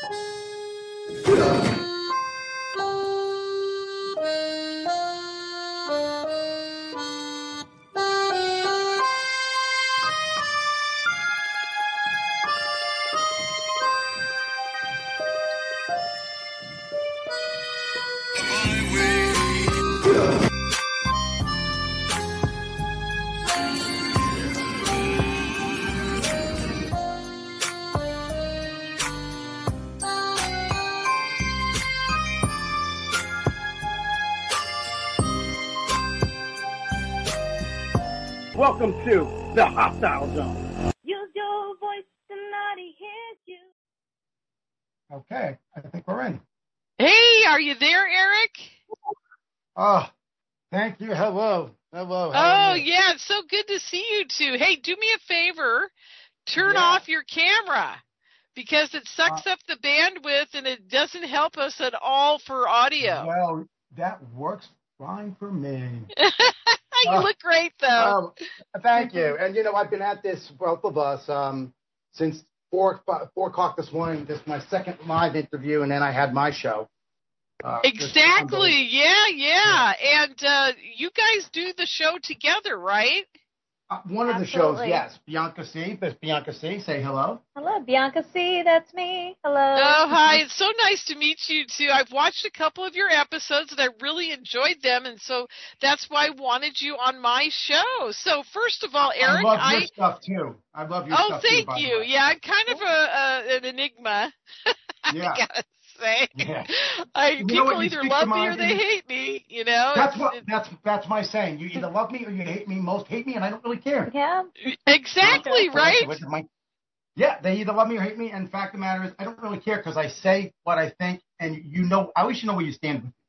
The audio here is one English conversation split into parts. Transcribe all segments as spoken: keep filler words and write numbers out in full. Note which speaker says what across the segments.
Speaker 1: Welcome to the Hostile Zone.
Speaker 2: Use your voice, somebody hears you.
Speaker 3: Okay, I think we're in.
Speaker 4: Hey, are you there, Eric?
Speaker 3: Oh, thank you. Hello. Hello.
Speaker 4: Oh, yeah, it's so good to see you two. Hey, do me a favor. Turn
Speaker 3: yeah.
Speaker 4: off your camera because it sucks
Speaker 3: uh,
Speaker 4: up the bandwidth and it doesn't help us at all for audio.
Speaker 3: Well, that works fine for me.
Speaker 4: You uh, look great, though.
Speaker 3: Um, thank you. And, you know, I've been at this, both of us, um, since four, four o'clock this morning. This is my second live interview, and then I had my show. Uh,
Speaker 4: exactly. Yeah, yeah, yeah. And uh, you guys do the show together, right?
Speaker 3: Uh, one of
Speaker 2: Absolutely.
Speaker 3: the shows, yes. Bianca C. There's Bianca C. Say hello.
Speaker 2: Hello, Bianca C. That's me. Hello.
Speaker 4: Oh, hi. It's so nice to meet you, too. I've watched a couple of your episodes, and I really enjoyed them, and so that's why I wanted you on my show. So, first of all, Eric,
Speaker 3: I love your
Speaker 4: I,
Speaker 3: stuff, too. I love your
Speaker 4: oh,
Speaker 3: stuff,
Speaker 4: thank
Speaker 3: too,
Speaker 4: you. Yeah, I'm kind of a, a an enigma.
Speaker 3: Yeah.
Speaker 4: I gotta say.
Speaker 3: Yeah.
Speaker 4: I,
Speaker 3: you
Speaker 4: people either love me or they hate me, you know?
Speaker 3: That's what that's that's my saying. You either love me or you hate me. Most hate me, and I don't really care.
Speaker 2: Yeah.
Speaker 4: Exactly, right?
Speaker 3: My, yeah, they either love me or hate me, and the fact of the matter is, I don't really care because I say what I think, and you know, I wish you know where you stand with me.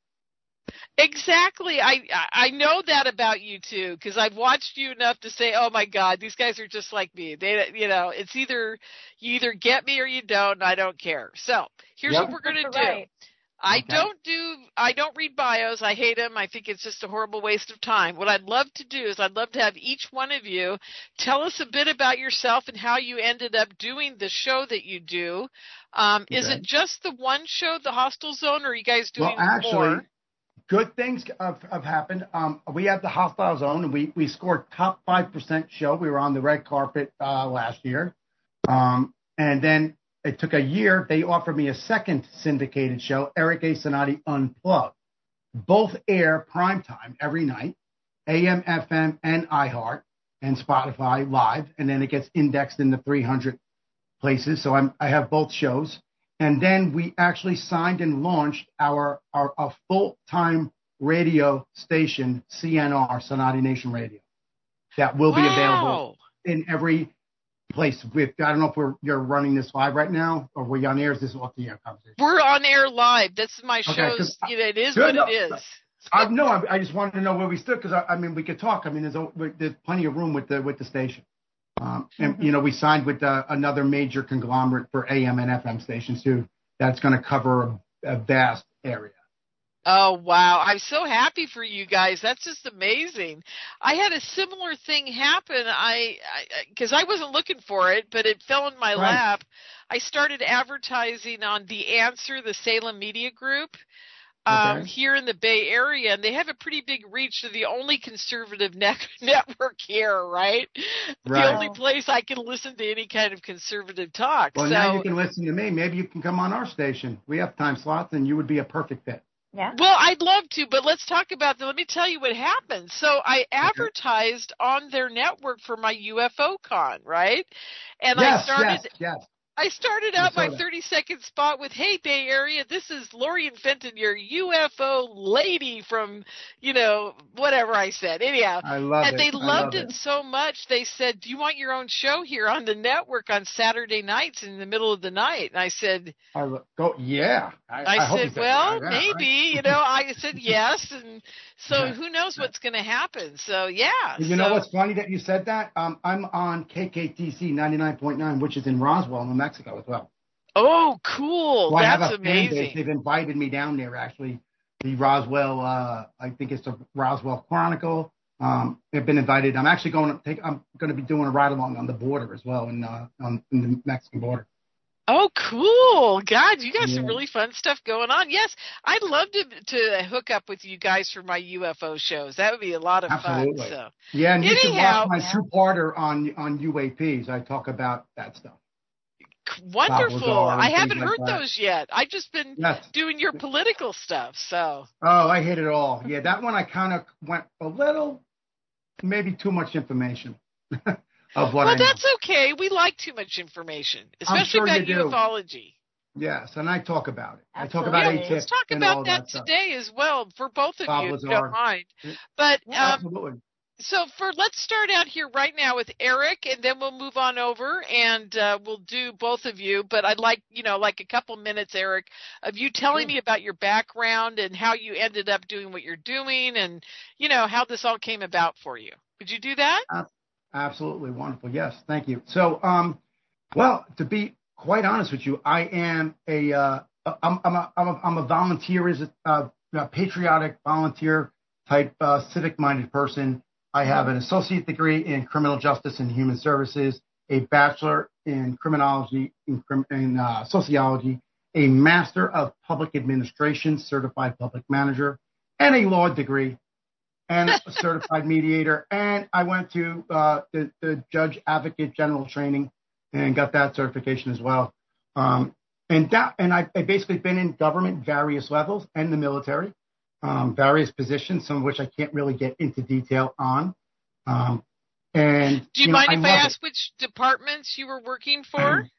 Speaker 4: Exactly. I I know that about you too, because I've watched you enough to say, oh my God, these guys are just like me. They, you know, it's either you either get me or you don't. And I don't care. So here's
Speaker 3: Yep.
Speaker 4: what we're gonna
Speaker 2: That's
Speaker 4: do.
Speaker 2: right.
Speaker 4: I
Speaker 3: Okay.
Speaker 4: don't do I don't read bios. I hate them. I think it's just a horrible waste of time. What I'd love to do is I'd love to have each one of you tell us a bit about yourself and how you ended up doing the show that you do. Um,
Speaker 3: Okay.
Speaker 4: Is it just the one show, the Hostile Zone, or are you guys doing
Speaker 3: Well, actually,
Speaker 4: more?
Speaker 3: good things have, have happened. Um, we have the Hostile Zone, and we we scored top five percent show. We were on the red carpet uh, last year, um, and then. It took a year. They offered me a second syndicated show, Eric A. Sonati Unplugged. Both air primetime every night, A M, F M, and iHeart, and Spotify live. And then it gets indexed in the three hundred places. So I'm, I have both shows. And then we actually signed and launched our, our, our full-time radio station, C N R, Sonati Nation Radio. That will be
Speaker 4: Wow.
Speaker 3: available in every place. With I don't know if we're you're running this live right now or we're on air. Is this off the air conversation?
Speaker 4: We're on air live. That's my
Speaker 3: Okay,
Speaker 4: show's.
Speaker 3: 'cause
Speaker 4: You know, it is
Speaker 3: good,
Speaker 4: what
Speaker 3: no,
Speaker 4: it is.
Speaker 3: I no, I, I just wanted to know where we stood because I, I mean we could talk. I mean there's a, there's plenty of room with the with the station, um, and you know we signed with uh, another major conglomerate for A M and F M stations too. That's going to cover a, a vast area.
Speaker 4: Oh, wow. I'm so happy for you guys. That's just amazing. I had a similar thing happen. I, because I, I wasn't looking for it, but it fell in my
Speaker 3: Right.
Speaker 4: lap. I started advertising on The Answer, the Salem Media Group, um,
Speaker 3: Okay.
Speaker 4: here in the Bay Area, and they have a pretty big reach. They're the only conservative ne- network here, right?
Speaker 3: Right.
Speaker 4: The only place I can listen to any kind of conservative talk.
Speaker 3: Well,
Speaker 4: so,
Speaker 3: now you can listen to me. Maybe you can come on our station. We have time slots, and you would be a perfect fit.
Speaker 2: Yeah.
Speaker 4: Well, I'd love to, but let's talk about that. Let me tell you what happened. So I advertised on their network for my U F O con, right? And
Speaker 3: yes,
Speaker 4: I started
Speaker 3: yes, yes.
Speaker 4: I started out my
Speaker 3: that.
Speaker 4: thirty-second spot with, hey, Bay Area, this is Lorian Fenton, your U F O lady from, you know, whatever I said. Anyhow,
Speaker 3: I love
Speaker 4: and
Speaker 3: it.
Speaker 4: they
Speaker 3: I
Speaker 4: loved
Speaker 3: love
Speaker 4: it so much, they said, do you want your own show here on the network on Saturday nights in the middle of the night? And I said,
Speaker 3: I lo- go, yeah. I,
Speaker 4: I,
Speaker 3: I hope you
Speaker 4: said,
Speaker 3: said
Speaker 4: well,
Speaker 3: that,
Speaker 4: maybe,
Speaker 3: right?
Speaker 4: you know, I said yes. And so who knows what's going to happen. So, yeah.
Speaker 3: You
Speaker 4: so,
Speaker 3: know what's funny that you said that? Um, I'm on K K T C ninety-nine point nine, which is in Roswell, New Mexico as well.
Speaker 4: Oh, cool.
Speaker 3: So I have
Speaker 4: That's
Speaker 3: a fan base.
Speaker 4: amazing.
Speaker 3: They've invited me down there, actually. The Roswell, uh, I think it's the Roswell Chronicle. Um, they've been invited. I'm actually going to take, I'm going to be doing a ride along on the border as well, in, uh, on in the Mexican border.
Speaker 4: Oh, cool. God, you got
Speaker 3: Yeah.
Speaker 4: some really fun stuff going on. Yes, I'd love to to hook up with you guys for my U F O shows. That would be a lot of
Speaker 3: Absolutely.
Speaker 4: fun. So,
Speaker 3: Yeah, and you should
Speaker 4: anyhow,
Speaker 3: watch my two-parter on on U A Ps. I talk about that stuff.
Speaker 4: wonderful.
Speaker 3: Lazar
Speaker 4: I
Speaker 3: and
Speaker 4: haven't
Speaker 3: things like
Speaker 4: heard
Speaker 3: that.
Speaker 4: those yet. I've just been
Speaker 3: Yes.
Speaker 4: doing your political stuff. So,
Speaker 3: Oh, I hit it all. Yeah, that one I kind of went a little, maybe too much information of what
Speaker 4: well,
Speaker 3: I know.
Speaker 4: that's okay. We like too much information,
Speaker 3: I'm
Speaker 4: especially
Speaker 3: sure
Speaker 4: about
Speaker 3: you do.
Speaker 4: ufology.
Speaker 3: Yes, and I talk about it. I talk
Speaker 2: Absolutely.
Speaker 3: about
Speaker 2: Yeah,
Speaker 3: A T I P
Speaker 4: Let's talk
Speaker 3: and
Speaker 4: about
Speaker 3: all
Speaker 4: that,
Speaker 3: that stuff.
Speaker 4: today as well for both of
Speaker 3: Bob
Speaker 4: you, if you
Speaker 3: Lazar.
Speaker 4: don't mind. But um,
Speaker 3: Absolutely.
Speaker 4: so for let's start out here right now with Eric, and then we'll move on over and uh, we'll do both of you. But I'd like, you know, like a couple minutes, Eric, of you telling
Speaker 3: Sure.
Speaker 4: me about your background and how you ended up doing what you're doing, and you know how this all came about for you. Could you do that?
Speaker 3: Absolutely wonderful. Yes, thank you. So, um, well, to be quite honest with you, I am a uh, I'm, I'm a I'm a I'm a volunteer, is a, a patriotic volunteer type uh, civic-minded person. I have an associate degree in criminal justice and human services, a bachelor in criminology, in, crim, in uh, sociology, a master of public administration, certified public manager, and a law degree, and a certified mediator. And I went to uh, the, the judge advocate general training and got that certification as well. Um, and that, and I, I've basically been in government, various levels, and the military. Um, various positions, some of which I can't really get into detail on. Um, and
Speaker 4: Do you,
Speaker 3: you know,
Speaker 4: mind
Speaker 3: I
Speaker 4: if I
Speaker 3: love
Speaker 4: ask which departments you were working for?
Speaker 3: it.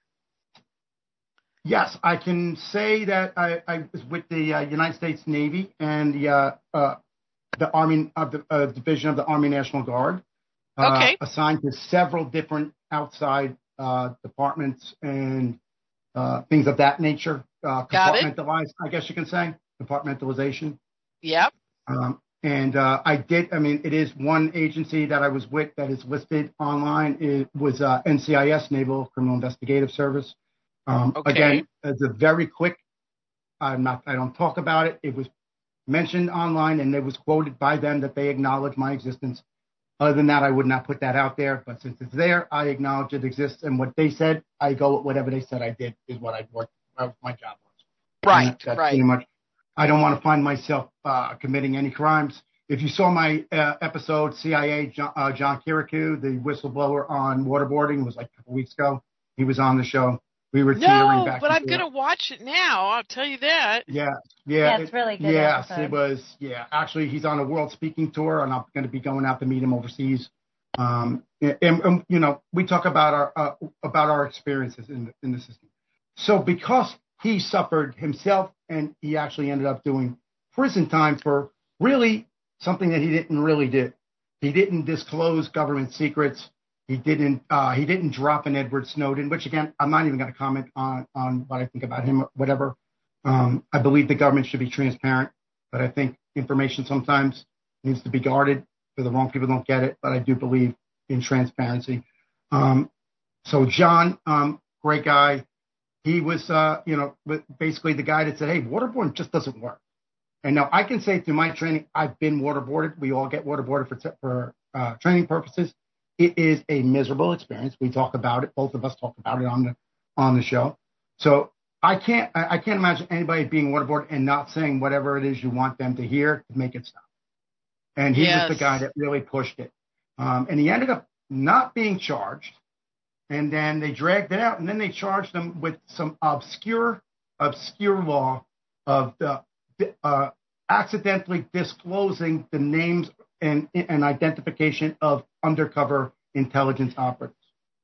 Speaker 3: Yes, I can say that I, I was with the uh, United States Navy and the uh, uh, the Army of the uh, Division of the Army National Guard. Uh,
Speaker 4: Okay.
Speaker 3: Assigned to several different outside uh, departments and uh, things of that nature. Uh,
Speaker 4: Got it.
Speaker 3: compartmentalized, I guess you can say, compartmentalization.
Speaker 4: Yep.
Speaker 3: Um, and uh, I did, I mean, it is one agency that I was with that is listed online. It was uh, N C I S, Naval Criminal Investigative Service. Um,
Speaker 4: Okay.
Speaker 3: Again, as a very quick, I'm not, I don't talk about it. It was mentioned online and it was quoted by them that they acknowledge my existence. Other than that, I would not put that out there. But since it's there, I acknowledge it exists. And what they said, I go with whatever they said I did is what I worked, what my job was.
Speaker 4: Right.
Speaker 3: And that's
Speaker 4: right.
Speaker 3: pretty much. I don't want to find myself uh, committing any crimes. If you saw my uh, episode, C I A John, uh, John Kirikou, the whistleblower on waterboarding, it was like a couple weeks ago. He was on the show. We were teetering
Speaker 4: No,
Speaker 3: back.
Speaker 4: but
Speaker 3: and
Speaker 4: I'm
Speaker 3: forth.
Speaker 4: going to watch it now. I'll tell you that.
Speaker 3: Yeah, yeah,
Speaker 2: Yeah, it's really good
Speaker 3: Yes,
Speaker 2: episode.
Speaker 3: it was. Yeah, actually, he's on a world speaking tour, and I'm going to be going out to meet him overseas. Um, and, and you know, we talk about our uh, about our experiences in the, in the system. So because he suffered himself, and he actually ended up doing prison time for really something that he didn't really do. He didn't disclose government secrets. He didn't. Uh, he didn't drop an Edward Snowden, which again, I'm not even going to comment on on what I think about him or whatever. Um, I believe the government should be transparent, but I think information sometimes needs to be guarded so the wrong people don't get it. But I do believe in transparency. Um, so John, um, great guy. He was, uh, you know, basically the guy that said, "Hey, waterboarding just doesn't work." And now I can say through my training, I've been waterboarded. We all get waterboarded for t- for uh, training purposes. It is a miserable experience. We talk about it. Both of us talk about it on the on the show. So I can't I, I can't imagine anybody being waterboarded and not saying whatever it is you want them to hear to make it stop. And he
Speaker 4: Yes.
Speaker 3: was the guy that really pushed it. Um, and he ended up not being charged. And then they dragged it out. And then they charged him with some obscure obscure law of the uh, accidentally disclosing the names and, and identification of undercover intelligence operatives.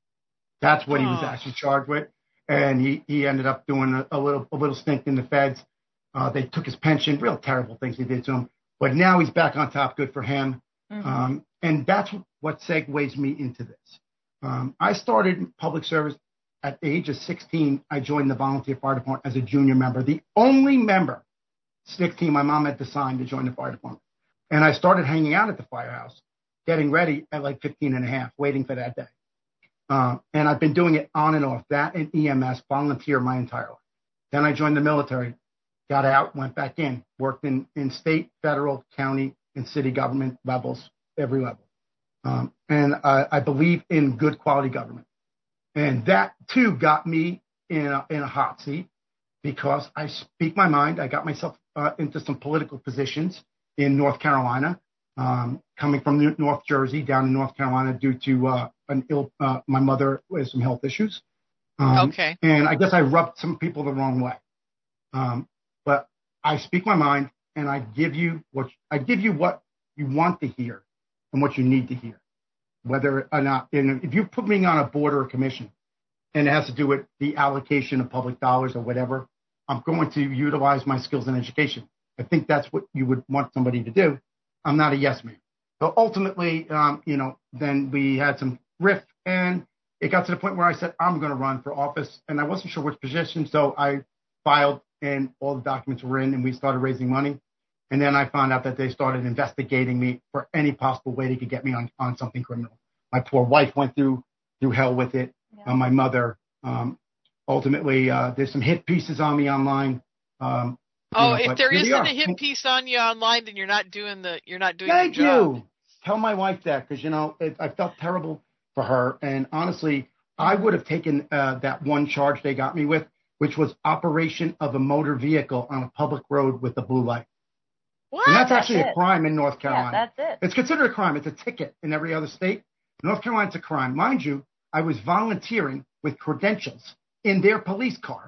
Speaker 3: That's what he was
Speaker 4: Oh.
Speaker 3: actually charged with. And he, he ended up doing a, a little a little stint in the feds. Uh, they took his pension, real terrible things they did to him. But now he's back on top. Good for him.
Speaker 2: Mhm.
Speaker 3: Um, and that's what segues me into this. Um, I started public service at the age of sixteen. I joined the volunteer fire department as a junior member, the only member, sixteen, my mom had to sign to join the fire department. And I started hanging out at the firehouse, getting ready at like fifteen and a half, waiting for that day. Uh, and I've been doing it on and off, that and E M S, volunteer my entire life. Then I joined the military, got out, went back in, worked in, in state, federal, county, and city government levels, every level. Um, and uh, I believe in good quality government. And that, too, got me in a, in a hot seat because I speak my mind. I got myself uh, into some political positions in North Carolina, um, coming from North Jersey down to North Carolina due to uh, an ill, uh, my mother with some health issues. Um,
Speaker 4: okay.
Speaker 3: And I guess I rubbed some people the wrong way. Um, but I speak my mind, and I give you what I give you what you want to hear and what you need to hear. Whether or not, and if you put me on a board or a commission, and it has to do with the allocation of public dollars or whatever, I'm going to utilize my skills in education. I think that's what you would want somebody to do. I'm not a yes man. But ultimately, um, you know, then we had some riff, and it got to the point where I said, I'm going to run for office, and I wasn't sure which position, so I filed, and all the documents were in, and we started raising money. And then I found out that they started investigating me for any possible way they could get me on, on something criminal. My poor wife went through through hell with it. Yeah. Uh, my mother, um, ultimately, uh, there's some hit pieces on me online. Um,
Speaker 4: oh,
Speaker 3: you know,
Speaker 4: if there isn't
Speaker 3: a
Speaker 4: hit piece on you online, then you're not doing the you're not doing
Speaker 3: Thank
Speaker 4: your job.
Speaker 3: you. Tell my wife that, because you know it, I felt terrible for her, and honestly, I would have taken uh, that one charge they got me with, which was operation of a motor vehicle on a public road with a blue light.
Speaker 4: What?
Speaker 3: And that's,
Speaker 2: that's
Speaker 3: actually
Speaker 2: it.
Speaker 3: a crime in North Carolina.
Speaker 2: Yeah, that's it.
Speaker 3: It's considered a crime. It's a ticket in every other state. North Carolina, it's a crime. Mind you, I was volunteering with credentials in their police car,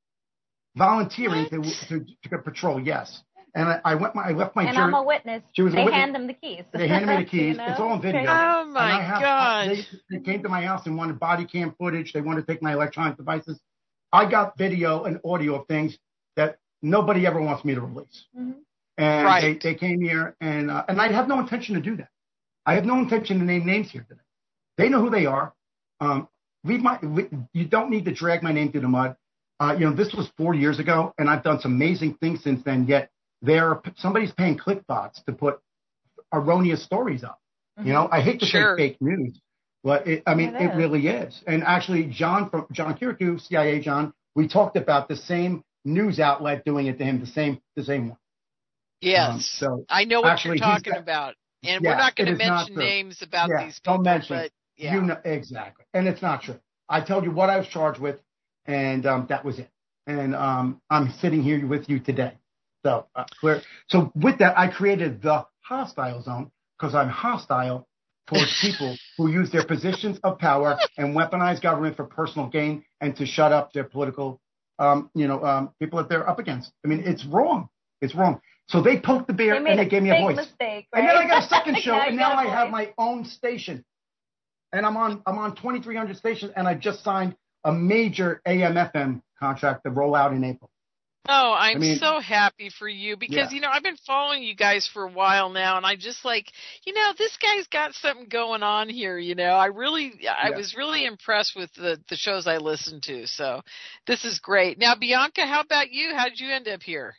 Speaker 3: volunteering to, to to get patrol. Yes, and I, I went. My, I left my.
Speaker 2: And
Speaker 3: jury.
Speaker 2: I'm a witness.
Speaker 3: She was a
Speaker 2: they
Speaker 3: witness.
Speaker 2: hand them the keys.
Speaker 3: They handed me the keys.
Speaker 2: You know?
Speaker 3: It's all on video.
Speaker 4: Oh my
Speaker 3: And I have,
Speaker 4: God!
Speaker 3: They, they came to my house and wanted body cam footage. They wanted to take my electronic devices. I got video and audio of things that nobody ever wants me to release.
Speaker 2: Mm-hmm.
Speaker 3: And
Speaker 4: right.
Speaker 3: they, they came here, and uh, and I have no intention to do that. I have no intention to name names here today. They know who they are. Um, we might. We, you don't need to drag my name through the mud. Uh, you know, this was four years ago, and I've done some amazing things since then. Yet there, somebody's paying clickbots to put erroneous stories up. Mm-hmm. You know, I hate to
Speaker 4: sure.
Speaker 3: say fake news, but it, I mean, it, it really is. And actually, John from John Kirikou, C I A John, we talked about the same news outlet doing it to him, the same, the same one.
Speaker 4: Yes,
Speaker 3: um, so
Speaker 4: I know what
Speaker 3: actually,
Speaker 4: you're talking
Speaker 3: got,
Speaker 4: about, and
Speaker 3: yeah,
Speaker 4: we're not going to mention
Speaker 3: not
Speaker 4: names about
Speaker 3: yeah,
Speaker 4: these people.
Speaker 3: Don't mention.
Speaker 4: But yeah.
Speaker 3: You know exactly, and it's not true. I told you what I was charged with, and um, that was it. And um, I'm sitting here with you today. So uh, clear. So with that, I created the hostile zone because I'm hostile towards people who use their positions of power and weaponize government for personal gain and to shut up their political, um, you know, um, people that they're up against. I mean, it's wrong. It's wrong. So they poked the bear
Speaker 2: they
Speaker 3: and they gave me a voice.
Speaker 2: Mistake, right?
Speaker 3: And then I got a second show,
Speaker 2: yeah,
Speaker 3: and now I have my own station. And I'm on I'm on twenty-three hundred stations, and I just signed a major A M F M contract to roll out in April.
Speaker 4: Oh, I'm
Speaker 3: I mean,
Speaker 4: so happy for you because,
Speaker 3: yeah.
Speaker 4: you know, I've been following you guys for a while now, and I just like, you know, this guy's got something going on here, you know. I really, I
Speaker 3: yeah.
Speaker 4: was really impressed with the, the shows I listened to, so this is great. Now, Bianca, how about you? How did you end up here?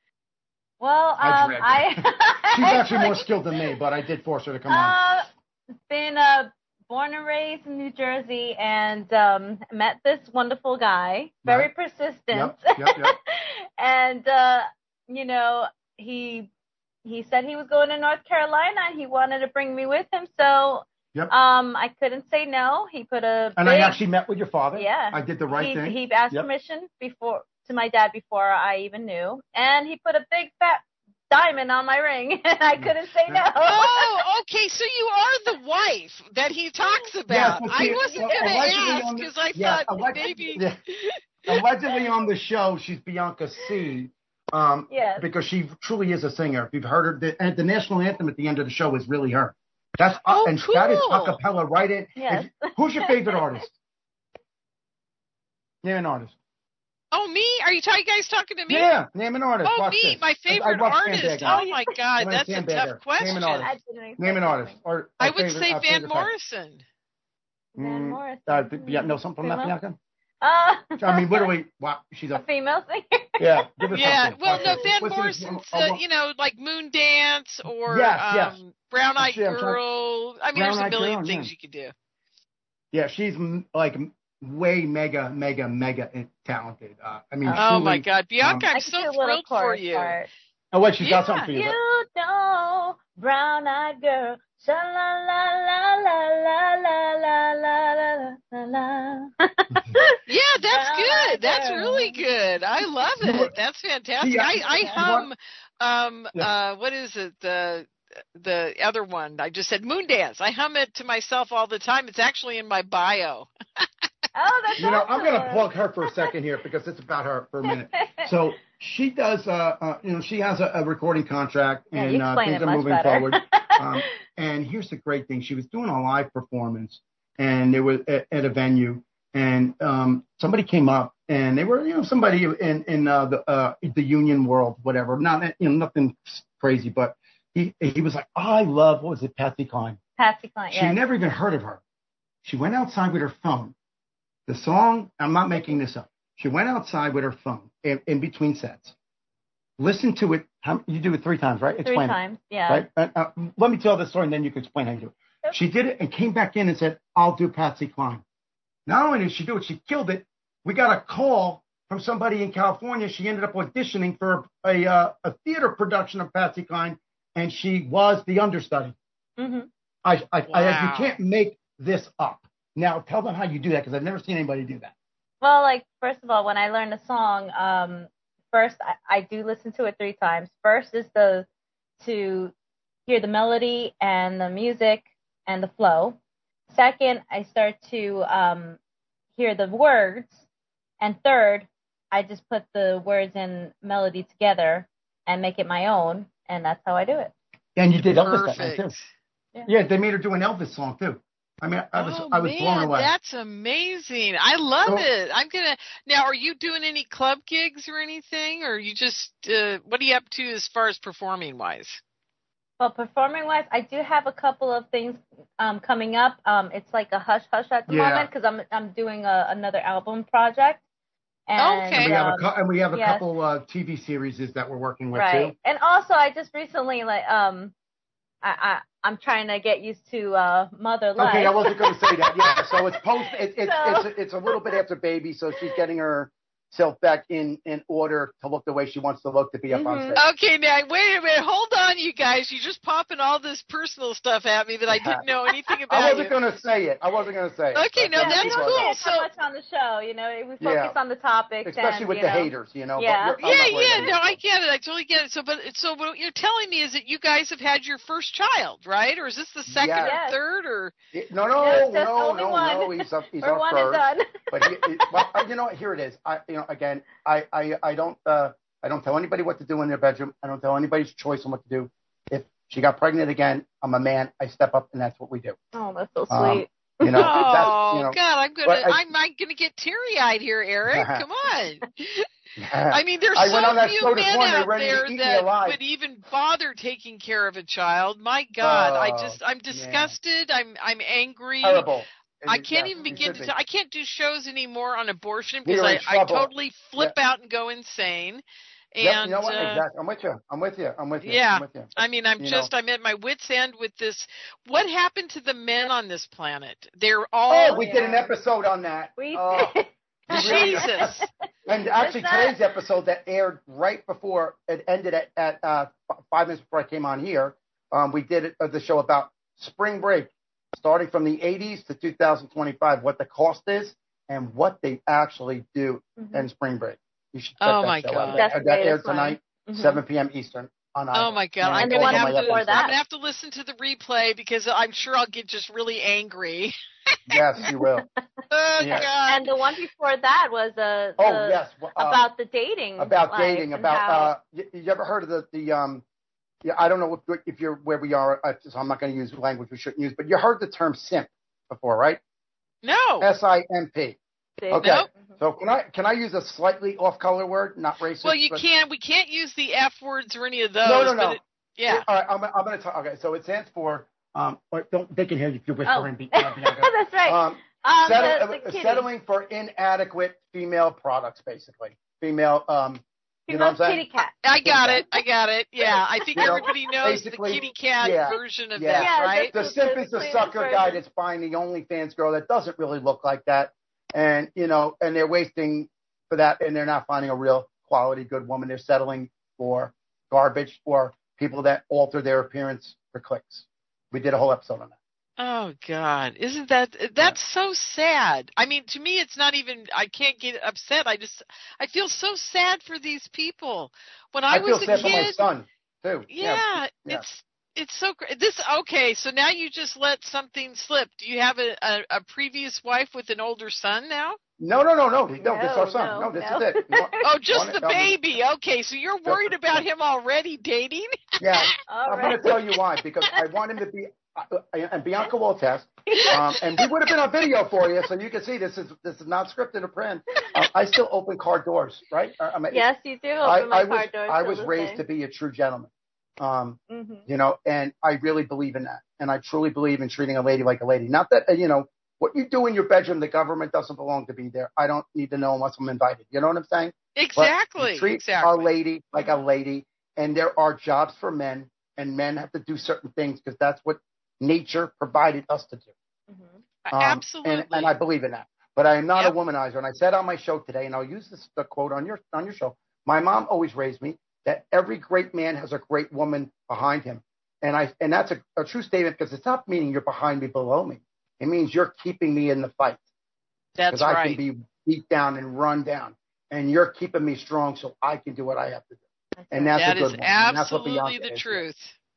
Speaker 2: Well, um,
Speaker 3: I,
Speaker 2: I
Speaker 3: she's actually more skilled than me, but I did force her to come
Speaker 2: uh,
Speaker 3: on.
Speaker 2: Been uh, born and raised in New Jersey, and um, met this wonderful guy, very
Speaker 3: right.
Speaker 2: persistent,
Speaker 3: yep, yep, yep.
Speaker 2: and uh, you know, he he said he was going to North Carolina, and he wanted to bring me with him, so
Speaker 3: yep.
Speaker 2: um, I couldn't say no. He put a
Speaker 3: and
Speaker 2: big,
Speaker 3: I actually met with your father.
Speaker 2: Yeah,
Speaker 3: I did the right
Speaker 2: he,
Speaker 3: thing.
Speaker 2: He asked
Speaker 3: yep.
Speaker 2: permission before. to my dad before I even knew, and he put a big fat diamond on my ring, and I couldn't say no.
Speaker 4: Oh, okay, so you are the wife that he talks about.
Speaker 3: Yes,
Speaker 4: I wasn't going to ask because I
Speaker 3: yeah,
Speaker 4: thought
Speaker 3: alleg-
Speaker 4: maybe.
Speaker 3: Yeah. Allegedly on the show, she's Bianca C. Um,
Speaker 2: yes.
Speaker 3: Because she truly is a singer. If you've heard her, the, and the national anthem at the end of the show is really her. That's
Speaker 4: oh,
Speaker 3: and
Speaker 4: cool.
Speaker 3: that is a cappella, right? In.
Speaker 2: Yes.
Speaker 3: If, who's your favorite artist? Name an artist.
Speaker 4: Oh, me? Are you, are you guys talking to me?
Speaker 3: Yeah, name an artist.
Speaker 4: Oh,
Speaker 3: Watch
Speaker 4: me,
Speaker 3: this.
Speaker 4: my favorite
Speaker 3: I, I
Speaker 4: artist. Oh, my God, that's a tough question.
Speaker 3: Name an artist. Name an artist. Or,
Speaker 4: I would
Speaker 3: favorite,
Speaker 4: say
Speaker 3: uh,
Speaker 4: Van Morrison.
Speaker 2: Van
Speaker 3: mm,
Speaker 2: Morrison.
Speaker 3: Uh, yeah, know something from that, Bianca?
Speaker 2: Uh,
Speaker 3: I mean, literally, wow, she's a,
Speaker 2: a female singer.
Speaker 3: Yeah, give us
Speaker 4: yeah.
Speaker 3: something.
Speaker 4: Well,
Speaker 3: Watch
Speaker 4: no,
Speaker 3: this.
Speaker 4: Van
Speaker 3: What's
Speaker 4: Morrison's,
Speaker 3: this?
Speaker 4: uh, you know, like Moon Dance or
Speaker 3: Yes,
Speaker 4: um,
Speaker 3: yes.
Speaker 4: Brown Eyed
Speaker 3: Yeah,
Speaker 4: Girl. I mean, there's a
Speaker 3: Brown-Eyed
Speaker 4: million
Speaker 3: Girl,
Speaker 4: things
Speaker 3: yeah.
Speaker 4: you could do.
Speaker 3: Yeah, she's m- like way mega, mega, mega talented. Uh, I mean,
Speaker 4: Oh,
Speaker 3: truly,
Speaker 4: my God. Bianca,
Speaker 3: um,
Speaker 4: I'm
Speaker 2: I
Speaker 4: so
Speaker 2: could do a little
Speaker 4: thrilled for
Speaker 2: chorus
Speaker 4: you.
Speaker 2: part.
Speaker 3: Oh, wait, she's
Speaker 4: Yeah.
Speaker 3: got something for you.
Speaker 2: You know, brown-eyed girl. Sha la la la la la la la la la la la.
Speaker 4: Yeah, that's good. that's really good. I love it. That's fantastic.
Speaker 3: Yeah.
Speaker 4: I, I
Speaker 3: Yeah.
Speaker 4: hum, um,
Speaker 3: Yeah.
Speaker 4: uh, what is it? The, the other one. I just said Moondance. I hum it to myself all the time. It's actually in my bio.
Speaker 2: Oh, that's
Speaker 3: You know,
Speaker 2: awesome.
Speaker 3: I'm going to plug her for a second here because it's about her for a minute. So she does, uh, uh you know, she has a, a recording contract
Speaker 2: Yeah,
Speaker 3: and
Speaker 2: you
Speaker 3: uh,
Speaker 2: explain
Speaker 3: things
Speaker 2: it
Speaker 3: are
Speaker 2: much
Speaker 3: moving
Speaker 2: better.
Speaker 3: forward. Um, and here's the great thing. She was doing a live performance and they were at, at a venue and um, somebody came up and they were, you know, somebody in, in uh, the uh, the union world, whatever. Not, you know, nothing crazy, but he, he was like, I love, what was it, Patsy Cline.
Speaker 2: Patsy Cline,
Speaker 3: She
Speaker 2: yes.
Speaker 3: never even heard of her. She went outside with her phone. The song, I'm not making this up. She went outside with her phone in, in between sets. Listen to it. How, you do it three times, right?
Speaker 2: Three
Speaker 3: Explain
Speaker 2: times,
Speaker 3: it,
Speaker 2: yeah.
Speaker 3: right? Uh, uh, let me tell the story, and then you can explain how you do it.
Speaker 2: Yep.
Speaker 3: She did it and came back in and said, I'll do Patsy Cline. Not only did she do it, she killed it. We got a call from somebody in California. She ended up auditioning for a, uh, a theater production of Patsy Cline, and she was the understudy.
Speaker 2: Mm-hmm.
Speaker 3: I, I,
Speaker 4: Wow.
Speaker 3: I, you can't make this up. Now, tell them how you do that, because I've never seen anybody do that.
Speaker 2: Well, like, first of all, when I learn a song, um, first, I, I do listen to it three times. First is the to hear the melody and the music and the flow. Second, I start to um, hear the words. And third, I just put the words and melody together and make it my own, and that's how I do it.
Speaker 3: And you did Elvis that
Speaker 4: Perfect.
Speaker 3: night, too.
Speaker 2: Yeah.
Speaker 3: Yeah, they made her do an Elvis song, too. I mean, I was
Speaker 4: oh,
Speaker 3: I was
Speaker 4: man,
Speaker 3: blown away.
Speaker 4: That's amazing. I love
Speaker 3: So-
Speaker 4: it. I'm gonna now. Are you doing any club gigs or anything, or you just uh, what are you up to as far as performing wise?
Speaker 2: Well, performing wise, I do have a couple of things um, coming up. Um, it's like a hush hush at the
Speaker 3: Yeah.
Speaker 2: moment because I'm I'm doing a, another album project. And,
Speaker 4: Okay.
Speaker 3: And we have a
Speaker 2: um,
Speaker 3: cou- and we have a
Speaker 2: yes.
Speaker 3: couple uh, T V series that we're working with
Speaker 2: right.
Speaker 3: too.
Speaker 2: And also, I just recently like um, I, I I'm trying to get used to uh, mother life.
Speaker 3: Okay, I wasn't going to say that. Yeah, so it's post. It, it's
Speaker 2: So-
Speaker 3: it's it's a little bit after baby, so she's getting herself back in in order to look the way she wants to look to be up on
Speaker 2: Mhm.
Speaker 3: stage.
Speaker 4: Okay, now wait a minute. Hold on, you guys. You're just popping all this personal stuff at me that I didn't know anything about.
Speaker 3: I wasn't
Speaker 4: you.
Speaker 3: going to say it. I wasn't going to say it.
Speaker 4: Okay,
Speaker 3: But
Speaker 4: no,
Speaker 2: yeah,
Speaker 4: that's
Speaker 2: we don't
Speaker 4: cool.
Speaker 2: say it
Speaker 4: So-
Speaker 2: so much on the show. You know, we focus
Speaker 3: Yeah.
Speaker 2: on the topics,
Speaker 3: especially
Speaker 2: and,
Speaker 3: with
Speaker 2: you
Speaker 3: the
Speaker 2: know,
Speaker 3: haters, you know.
Speaker 2: Yeah.
Speaker 3: But we're- I'm
Speaker 4: Yeah,
Speaker 3: not worried
Speaker 4: yeah,
Speaker 3: about
Speaker 4: no,
Speaker 3: it.
Speaker 4: I get it. I totally get it. So, but so what you're telling me is that you guys have had your first child, right? Or is this the second
Speaker 3: Yes.
Speaker 4: or
Speaker 2: Yes.
Speaker 4: third? Or
Speaker 3: No, no,
Speaker 2: Yes, just
Speaker 3: no,
Speaker 2: only
Speaker 3: no,
Speaker 2: one.
Speaker 3: no. He's up. He's
Speaker 2: We're
Speaker 3: our
Speaker 2: one
Speaker 3: first.
Speaker 2: and done.
Speaker 3: But he, he, well, uh, you know what? Here it is. I, you know, again, I, I, I don't, uh, I don't tell anybody what to do in their bedroom. I don't tell anybody's choice on what to do. If she got pregnant again, I'm a man. I step up, and that's what we do.
Speaker 2: Oh, that's so
Speaker 3: Um,
Speaker 2: sweet.
Speaker 3: You know,
Speaker 4: oh
Speaker 3: that's, you know.
Speaker 4: God, I'm gonna,
Speaker 3: but I-
Speaker 4: I'm, I'm gonna get teary eyed here, Eric. Come on.
Speaker 3: I
Speaker 4: I mean, there's
Speaker 3: I went on
Speaker 4: so
Speaker 3: that
Speaker 4: few
Speaker 3: show this
Speaker 4: men
Speaker 3: morning,
Speaker 4: out
Speaker 3: ready to
Speaker 4: there
Speaker 3: eat me
Speaker 4: that
Speaker 3: alive.
Speaker 4: would even bother taking care of a child. My God, I
Speaker 3: Oh,
Speaker 4: just, I'm disgusted. I'm, I'm angry.
Speaker 3: terrible. And
Speaker 4: I
Speaker 3: you-
Speaker 4: can't
Speaker 3: yeah,
Speaker 4: even
Speaker 3: you
Speaker 4: begin
Speaker 3: should
Speaker 4: to.
Speaker 3: be.
Speaker 4: I can't do shows anymore on abortion
Speaker 3: We
Speaker 4: because
Speaker 3: are
Speaker 4: I,
Speaker 3: in
Speaker 4: I
Speaker 3: trouble.
Speaker 4: totally flip out and go insane. And
Speaker 3: Yep, you know what?
Speaker 4: uh,
Speaker 3: Exactly. I'm with you. I'm with you. I'm with you.
Speaker 4: Yeah.
Speaker 3: I'm with you.
Speaker 4: I mean, I'm
Speaker 3: You
Speaker 4: just,
Speaker 3: know.
Speaker 4: I'm at my wit's end with this. What happened to the men on this planet? They're all.
Speaker 3: Oh, we did an episode on that.
Speaker 2: We
Speaker 3: Oh.
Speaker 2: did.
Speaker 4: Jesus.
Speaker 3: And actually,
Speaker 2: It's not-
Speaker 3: today's episode that aired right before it ended at, at uh, f- five minutes before I came on here, um, we did it, uh, the show about spring break, starting from the eighties to two thousand twenty-five, what the cost is and what they actually do
Speaker 2: Mhm.
Speaker 3: in spring break. You should check
Speaker 4: Oh,
Speaker 3: that
Speaker 4: my
Speaker 3: show
Speaker 4: God.
Speaker 3: out.
Speaker 2: That's
Speaker 3: That,
Speaker 2: the
Speaker 3: that aired
Speaker 2: greatest one.
Speaker 3: tonight,
Speaker 2: Mhm.
Speaker 3: seven p.m. Eastern on
Speaker 4: Oh
Speaker 3: iHeart.
Speaker 4: my God!
Speaker 3: And
Speaker 4: I'm
Speaker 2: And the
Speaker 4: gonna
Speaker 2: one
Speaker 4: have to.
Speaker 2: before
Speaker 4: I'm
Speaker 2: that.
Speaker 4: gonna have to listen to the replay because I'm sure I'll get just really angry.
Speaker 3: Yes, you will.
Speaker 4: Oh
Speaker 3: Yeah.
Speaker 4: God!
Speaker 2: And the one before that was uh,
Speaker 3: Oh,
Speaker 2: the,
Speaker 3: yes. well, uh,
Speaker 2: about the dating.
Speaker 3: about
Speaker 2: life
Speaker 3: dating,
Speaker 2: and
Speaker 3: about
Speaker 2: how-
Speaker 3: uh, you, you ever heard of the the um, yeah, I don't know if, if you're where we are, uh, so I'm not going to use language we shouldn't use, but you heard the term simp before, right?
Speaker 4: No.
Speaker 3: S I M P. Okay.
Speaker 4: Nope.
Speaker 3: So can I can I use a slightly off color word, not racist?
Speaker 4: Well, you
Speaker 3: but-
Speaker 4: can't. We can't use the F words or any of those.
Speaker 3: No, no, no.
Speaker 4: But it, yeah.
Speaker 3: All right, I'm, I'm going to talk. Okay, so it stands for um. Or don't they can hear you if you're
Speaker 2: Oh,
Speaker 3: whispering. Be, uh, Bianca.
Speaker 2: that's right.
Speaker 3: Um,
Speaker 2: um,
Speaker 3: settle-
Speaker 2: the, the
Speaker 3: uh,
Speaker 2: kitty.
Speaker 3: settling for inadequate female products, basically. Female. Um. You know what I'm
Speaker 2: Female
Speaker 3: saying?
Speaker 2: kitty cat.
Speaker 4: I got it. I got it. Yeah. I think
Speaker 3: You know,
Speaker 4: everybody knows the
Speaker 3: basically,
Speaker 4: kitty cat
Speaker 3: yeah,
Speaker 4: version of
Speaker 3: yeah.
Speaker 4: that,
Speaker 2: Yeah,
Speaker 4: right?
Speaker 3: The
Speaker 2: That's
Speaker 3: simp
Speaker 2: the
Speaker 3: is the
Speaker 2: cleanest
Speaker 3: sucker
Speaker 2: version.
Speaker 3: guy that's buying the OnlyFans girl that doesn't really look like that, and you know, and they're wasting for that, and they're not finding a real quality good woman. They're settling for garbage or people that alter their appearance for clicks. We did a whole episode on that.
Speaker 4: Oh God, isn't that that's so sad? I mean, to me, it's not even. I can't get upset. I just I feel so sad for these people. When I,
Speaker 3: I feel
Speaker 4: was a
Speaker 3: sad for my
Speaker 4: kid,
Speaker 3: son too.
Speaker 4: yeah,
Speaker 3: yeah.
Speaker 4: it's it's so great. This okay. So now you just let something slip. Do you have a a, a previous wife with an older son now?
Speaker 3: No, no, no, no, no. This is our
Speaker 2: No,
Speaker 3: son.
Speaker 2: no,
Speaker 3: No, this
Speaker 2: no.
Speaker 3: is it. You want-
Speaker 4: Oh, just
Speaker 3: want
Speaker 4: the
Speaker 3: it? I mean,
Speaker 4: baby. Okay, so you're worried about him already dating?
Speaker 3: Yeah,
Speaker 2: All
Speaker 3: I'm
Speaker 2: right.
Speaker 3: going to tell you why, because I want him to be, uh, and Bianca will attest, um, and we would have been on video for you, so you can see this is this is not scripted or print. Uh, I still open car doors, right? I mean,
Speaker 2: Yes, you do. Open
Speaker 3: I,
Speaker 2: my
Speaker 3: I
Speaker 2: car
Speaker 3: was
Speaker 2: door
Speaker 3: I
Speaker 2: till
Speaker 3: was
Speaker 2: this
Speaker 3: raised
Speaker 2: day.
Speaker 3: to be a true gentleman, um,
Speaker 2: Mm-hmm.
Speaker 3: you know, and I really believe in that, and I truly believe in treating a lady like a lady. Not that uh, you know what you do in your bedroom, the government doesn't belong to be there. I don't need to know unless I'm invited. You know what I'm saying?
Speaker 4: Exactly.
Speaker 3: But treat
Speaker 4: exactly.
Speaker 3: a lady like a lady, and there are jobs for men, and men have to do certain things because that's what nature provided us to do.
Speaker 2: Mm-hmm.
Speaker 3: Um,
Speaker 4: Absolutely.
Speaker 3: And, and I believe in that. But I am not
Speaker 4: Yep.
Speaker 3: a womanizer. And I said on my show today, and I'll use this the quote on your on your show. My mom always raised me that every great man has a great woman behind him, and I and that's a, a true statement because it's not meaning you're behind me, below me. It means you're keeping me in the fight.
Speaker 4: That's
Speaker 3: Because I
Speaker 4: right.
Speaker 3: can be beat down and run down, and you're keeping me strong so I can do what I have to do.
Speaker 2: That's
Speaker 3: And
Speaker 2: right.
Speaker 3: that's
Speaker 4: That
Speaker 3: a good
Speaker 4: is
Speaker 3: one. And that's what
Speaker 4: absolutely
Speaker 3: Bianca
Speaker 4: the
Speaker 3: is.
Speaker 4: truth.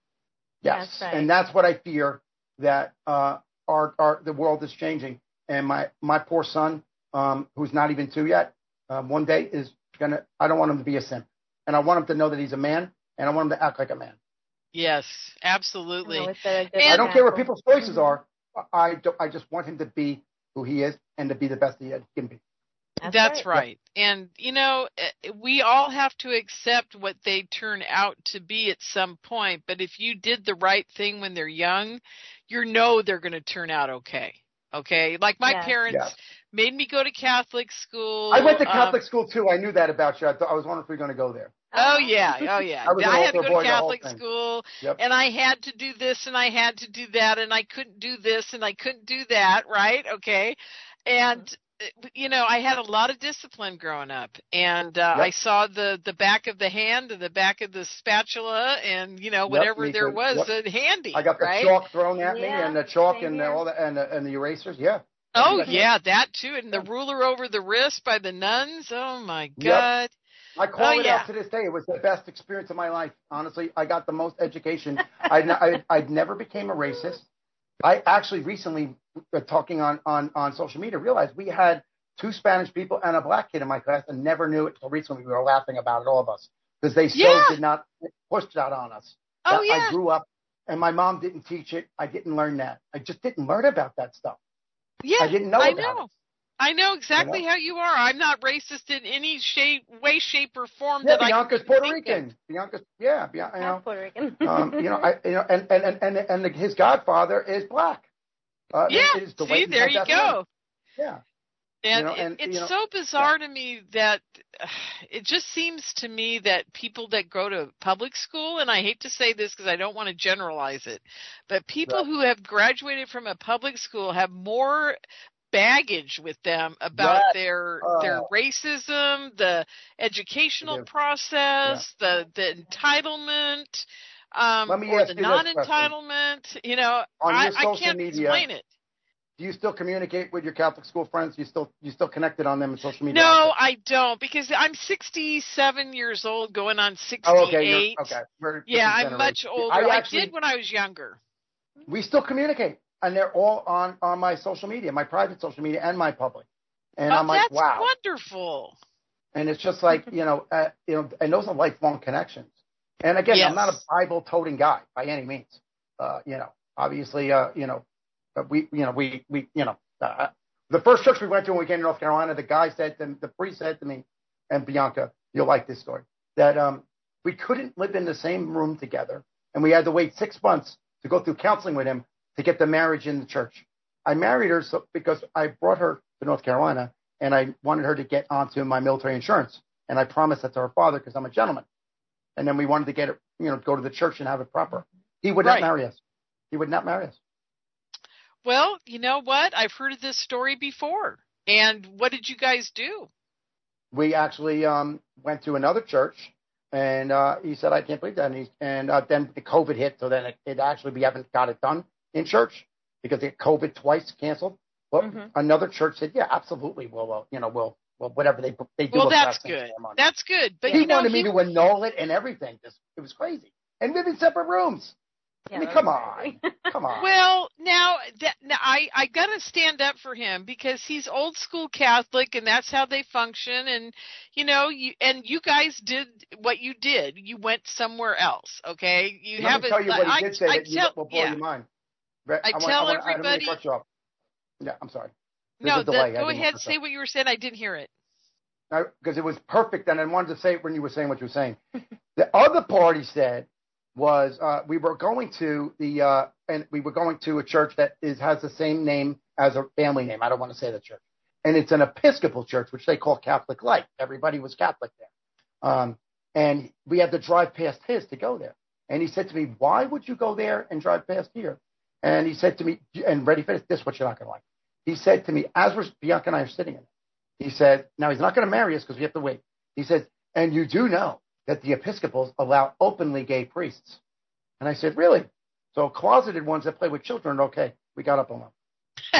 Speaker 3: Yes,
Speaker 2: That's right.
Speaker 3: and that's what I fear that uh, our, our the world is changing. And my my poor son, um, who's not even two yet, um, one day is gonna. I don't want him to be a simp, and I want him to know that he's a man, and I want him to act like a man.
Speaker 4: Yes, absolutely.
Speaker 2: No, it's a good
Speaker 4: And-
Speaker 3: I don't care what
Speaker 2: example.
Speaker 3: people's choices
Speaker 2: Mhm.
Speaker 3: are. I don't, I just want him to be who he is and to be the best he can be.
Speaker 2: That's,
Speaker 4: That's
Speaker 2: right.
Speaker 4: right. And, you know, eh, we all have to accept what they turn out to be at some point. But if you did the right thing when they're young, you know they're going to turn out okay. Okay. Like my
Speaker 2: Yes.
Speaker 4: parents
Speaker 3: Yes.
Speaker 4: made me go to Catholic school.
Speaker 3: I went to
Speaker 4: um,
Speaker 3: Catholic school too. I knew that about you. I, thought, I was wondering if we were going to go there.
Speaker 4: Oh yeah, oh yeah.
Speaker 3: I was an
Speaker 4: I had to
Speaker 3: altar
Speaker 4: go
Speaker 3: boy
Speaker 4: to
Speaker 3: the whole
Speaker 4: Catholic
Speaker 3: thing.
Speaker 4: school,
Speaker 3: Yep.
Speaker 4: and I had to do this, and I had to do that, and I couldn't do this, and I couldn't do that. Right? Okay. And you know, I had a lot of discipline growing up, and uh,
Speaker 3: Yep.
Speaker 4: I saw the the back of the hand and the back of the spatula, and you know,
Speaker 3: Yep,
Speaker 4: whatever
Speaker 3: me
Speaker 4: there
Speaker 3: too.
Speaker 4: was
Speaker 3: Yep.
Speaker 4: uh, handy.
Speaker 3: I got the
Speaker 4: right?
Speaker 3: chalk thrown at me
Speaker 2: Yeah,
Speaker 3: and the chalk
Speaker 2: same
Speaker 3: and the,
Speaker 2: here.
Speaker 3: all the and the, and the erasers. Yeah.
Speaker 4: Oh
Speaker 3: That's it.
Speaker 4: yeah, that too, and the
Speaker 3: Yeah.
Speaker 4: ruler over the wrist by the nuns. Oh my
Speaker 3: Yep.
Speaker 4: God.
Speaker 3: I call
Speaker 4: Oh,
Speaker 3: it
Speaker 4: yeah.
Speaker 3: out to this day. It was the best experience of my life. Honestly, I got the most education. I I I'd never became a racist. I actually recently, uh, talking on, on, on social media, realized we had two Spanish people and a black kid in my class and never knew it until recently. We were laughing about it, all of us, because they so
Speaker 4: Yeah.
Speaker 3: did not push that on us.
Speaker 4: Oh
Speaker 3: That
Speaker 4: yeah.
Speaker 3: I grew up and my mom didn't teach it. I didn't learn that. I just didn't learn about that stuff.
Speaker 4: Yeah.
Speaker 3: I didn't know
Speaker 4: I
Speaker 3: about
Speaker 4: know.
Speaker 3: it.
Speaker 4: I know exactly
Speaker 3: You know?
Speaker 4: how you are. I'm not racist in any shape, way, shape, or form
Speaker 3: Yeah,
Speaker 4: that I
Speaker 3: Bianca's
Speaker 4: can
Speaker 3: Puerto
Speaker 4: think of.
Speaker 3: Rican. Bianca's, yeah, Bianca, you know.
Speaker 2: Half Puerto Rican.
Speaker 3: um, you know, I, you know, and and and and, and the, his godfather is black. Uh,
Speaker 4: Yeah.
Speaker 3: it is the way
Speaker 4: See,
Speaker 3: he
Speaker 4: there
Speaker 3: had
Speaker 4: you
Speaker 3: that
Speaker 4: go.
Speaker 3: name. Yeah,
Speaker 4: And,
Speaker 3: You know,
Speaker 4: it-
Speaker 3: and,
Speaker 4: it's
Speaker 3: you know,
Speaker 4: so bizarre to me that uh, it just seems to me that people that go to public school, and I hate to say this because I don't want to generalize it, but people
Speaker 3: Right.
Speaker 4: who have graduated from a public school have more baggage with them about
Speaker 3: Yes.
Speaker 4: their
Speaker 3: Oh.
Speaker 4: their racism, the educational
Speaker 3: They do.
Speaker 4: process, the the entitlement, um,
Speaker 3: Let me
Speaker 4: or
Speaker 3: ask
Speaker 4: the
Speaker 3: you this question.
Speaker 4: non-entitlement. You know,
Speaker 3: On
Speaker 4: I,
Speaker 3: your
Speaker 4: I
Speaker 3: social
Speaker 4: can't
Speaker 3: media,
Speaker 4: explain it.
Speaker 3: Do you still communicate with your Catholic school friends? You still you still connected on them in social media?
Speaker 4: No, I don't, because I'm sixty-seven years old, going on sixty-eight.
Speaker 3: Oh, okay. You're, okay. We're
Speaker 4: Yeah,
Speaker 3: different
Speaker 4: I'm much
Speaker 3: generation.
Speaker 4: older.
Speaker 3: I
Speaker 4: I,
Speaker 3: actually,
Speaker 4: did when I was younger.
Speaker 3: we still communicate, and they're all on on my social media, my private social media, and my public. And
Speaker 4: Oh,
Speaker 3: I'm like,
Speaker 4: that's
Speaker 3: wow.
Speaker 4: wonderful.
Speaker 3: And it's just like, you know, uh, you know, and those are lifelong connections. And again,
Speaker 4: Yes.
Speaker 3: I'm not a Bible toting guy by any means. Uh, you know, obviously, uh, you know, uh, we, you know, we, we, you know, uh, the first church we went to when we came to North Carolina, the guy said, to, the priest said to me, and Bianca, you'll like this story, that um, we couldn't live in the same room together, and we had to wait six months to go through counseling with him to get the marriage in the church. I married her so, because I brought her to North Carolina, and I wanted her to get onto my military insurance. And I promised that to her father because I'm a gentleman. And then we wanted to get it, you know, go to the church and have it proper. He would
Speaker 4: Right.
Speaker 3: not marry us. He would not marry us.
Speaker 4: Well, you know what? I've heard of this story before. And what did you guys do?
Speaker 3: We actually um, went to another church, and uh, he said, I can't believe that. And, he, and uh, then the COVID hit, so then it, it actually, we haven't got it done in church because they had COVID twice canceled. Well,
Speaker 2: Mm-hmm.
Speaker 3: another church said, yeah, absolutely. We'll, uh, you know, we'll, well, whatever they they do.
Speaker 4: Well,
Speaker 3: a
Speaker 4: that's
Speaker 3: blessing
Speaker 4: good.
Speaker 3: ceremony.
Speaker 4: That's good. But
Speaker 3: he
Speaker 4: you know,
Speaker 3: wanted
Speaker 4: he,
Speaker 3: me to annul it and everything. Just, it was crazy. And live in separate rooms.
Speaker 2: Yeah,
Speaker 3: I mean,
Speaker 2: that
Speaker 3: come
Speaker 2: was
Speaker 3: on,
Speaker 2: crazy.
Speaker 3: come on.
Speaker 4: well, now, that, now I I gotta stand up for him because he's old school Catholic, and that's how they function. And you know, you and you guys did what you did. You went somewhere else. Okay, you
Speaker 3: Let
Speaker 4: have
Speaker 3: me
Speaker 4: a,
Speaker 3: tell you what he
Speaker 4: I,
Speaker 3: did say
Speaker 4: I
Speaker 3: that you,
Speaker 4: tell,
Speaker 3: will blow
Speaker 4: yeah.
Speaker 3: your mind. I,
Speaker 4: I
Speaker 3: want,
Speaker 4: tell
Speaker 3: I want,
Speaker 4: everybody.
Speaker 3: I don't mean to cut you off. Yeah, I'm sorry. There's
Speaker 4: No,
Speaker 3: a delay.
Speaker 4: the,
Speaker 3: I
Speaker 4: go
Speaker 3: didn't
Speaker 4: ahead.
Speaker 3: want to
Speaker 4: Say what you were saying. I didn't hear it.
Speaker 3: because it was perfect, and I wanted to say it when you were saying what you were saying. The other party said was uh, we were going to the uh, and we were going to a church that is has the same name as a family name. I don't want to say the church, and it's an Episcopal church, which they call Catholic Light. Everybody was Catholic there, um, and we had to drive past his to go there. And he said to me, "Why would you go there and drive past here?" And he said to me, and ready for this, this is what you're not going to like. He said to me, as we're, Bianca and I are sitting in it, he said, now he's not going to marry us because we have to wait. He says, and you do know that the Episcopals allow openly gay priests. And I said, really? So closeted ones that play with children, okay. We got up on them.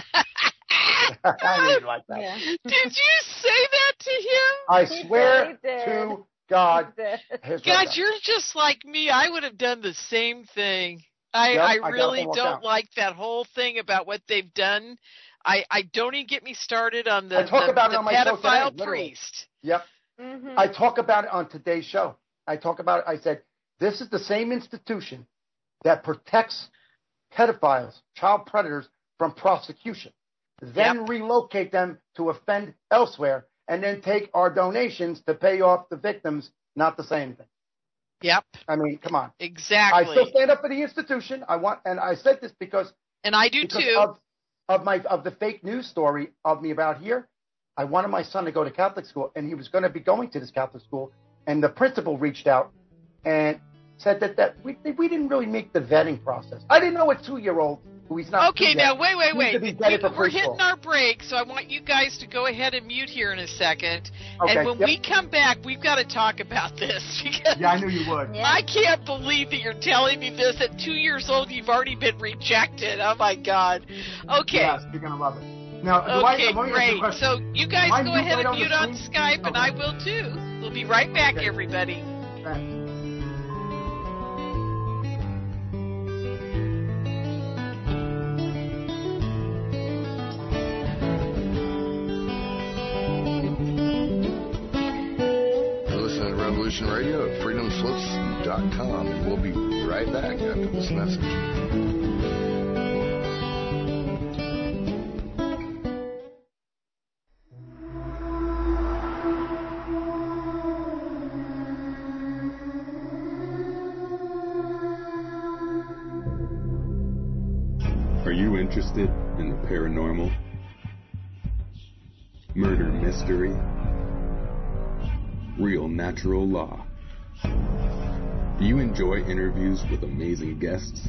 Speaker 3: I knew you'd like that.
Speaker 2: Yeah.
Speaker 4: Did you say that to him?
Speaker 3: I
Speaker 2: He
Speaker 3: swear
Speaker 2: did.
Speaker 3: to God.
Speaker 2: He did.
Speaker 3: his
Speaker 4: God,
Speaker 3: right
Speaker 4: you're just like me. I would have done the same thing. I,
Speaker 3: Yep,
Speaker 4: I
Speaker 3: I got
Speaker 4: really
Speaker 3: them worked
Speaker 4: don't
Speaker 3: out.
Speaker 4: like that whole thing about what they've done. I, I don't even get me started on the,
Speaker 3: I talk
Speaker 4: the,
Speaker 3: about it
Speaker 4: the
Speaker 3: on my show today,
Speaker 4: pedophile
Speaker 3: literally.
Speaker 4: priest.
Speaker 3: Yep.
Speaker 2: Mm-hmm.
Speaker 3: I talk about it on today's show. I talk about it. I said, this is the same institution that protects pedophiles, child predators from prosecution, then
Speaker 4: Yep.
Speaker 3: relocate them to offend elsewhere, and then take our donations to pay off the victims. Not the same thing.
Speaker 4: Yep,
Speaker 3: I mean, come on.
Speaker 4: exactly.
Speaker 3: I still stand up for the institution. I want, and I said this because
Speaker 4: and I do
Speaker 3: because
Speaker 4: too.
Speaker 3: of of my of the fake news story of me about here. I wanted my son to go to Catholic school, and he was going to be going to this Catholic school, and the principal reached out and said that that we we didn't really make the vetting process. I didn't know a two year old who he's not.
Speaker 4: Okay,
Speaker 3: two
Speaker 4: now
Speaker 3: yet,
Speaker 4: wait, wait,
Speaker 3: needs
Speaker 4: wait.
Speaker 3: to be
Speaker 4: We,
Speaker 3: vetted for
Speaker 4: we're
Speaker 3: preschool.
Speaker 4: hitting our break, so I want you guys to go ahead and mute here in a second.
Speaker 3: Okay,
Speaker 4: And when
Speaker 3: yep.
Speaker 4: we come back, we've got to talk about this because
Speaker 3: Yeah, I knew you would.
Speaker 2: Yeah.
Speaker 4: I can't believe that you're telling me this. At two years old, you've already been rejected. Oh my God. Okay.
Speaker 3: Yes, you're gonna love it. Now, do I,
Speaker 4: Okay,
Speaker 3: I'm only asking a
Speaker 4: great.
Speaker 3: question.
Speaker 4: So you guys
Speaker 3: Am I
Speaker 4: go
Speaker 3: mute
Speaker 4: ahead
Speaker 3: right
Speaker 4: and
Speaker 3: on the
Speaker 4: mute on
Speaker 3: screen?
Speaker 4: Skype, and I
Speaker 3: Okay.
Speaker 4: will too. We'll be right back,
Speaker 3: Okay.
Speaker 4: everybody.
Speaker 3: Thanks.
Speaker 5: You're listening to Revolution Radio at freedom slips dot com, and we'll be right back after this message.
Speaker 6: Are you interested in the paranormal? Murder mystery? Real natural law? Do you enjoy interviews with amazing guests?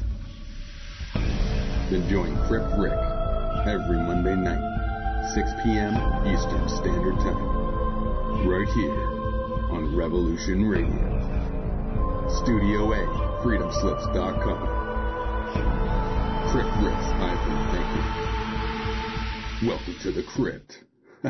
Speaker 6: Then join Crip Rick every Monday night, six p.m. Eastern Standard Time, right here on Revolution Radio. Studio A, freedom slips dot com. Crip Rick's hyphen, thank you. Welcome to the crypt.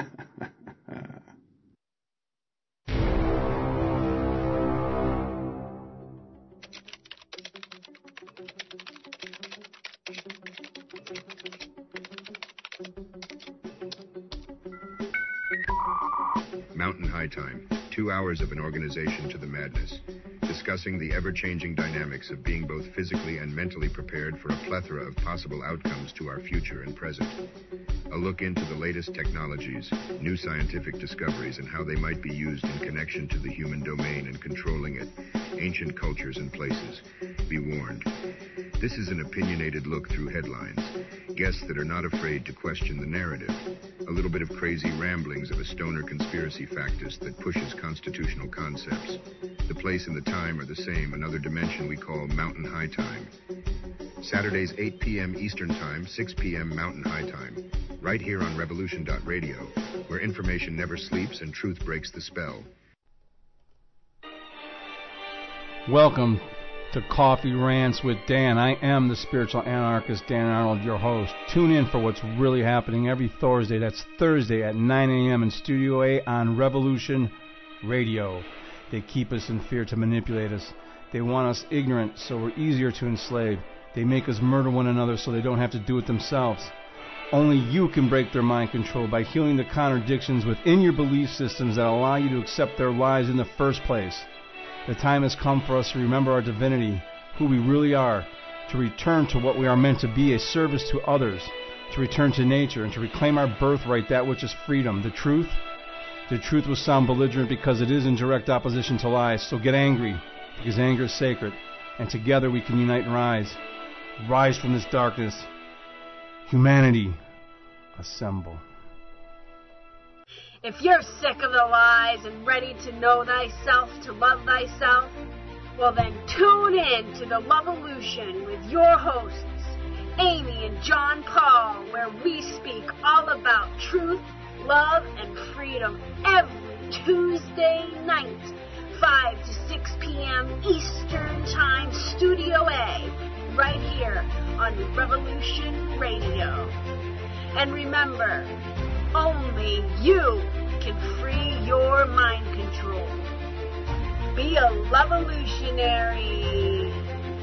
Speaker 7: Mountain High Time, two hours of an organization to the madness, discussing the ever-changing dynamics of being both physically and mentally prepared for a plethora of possible outcomes to our future and present. A look into the latest technologies, new scientific discoveries, and how they might be used in connection to the human domain and controlling it, ancient cultures and places. Be warned. This is an opinionated look through headlines, guests that are not afraid to question the narrative, a little bit of crazy ramblings of a stoner conspiracy factus that pushes constitutional concepts. The place and the time are the same, another dimension we call Mountain High Time. Saturdays, eight p.m. Eastern Time, six p.m. Mountain High Time, right here on Revolution dot radio, where information never sleeps and truth breaks the spell.
Speaker 8: Welcome to Coffee Rants with Dan. I am the spiritual anarchist, Dan Arnold, your host. Tune in for what's really happening every Thursday. That's Thursday at nine a.m. in Studio A on Revolution Radio. They keep us in fear to manipulate us. They want us ignorant so we're easier to enslave. They make us murder one another so they don't have to do it themselves. Only you can break their mind control by healing the contradictions within your belief systems that allow you to accept their lies in the first place. The time has come for us to remember our divinity, who we really are, to return to what we are meant to be, a service to others, to return to nature, and to reclaim our birthright, that which is freedom, the truth. The truth will sound belligerent because it is in direct opposition to lies, so get angry, because anger is sacred, and together we can unite and rise. Rise from this darkness. Humanity, assemble.
Speaker 9: If you're sick of the lies and ready to know thyself, to love thyself, well then tune in to the Loveolution with your hosts, Amy and John Paul, where we speak all about truth, love, and freedom every Tuesday night, five to six p.m. Eastern Time, Studio A, right here on Revolution Radio. And remember, only you can free your mind control. Be a Loveolutionary.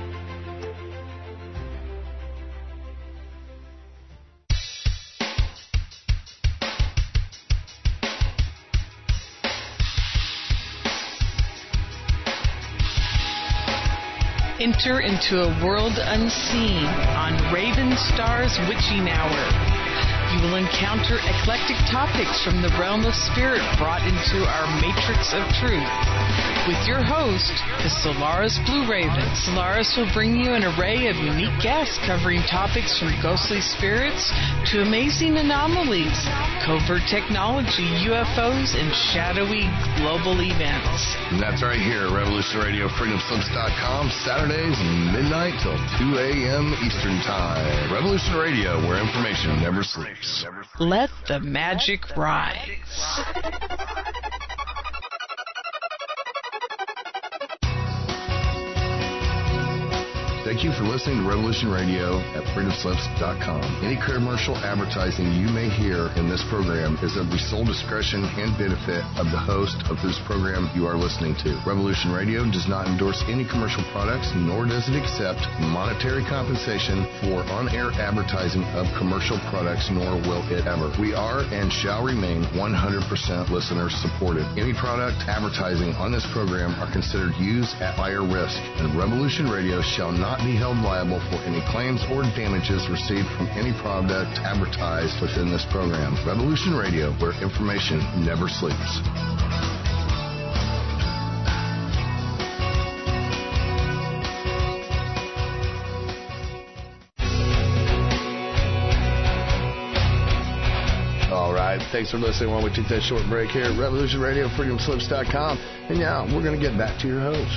Speaker 4: Enter into a world unseen on Raven Star's Witching Hour. You will encounter eclectic topics from the realm of spirit brought into our matrix of truth. With your host, the Solaris Blue Raven. Solaris will bring you an array of unique guests covering topics from ghostly spirits to amazing anomalies, covert technology, U F Os, and shadowy global events.
Speaker 5: And that's right here at Revolution Radio, freedom slips dot com, Saturdays midnight till two a.m. Eastern Time. Revolution Radio, where information never sleeps.
Speaker 4: Let the magic rise.
Speaker 5: Thank you for listening to Revolution Radio at freedom slips dot com. Any commercial advertising you may hear in this program is of the sole discretion and benefit of the host of whose program you are listening to. Revolution Radio does not endorse any commercial products, nor does it accept monetary compensation for on-air advertising of commercial products, nor will it ever. We are and shall remain one hundred percent listener supported. Any product advertising on this program are considered used at higher risk, and Revolution Radio shall not be held liable for any claims or damages received from any product advertised within this program. Revolution Radio, where information never sleeps. All right, thanks for listening while we take that short break here at Revolution Radio, freedom slips dot com. And now we're going to get back to your host.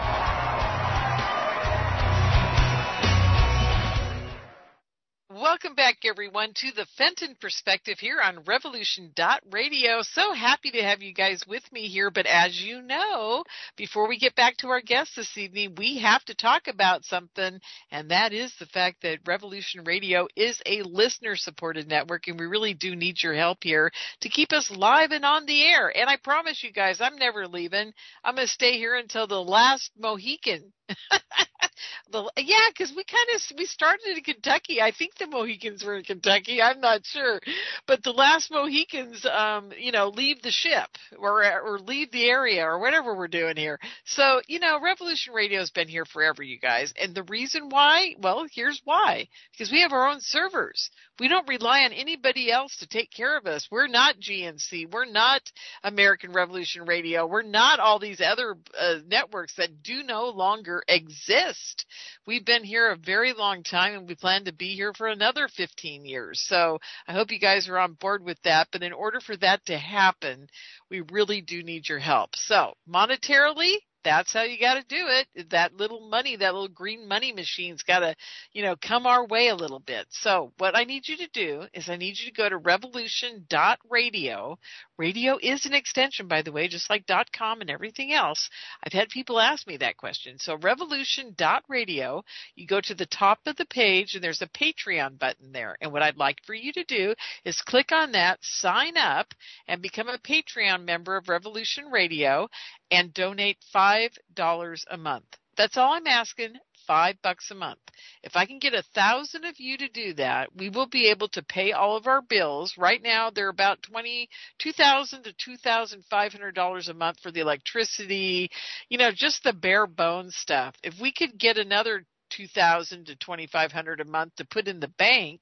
Speaker 4: Welcome back, everyone, to the Fenton Perspective here on Revolution Radio. So happy to have you guys with me here. But as you know, before we get back to our guests this evening, we have to talk about something, and that is the fact that Revolution Radio is a listener-supported network, and we really do need your help here to keep us live and on the air. And I promise you guys, I'm never leaving. I'm going to stay here until the last Mohican. the, yeah, because we kind of we started in Kentucky. I think the Mohicans were in Kentucky. I'm not sure, but the last Mohicans, um, you know, leave the ship or or leave the area or whatever we're doing here. So you know, Revolution Radio has been here forever, you guys. And the reason why, well, here's why: because we have our own servers. We don't rely on anybody else to take care of us. We're not G N C. We're not American Revolution Radio. We're not all these other uh, networks that do no longer exist. We've been here a very long time, and we plan to be here for another fifteen years. So I hope you guys are on board with that. But in order for that to happen, we really do need your help. So monetarily, that's how you got to do it. That little money, that little green money machine's got to, you know, come our way a little bit. So what I need you to do is I need you to go to revolution dot radio. Radio is an extension, by the way, just like .com and everything else. I've had people ask me that question. So revolution dot radio, you go to the top of the page, and there's a Patreon button there. And what I'd like for you to do is click on that, sign up, and become a Patreon member of Revolution Radio, and donate five dollars a month. That's all I'm asking. Five bucks a month. If I can get a thousand of you to do that, we will be able to pay all of our bills. Right now, they're about twenty, two thousand to two thousand five hundred dollars a month for the electricity. You know, just the bare bones stuff. If we could get another two thousand to twenty five hundred a month to put in the bank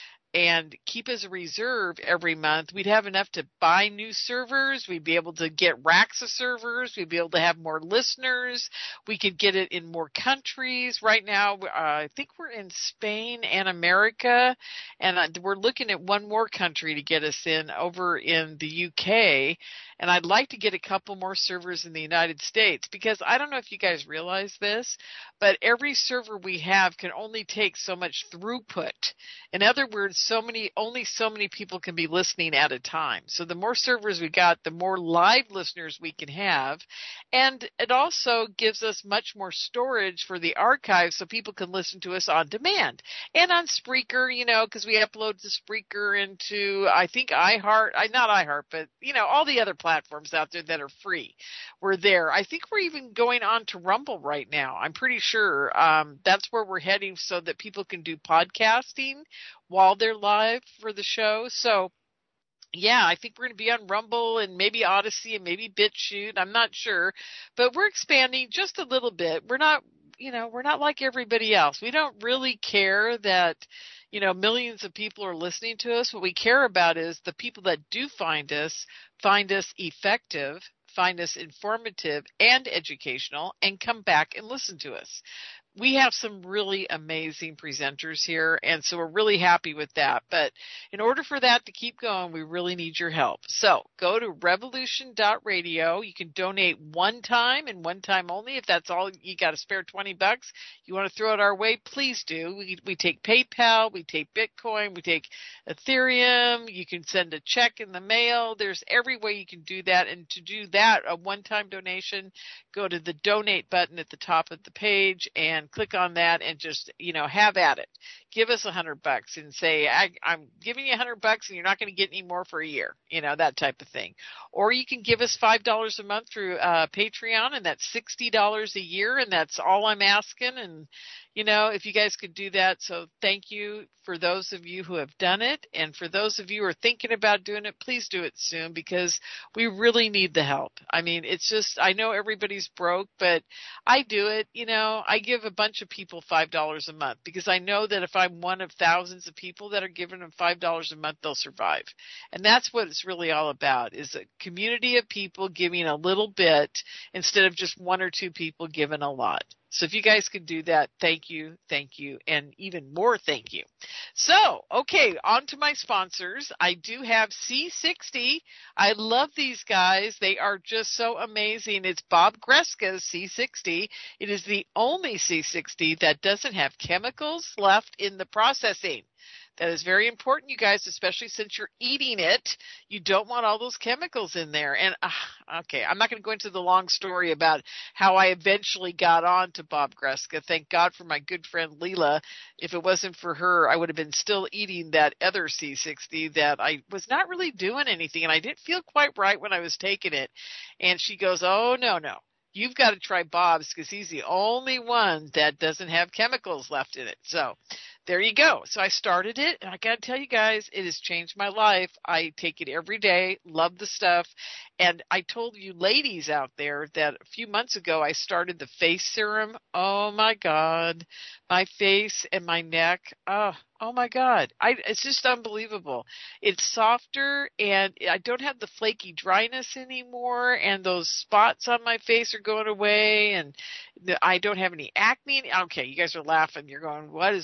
Speaker 4: and keep as a reserve every month, we'd have enough to buy new servers. We'd be able to get racks of servers. We'd be able to have more listeners. We could get it in more countries. Right now, uh, I think we're in Spain and America, and uh, we're looking at one more country to get us in over in the U K. And I'd like to get a couple more servers in the United States, because I don't know if you guys realize this, but every server we have can only take so much throughput. In other words, so many, only so many people can be listening at a time. So the more servers we got, the more live listeners we can have. And it also gives us much more storage for the archive, so people can listen to us on demand. And on Spreaker, you know, because we upload to Spreaker into, I think, iHeart, I not iHeart, but, you know, all the other platforms out there that are free. We're there. I think we're even going on to Rumble right now. I'm pretty sure um, that's where we're heading, so that people can do podcasting while they're live for the show. So, yeah, I think we're going to be on Rumble and maybe Odyssey and maybe BitChute. I'm not sure, but we're expanding just a little bit. We're not, you know, we're not like everybody else. We don't really care that, you know, millions of people are listening to us. What we care about is the people that do find us, find us effective, find us informative and educational, and come back and listen to us. We have some really amazing presenters here, and so we're really happy with that. But in order for that to keep going, we really need your help. So go to revolution dot radio. You can donate one time and one time only. If that's all you got, a spare twenty bucks, you want to throw it our way, please do. We, we take PayPal, we take Bitcoin, we take Ethereum. You can send a check in the mail. There's every way you can do that. And to do that, a one-time donation, go to the donate button at the top of the page and click on that, and just, you know, have at it. Give us a hundred bucks and say, I, I'm giving you a hundred bucks and you're not going to get any more for a year, you know, that type of thing. Or you can give us five dollars a month through uh, Patreon, and that's sixty dollars a year, and that's all I'm asking. And, you know, if you guys could do that. So thank you for those of you who have done it. And for those of you who are thinking about doing it, please do it soon, because we really need the help. I mean, it's just, I know everybody's broke, but I do it. You know, I give a bunch of people five dollars a month, because I know that if I'm one of thousands of people that are giving them five dollars a month, they'll survive. And that's what it's really all about, is a community of people giving a little bit instead of just one or two people giving a lot. So if you guys could do that, thank you, thank you, and even more thank you. So, okay, on to my sponsors. I do have C sixty. I love these guys. They are just so amazing. It's Bob Greska's C sixty. It is the only C sixty that doesn't have chemicals left in the processing. That is very important, you guys, especially since you're eating it. You don't want all those chemicals in there. And, uh, okay, I'm not going to go into the long story about how I eventually got on to Bob Greska. Thank God for my good friend Leela. If it wasn't for her, I would have been still eating that other C sixty that I was not really doing anything, and I didn't feel quite right when I was taking it. And she goes, oh, no, no. You've got to try Bob's, because he's the only one that doesn't have chemicals left in it. So there you go. So I started it, and I got to tell you guys, it has changed my life. I take it every day, love the stuff. And I told you ladies out there that a few months ago I started the face serum. Oh, my God. My face and my neck. Oh, oh my God. I, it's just unbelievable. It's softer, and I don't have the flaky dryness anymore, and those spots on my face are going away, and I don't have any acne. Okay, you guys are laughing. You're going, what is a sixty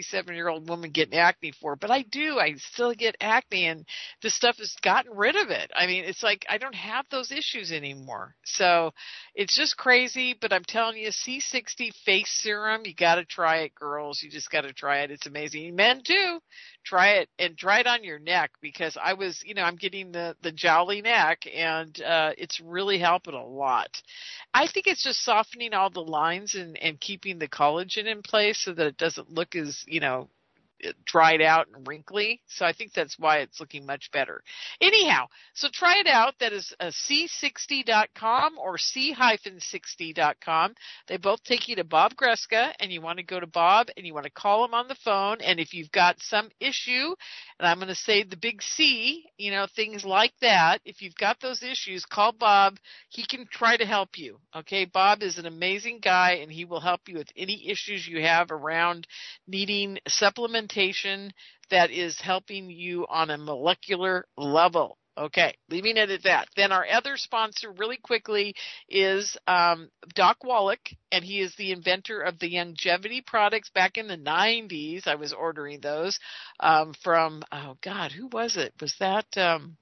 Speaker 4: sixty-seven-year-old woman getting acne for, but I do. I still get acne, and this stuff has gotten rid of it. I mean, it's like I don't have those issues anymore. So it's just crazy, but I'm telling you, C sixty face serum, you got to try it, girls. You just got to try it. It's amazing. Men too. Try it and try it on your neck, because I was, you know, I'm getting the, the jowly neck, and uh, it's really helping a lot. I think it's just softening all the lines and, and keeping the collagen in place so that it doesn't look as, you know, dried out and wrinkly. So I think that's why it's looking much better. Anyhow, so try it out. That is uh, C sixty dot com or C sixty dot com. They both take you to Bob Greska, and you want to go to Bob and you want to call him on the phone. And if you've got some issue, and I'm going to say the big C, you know, things like that, if you've got those issues, call Bob. He can try to help you. Okay, Bob is an amazing guy, and he will help you with any issues you have around needing supplementation that is helping you on a molecular level. Okay, leaving it at that. Then our other sponsor really quickly is um, Doc Wallach, and he is the inventor of the longevity products. Back in the nineties, I was ordering those um, from, oh, God, who was it? Was that... Um,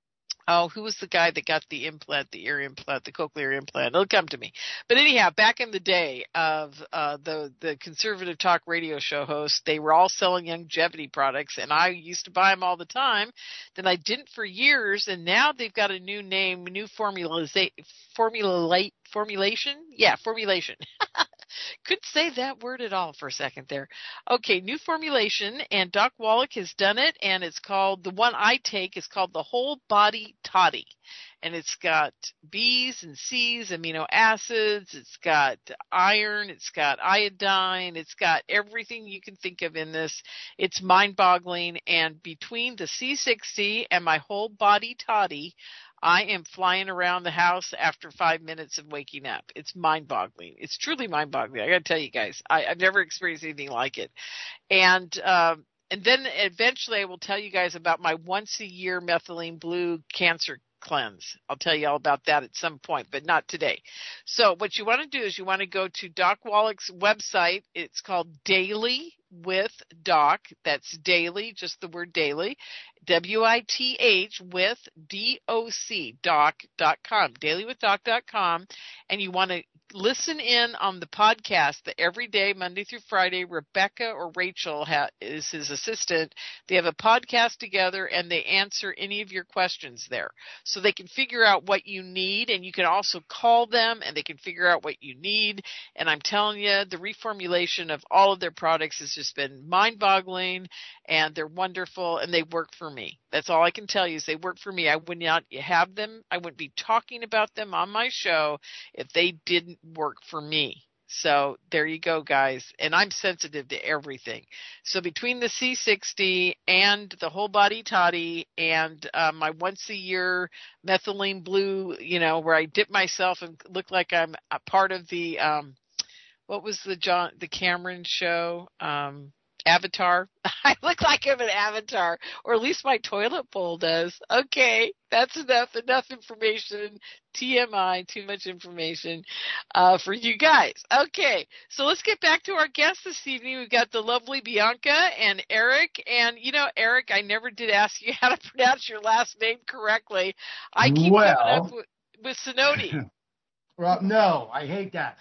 Speaker 4: Oh, who was the guy that got the implant, the ear implant, the cochlear implant? It'll come to me. But anyhow, back in the day of uh, the the conservative talk radio show hosts, they were all selling longevity products, and I used to buy them all the time. Then I didn't for years, and now they've got a new name, new formula, formulate, formulation? Yeah, formulation. Couldn't say that word at all for a second there. Okay, new formulation, and Doc Wallach has done it, and it's called, the one I take is called the Whole Body Toddy. And it's got B's and C's, amino acids, it's got iron, it's got iodine, it's got everything you can think of in this. It's mind-boggling, and between the C sixty and my Whole Body Toddy, I am flying around the house after five minutes of waking up. It's mind-boggling. It's truly mind-boggling. I got to tell you guys, I, I've never experienced anything like it. And um, and then eventually I will tell you guys about my once-a-year methylene blue cancer cleanse. I'll tell you all about that at some point, but not today. So what you want to do is you want to go to Doc Wallach's website. It's called Daily with Doc. That's daily, just the word daily. W I T H with D O C, doc dot com, daily with doc dot com. And you want to listen in on the podcast that every day, Monday through Friday, Rebecca or Rachel ha- is his assistant. They have a podcast together, and they answer any of your questions there. So they can figure out what you need, and you can also call them, and they can figure out what you need. And I'm telling you, the reformulation of all of their products has just been mind-boggling, and they're wonderful, and they work for me. That's all I can tell you is they work for me. I would not have them. I wouldn't be talking about them on my show if they didn't work for me. So there you go, guys. And I'm sensitive to everything. So between the C sixty and the Whole Body Toddy and uh, my once a year methylene blue, you know, where I dip myself and look like I'm a part of the, um, what was the John, the Cameron show? Um, Avatar. I look like I'm an avatar, or at least my toilet bowl does. Okay, that's enough. Enough information. T M I, too much information uh, for you guys. Okay, so let's get back to our guests this evening. We've got the lovely Bianca and Eric. And, you know, Eric, I never did ask you how to pronounce your last name correctly. I keep
Speaker 3: well,
Speaker 4: coming up with, with Sinodi.
Speaker 3: Well, no, I hate that.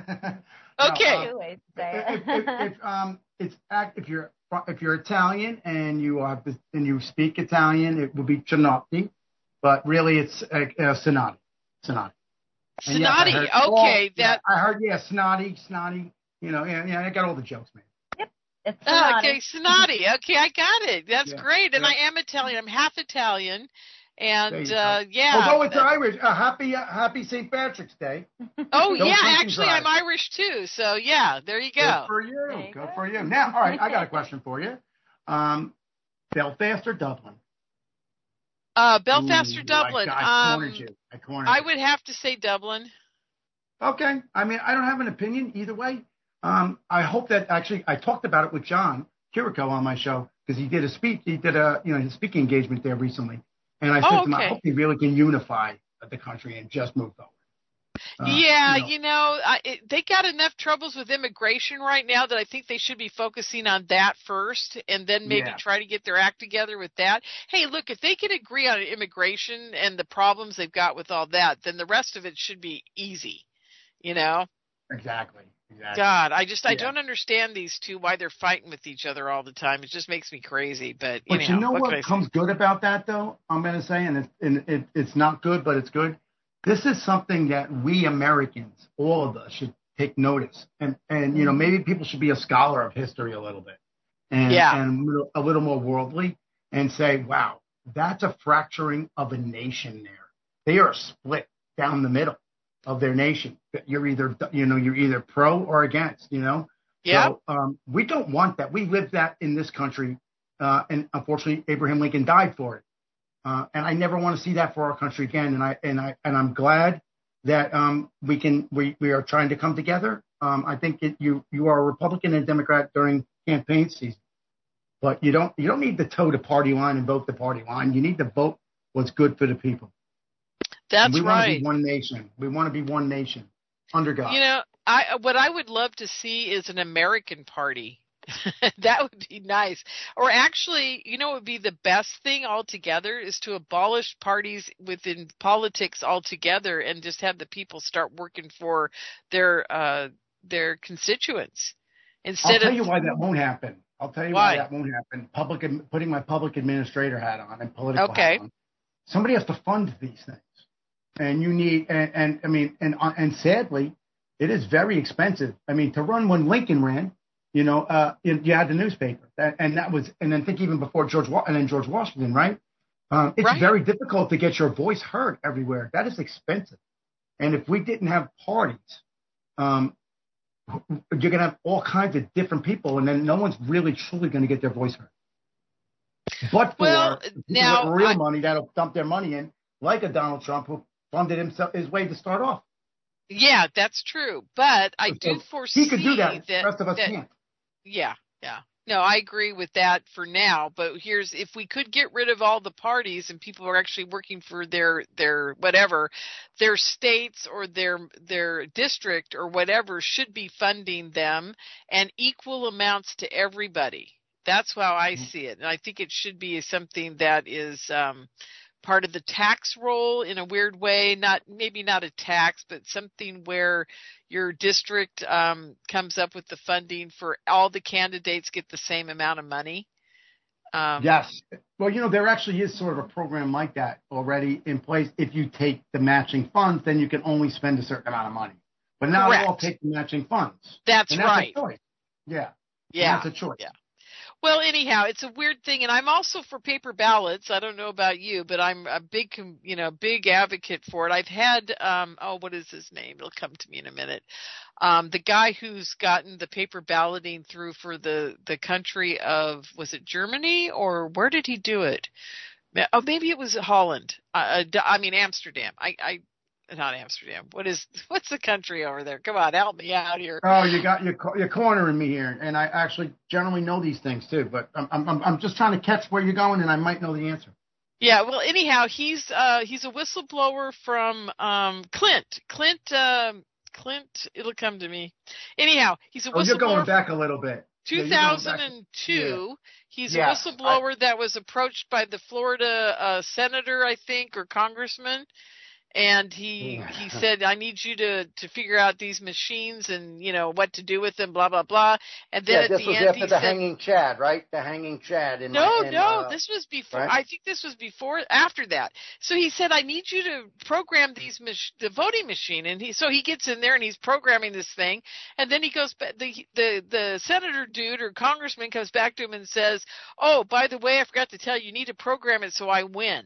Speaker 4: Okay.
Speaker 3: No, uh, if, if, if, if, um, it's if you're if you're Italian and you are and you speak Italian, it will be Cinotti, but really it's uh, uh, Sinati. Sinati.
Speaker 4: Sinati.
Speaker 3: Yes,
Speaker 4: okay,
Speaker 3: all,
Speaker 4: that
Speaker 3: yeah, I heard. Yeah, snotty, snotty. You know, yeah, yeah. I got all the jokes, man.
Speaker 2: Yep. It's
Speaker 4: Sinati. Okay, Sinati. Okay, I got it. That's
Speaker 3: yeah,
Speaker 4: great. And
Speaker 3: yeah.
Speaker 4: I am Italian. I'm half Italian. And uh,
Speaker 3: go.
Speaker 4: yeah.
Speaker 3: Although it's Irish, uh, happy uh, Happy Saint Patrick's Day.
Speaker 4: Oh yeah, actually I'm Irish too. So yeah, there you go.
Speaker 3: Good for you.
Speaker 2: you
Speaker 3: Good
Speaker 2: go.
Speaker 3: for you. Now, all right, I got a question for you. Um, Belfast or Dublin?
Speaker 4: Uh, Belfast
Speaker 3: Ooh,
Speaker 4: or Dublin?
Speaker 3: I, I
Speaker 4: um,
Speaker 3: cornered you. I cornered
Speaker 4: I
Speaker 3: you.
Speaker 4: would have to say Dublin.
Speaker 3: Okay. I mean, I don't have an opinion either way. Um, I hope that actually I talked about it with John Kiriko on my show because he did a speech. He did a you know his speaking engagement there recently. And I said
Speaker 4: oh,
Speaker 3: to him,
Speaker 4: okay.
Speaker 3: I hope they really can unify the country and just move forward.
Speaker 4: Uh, yeah,
Speaker 3: you know,
Speaker 4: you know I, it, they got enough troubles with immigration right now that I think they should be focusing on that first and then maybe
Speaker 3: yeah.
Speaker 4: try to get their act together with that. Hey, look, if they can agree on immigration and the problems they've got with all that, then the rest of it should be easy, you know?
Speaker 3: Exactly. Exactly.
Speaker 4: God, I just, I
Speaker 3: yeah.
Speaker 4: don't understand these two, why they're fighting with each other all the time. It just makes me crazy. But,
Speaker 3: But
Speaker 4: anyhow,
Speaker 3: you know
Speaker 4: what,
Speaker 3: what comes good about that, though? I'm going to say, and, it, and it, it's not good, but it's good. This is something that we Americans, all of us, should take notice. And, and you know, maybe people should be a scholar of history a little bit and,
Speaker 4: Yeah.
Speaker 3: and a little, a little more worldly and say, wow, that's a fracturing of a nation there. They are split down the middle of their nation. You're either, you know, you're either pro or against, you know?
Speaker 4: Yeah.
Speaker 3: So um, we don't want that. We lived that in this country. Uh, and unfortunately, Abraham Lincoln died for it. Uh, and I never want to see that for our country again. And I and I and I'm glad that um, we can we, we are trying to come together. Um, I think it, you you are a Republican and Democrat during campaign season, but you don't you don't need to toe the party line and vote the party line. You need to vote what's good for the people.
Speaker 4: That's
Speaker 3: and we
Speaker 4: right.
Speaker 3: want to be one nation. We want to be one nation under God.
Speaker 4: You know, I what I would love to see is an American party. That would be nice. Or actually, you know what would be the best thing altogether is to abolish parties within politics altogether and just have the people start working for their uh, their constituents. Instead
Speaker 3: I'll tell
Speaker 4: of,
Speaker 3: you why that won't happen. I'll tell you
Speaker 4: why,
Speaker 3: why that won't happen. Public, putting my public administrator hat on and political
Speaker 4: okay.
Speaker 3: hat on. Somebody has to fund these things, and you need and, and I mean and and sadly, it is very expensive. I mean, to run when Lincoln ran. You know, uh, you, you had the newspaper, that, and that was, and then think even before George, and then George Washington, right? Um, it's
Speaker 4: right.
Speaker 3: very difficult to get your voice heard everywhere. That is expensive. And if we didn't have parties, um, you're going to have all kinds of different people, and then no one's really truly going to get their voice heard. But for
Speaker 4: well,
Speaker 3: people
Speaker 4: now,
Speaker 3: with real
Speaker 4: I,
Speaker 3: money that'll dump their money in, like a Donald Trump who funded himself his way to start off.
Speaker 4: Yeah, that's true. But I
Speaker 3: so
Speaker 4: do foresee
Speaker 3: he could do that.
Speaker 4: that
Speaker 3: the rest of us
Speaker 4: that,
Speaker 3: can't.
Speaker 4: Yeah, yeah. No, I agree with that for now. But here's, if we could get rid of all the parties and people are actually working for their their whatever, their states or their their district or whatever should be funding them and equal amounts to everybody. That's how I see it, and I think it should be something that is um, part of the tax roll in a weird way. Not maybe not a tax, but something where your district um, comes up with the funding for all the candidates get the same amount of money. Um,
Speaker 3: yes. Well, you know, there actually is sort of a program like that already in place. If you take the matching funds, then you can only spend a certain amount of money. But now they all take the matching funds.
Speaker 4: That's,
Speaker 3: and that's
Speaker 4: right.
Speaker 3: A choice. Yeah.
Speaker 4: Yeah.
Speaker 3: And that's a choice.
Speaker 4: Yeah. Well, anyhow, it's a weird thing, and I'm also for paper ballots. I don't know about you, but I'm a big, you know, big advocate for it. I've had, um, oh, what is his name? It'll come to me in a minute. Um, the guy who's gotten the paper balloting through for the, the country of, was it Germany, or where did he do it? Oh, maybe it was Holland. Uh, I mean, Amsterdam. I, I, not Amsterdam. What is, what's the country over there? Come on, help me out here.
Speaker 3: Oh, you got you're, you're cornering me here, and I actually generally know these things too. But I'm I'm I'm just trying to catch where you're going, and I might know the answer.
Speaker 4: Yeah, well, anyhow, he's uh he's a whistleblower from um Clint. Clint. Um, Clint. It'll come to me. Anyhow, he's a whistleblower.
Speaker 3: Oh, you're going back a little bit.
Speaker 4: two thousand two. Yeah. He's
Speaker 3: yes,
Speaker 4: a whistleblower
Speaker 3: I,
Speaker 4: that was approached by the Florida uh, senator, I think, or congressman. And he he said, I need you to, to figure out these machines and, you know, what to do with them, blah, blah, blah. And then
Speaker 10: yeah,
Speaker 4: at
Speaker 10: this
Speaker 4: the
Speaker 10: was
Speaker 4: end,
Speaker 10: after
Speaker 4: he
Speaker 10: the
Speaker 4: said,
Speaker 10: hanging Chad, right? The hanging Chad. In
Speaker 4: no,
Speaker 10: my, in,
Speaker 4: no,
Speaker 10: uh,
Speaker 4: this was before.
Speaker 10: right?
Speaker 4: I think this was before, after that. So he said, I need you to program these mach- the voting machine. And he so he gets in there and he's programming this thing. And then he goes back, the, the, the senator dude or congressman comes back to him and says, oh, by the way, I forgot to tell you, you need to program it so I win.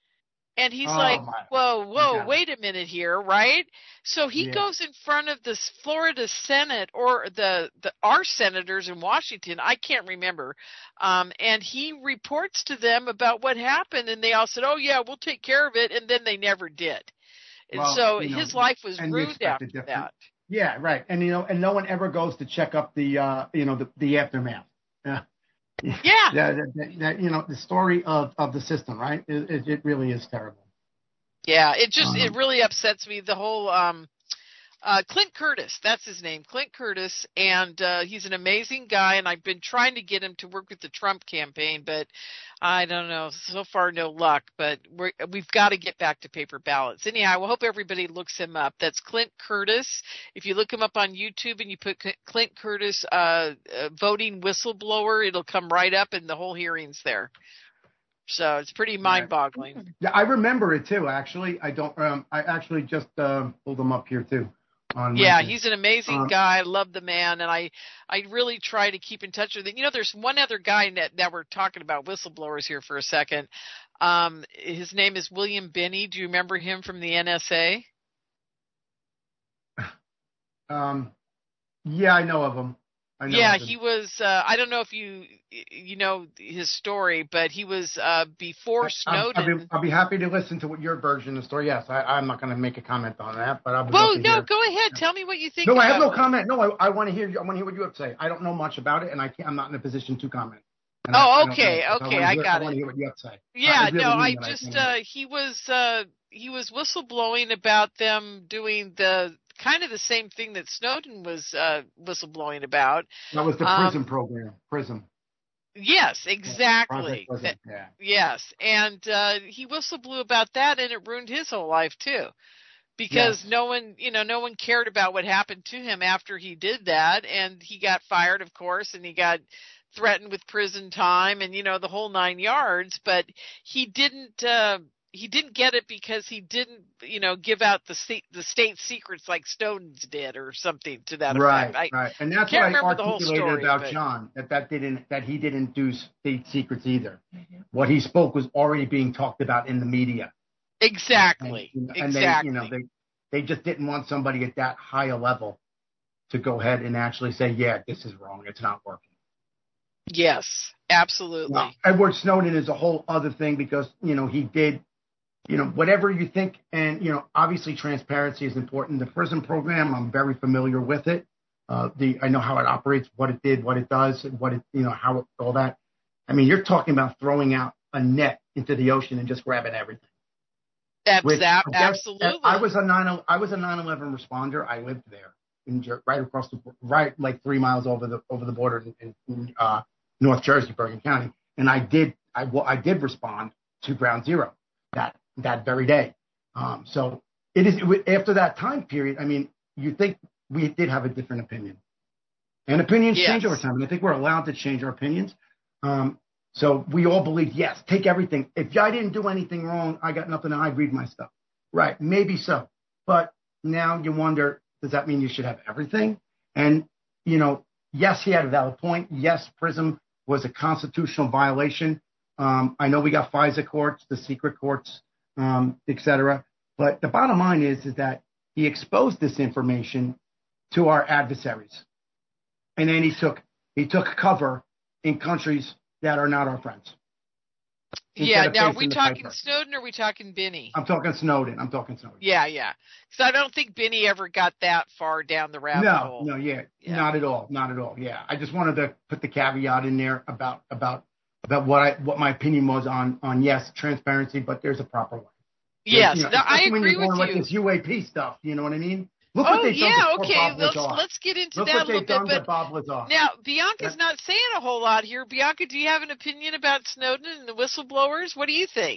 Speaker 4: And he's
Speaker 3: oh,
Speaker 4: like,
Speaker 3: my.
Speaker 4: whoa, whoa,
Speaker 3: yeah.
Speaker 4: wait a minute here, right? So he
Speaker 3: yeah.
Speaker 4: goes in front of the Florida Senate or the, the our senators in Washington, I can't remember, um, and he reports to them about what happened, and they all said, oh, yeah, we'll take care of it, and then they never did. And
Speaker 3: well,
Speaker 4: so
Speaker 3: you know,
Speaker 4: his life was ruined after
Speaker 3: different.
Speaker 4: that.
Speaker 3: Yeah, right. And, you know, and no one ever goes to check up the, uh, you know, the, the aftermath. Yeah.
Speaker 4: Yeah.
Speaker 3: that, that, that, you know, the story of, of the system, right? It, it, it really is terrible.
Speaker 4: Yeah, it just,
Speaker 3: um,
Speaker 4: it really upsets me. The whole, um, Uh, Clint Curtis, that's his name, Clint Curtis, and uh, he's an amazing guy, and I've been trying to get him to work with the Trump campaign, but I don't know, so far no luck, but we're, we've got to get back to paper ballots. Anyhow, I hope everybody looks him up. That's Clint Curtis. If you look him up on YouTube and you put Clint Curtis uh, uh, voting whistleblower, it'll come right up, and the whole hearing's there. So it's pretty mind-boggling.
Speaker 3: Yeah, I remember it too. Actually, I don't. Um, I actually just uh, pulled him up here too. On
Speaker 4: yeah,
Speaker 3: LinkedIn.
Speaker 4: He's an amazing um, guy. I love the man, and I, I really try to keep in touch with him. You know, there's one other guy that, that we're talking about whistleblowers here for a second. Um, his name is William Binney. Do you remember him from the N S A?
Speaker 3: Um, yeah, I know of him. I know
Speaker 4: yeah,
Speaker 3: of him.
Speaker 4: he was. Uh, I don't know if you, you know his story, but he was uh, before Snowden.
Speaker 3: I'll be, I'll be happy to listen to what your version of the story. Yes, I, I'm not going to make a comment on that, but I'll be.
Speaker 4: Well, no,
Speaker 3: hear.
Speaker 4: go ahead. Tell me what you think.
Speaker 3: No,
Speaker 4: about
Speaker 3: I have no
Speaker 4: it.
Speaker 3: comment. No, I, I want to hear. I want to hear what you have to say. I don't know much about it, and I can't, I'm not in a position to comment. And
Speaker 4: oh,
Speaker 3: I,
Speaker 4: okay,
Speaker 3: I
Speaker 4: okay,
Speaker 3: I,
Speaker 4: I
Speaker 3: hear,
Speaker 4: got
Speaker 3: I
Speaker 4: it.
Speaker 3: want to hear what you have to say.
Speaker 4: Yeah,
Speaker 3: I really
Speaker 4: no, I
Speaker 3: that.
Speaker 4: just
Speaker 3: I
Speaker 4: uh, he was uh, he was whistleblowing about them doing the. Kind of the same thing that Snowden was uh, whistleblowing about.
Speaker 3: That was the
Speaker 4: um,
Speaker 3: PRISM program. PRISM.
Speaker 4: Yes, exactly.
Speaker 3: Yeah, PRISM, yeah.
Speaker 4: Yes, and uh, he whistleblew about that, and it ruined his whole life too, because
Speaker 3: yes.
Speaker 4: no one, you know, no one cared about what happened to him after he did that, and he got fired, of course, and he got threatened with prison time, and you know the whole nine yards. But he didn't. Uh, He didn't get it because he didn't, you know, give out the state, the state secrets like Snowden's did or something to that
Speaker 3: right,
Speaker 4: effect. I
Speaker 3: right, and that's
Speaker 4: can't
Speaker 3: what I
Speaker 4: remember the whole
Speaker 3: articulated
Speaker 4: story,
Speaker 3: about
Speaker 4: but...
Speaker 3: John. That that didn't that he didn't do state secrets either. Mm-hmm. What he spoke was already being talked about in the media.
Speaker 4: Exactly.
Speaker 3: And, and
Speaker 4: exactly.
Speaker 3: they, you know, they they just didn't want somebody at that high a level to go ahead and actually say, yeah, this is wrong. It's not working.
Speaker 4: Yes, absolutely.
Speaker 3: Now, Edward Snowden is a whole other thing because, you know, he did, you know, whatever you think. And, you know, obviously transparency is important. The PRISM program, I'm very familiar with it. Uh, the I know how it operates, what it did, what it does, what it, you know, how it, all that. I mean, you're talking about throwing out a net into the ocean and just grabbing everything.
Speaker 4: Which,
Speaker 3: guess,
Speaker 4: absolutely.
Speaker 3: I was a nine. I was a nine eleven responder. I lived there, in, right across the, right like three miles over the over the border in, in uh, North Jersey, Bergen County, and I did. I well, I did respond to Ground Zero that that very day. Um, so it is it, after that time period. I mean, you think we did have a different opinion, and opinions
Speaker 4: yes.
Speaker 3: change over time, and I think we're allowed to change our opinions. Um, So we all believe, yes, take everything. If I didn't do anything wrong, I got nothing to hide, read my stuff. Right, maybe so. But now you wonder, does that mean you should have everything? And, you know, yes, he had a valid point. Yes, PRISM was a constitutional violation. Um, I know we got FISA courts, the secret courts, um, et cetera. But the bottom line is, is that he exposed this information to our adversaries. And then he took he took cover in countries that are not our friends.
Speaker 4: Yeah, now are we talking paper. Snowden or are we talking Binney?
Speaker 3: I'm talking Snowden. I'm talking Snowden.
Speaker 4: Yeah, yeah. Because I don't think Binney ever got that far down the rabbit
Speaker 3: no,
Speaker 4: hole.
Speaker 3: No, yeah, yeah, not at all, not at all. Yeah, I just wanted to put the caveat in there about about about what I what my opinion was on on yes, transparency, but there's a proper way.
Speaker 4: Yes,
Speaker 3: you know,
Speaker 4: no, I
Speaker 3: when
Speaker 4: agree
Speaker 3: you're
Speaker 4: with
Speaker 3: like
Speaker 4: you.
Speaker 3: This U A P stuff, you know what I mean? Look
Speaker 4: oh
Speaker 3: what they've
Speaker 4: yeah,
Speaker 3: done to
Speaker 4: okay.
Speaker 3: Bob
Speaker 4: Let's
Speaker 3: Lazar.
Speaker 4: let's get into
Speaker 3: Look
Speaker 4: that
Speaker 3: what
Speaker 4: a little
Speaker 3: they've done
Speaker 4: bit.
Speaker 3: to Bob Lazar.
Speaker 4: Now Bianca's
Speaker 3: yeah.
Speaker 4: not saying a whole lot here. Bianca, do you have an opinion about Snowden and the whistleblowers? What do you think?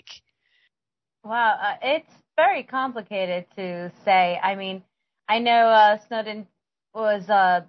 Speaker 2: Well, uh, it's very complicated to say. I mean, I know uh, Snowden was uh,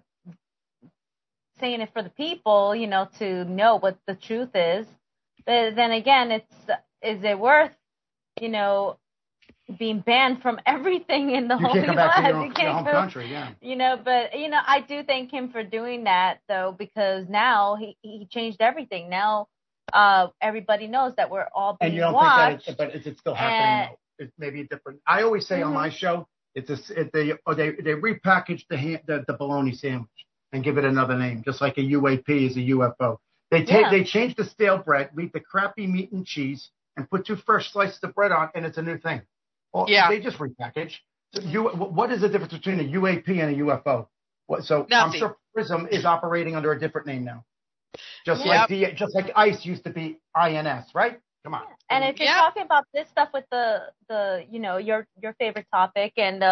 Speaker 2: saying it for the people, you know, to know what the truth is. But then again, it's is it worth, you know, being banned from everything in the
Speaker 3: you
Speaker 2: holy
Speaker 3: can't come back to
Speaker 2: land?
Speaker 3: your,
Speaker 2: you can't
Speaker 3: your home
Speaker 2: go,
Speaker 3: country, yeah.
Speaker 2: You know, but you know, I do thank him for doing that though, because now he he changed everything. Now uh, everybody knows that we're all being
Speaker 3: and you don't
Speaker 2: watched.
Speaker 3: Think that it's, but is it still happening? And, it's maybe different. I always say mm-hmm. on my show, it's a it, they or they they repackage the, hand, the the bologna sandwich and give it another name, just like a U A P is a U F O. They take
Speaker 2: yeah.
Speaker 3: they change the stale bread, leave the crappy meat and cheese, and put two fresh slices of bread on, and it's a new thing. Well, yeah. They just repackage. So you, what is the difference between a U A P and a U F O? What, so
Speaker 4: Nothing.
Speaker 3: I'm sure PRISM is operating under a different name now. Just
Speaker 4: yep.
Speaker 3: like the, just like ICE used to be I N S, right? Come on.
Speaker 2: And if you're
Speaker 4: yep.
Speaker 2: talking about this stuff with the, the you know, your your favorite topic and uh,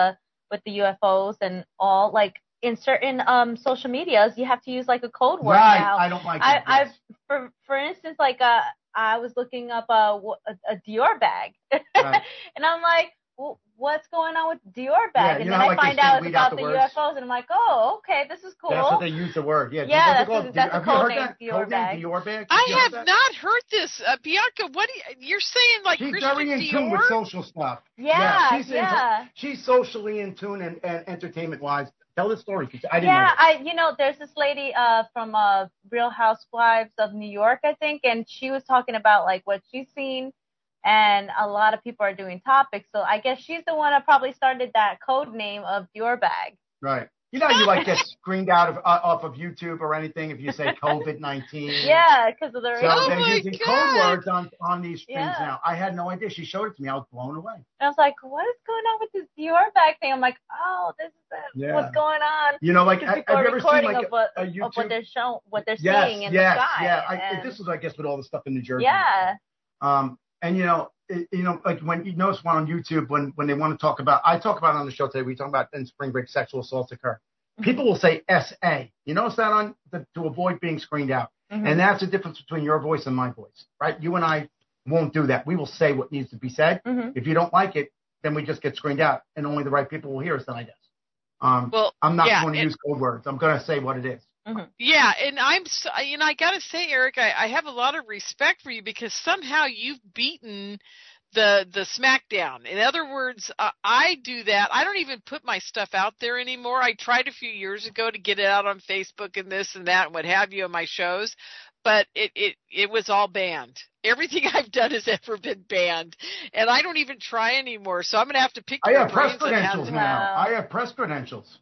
Speaker 2: with the U F Os and all. Like in certain um social medias, you have to use like a code word
Speaker 3: right.
Speaker 2: now.
Speaker 3: I don't like
Speaker 2: I,
Speaker 3: it. Yes.
Speaker 2: I've for for instance, like uh, I was looking up a a, a Dior bag,
Speaker 3: Right.
Speaker 2: and I'm like, well, what's going on with Dior bag?
Speaker 3: Yeah,
Speaker 2: and
Speaker 3: you
Speaker 2: then
Speaker 3: know how,
Speaker 2: I
Speaker 3: like,
Speaker 2: find
Speaker 3: they
Speaker 2: out
Speaker 3: read
Speaker 2: about
Speaker 3: out
Speaker 2: the
Speaker 3: the
Speaker 2: U F Os, and I'm like, oh, okay, this is cool.
Speaker 3: That's what they use the word. Yeah.
Speaker 2: Yeah,
Speaker 3: What's it
Speaker 2: that's
Speaker 3: called?
Speaker 2: a- that's a
Speaker 3: Have you
Speaker 2: code
Speaker 3: heard
Speaker 2: name,
Speaker 3: that?
Speaker 2: Dior
Speaker 3: Code
Speaker 2: bag.
Speaker 3: name, Dior bag?
Speaker 4: I
Speaker 3: You heard
Speaker 4: have
Speaker 3: that?
Speaker 4: not heard this, uh, Bianca. What do you, you're saying? Like
Speaker 3: She's
Speaker 4: Christian
Speaker 3: very in
Speaker 4: Dior?
Speaker 3: tune with social stuff.
Speaker 2: Yeah,
Speaker 3: she's in-
Speaker 2: yeah.
Speaker 3: she's socially in tune and, and entertainment wise. Tell the story. 'Cause I didn't
Speaker 2: Yeah,
Speaker 3: know that.
Speaker 2: I you know, there's this lady uh from uh Real Housewives of New York, I think, and she was talking about like what she's seen, and a lot of people are doing topics. So I guess she's the one that probably started that code name of Dior bag.
Speaker 3: Right. You know, you like get screened out of uh, off of YouTube or anything if you say COVID nineteen.
Speaker 2: Yeah, because of the
Speaker 3: So
Speaker 4: Oh
Speaker 3: they're
Speaker 4: my
Speaker 3: using
Speaker 4: God.
Speaker 3: code words on, on these things
Speaker 2: Yeah.
Speaker 3: now. I had no idea. She showed it to me. I was blown away.
Speaker 2: And I was like, what is going on with this Dior bag thing? I'm like, oh, this is it.
Speaker 3: Yeah.
Speaker 2: What's going on?
Speaker 3: You know, like,
Speaker 2: Because
Speaker 3: have
Speaker 2: people
Speaker 3: you
Speaker 2: are
Speaker 3: ever seen
Speaker 2: recording
Speaker 3: like
Speaker 2: of what,
Speaker 3: a, a
Speaker 2: of
Speaker 3: YouTube?
Speaker 2: what they're showing, what they're
Speaker 3: yes,
Speaker 2: seeing in
Speaker 3: yes,
Speaker 2: the sky.
Speaker 3: yeah. I,
Speaker 2: and,
Speaker 3: this was, I guess, with all the stuff in New Jersey.
Speaker 2: yeah.
Speaker 3: Um, and you know, it, you know, like when you notice one on YouTube when when they want to talk about, I talk about it on the show today. We talk about in spring break sexual assaults occur. People will say S A. You notice that on the, to avoid being screened out,
Speaker 2: Mhm.
Speaker 3: and that's the difference between your voice and my voice, right? You and I won't do that. We will say what needs to be said.
Speaker 2: Mhm.
Speaker 3: If you don't like it, then we just get screened out, and only the right people will hear us. Then I guess. Um,
Speaker 4: Well,
Speaker 3: I'm not
Speaker 4: yeah,
Speaker 3: going to
Speaker 4: it-
Speaker 3: use code words. I'm going to say what it is.
Speaker 2: Mhm.
Speaker 4: Yeah, and I'm, so, you know, I got to say, Eric, I, I have a lot of respect for you because somehow you've beaten the the smackdown. In other words, uh, I do that. I don't even put my stuff out there anymore. I tried a few years ago to get it out on Facebook and this and that and what have you on my shows, but it it it was all banned. Everything I've done has ever been banned, and I don't even try anymore. So I'm going to have to pick
Speaker 3: I
Speaker 4: your
Speaker 3: have press
Speaker 4: brains on how
Speaker 3: credentials
Speaker 4: to-
Speaker 3: now.
Speaker 2: Wow.
Speaker 3: I have press credentials.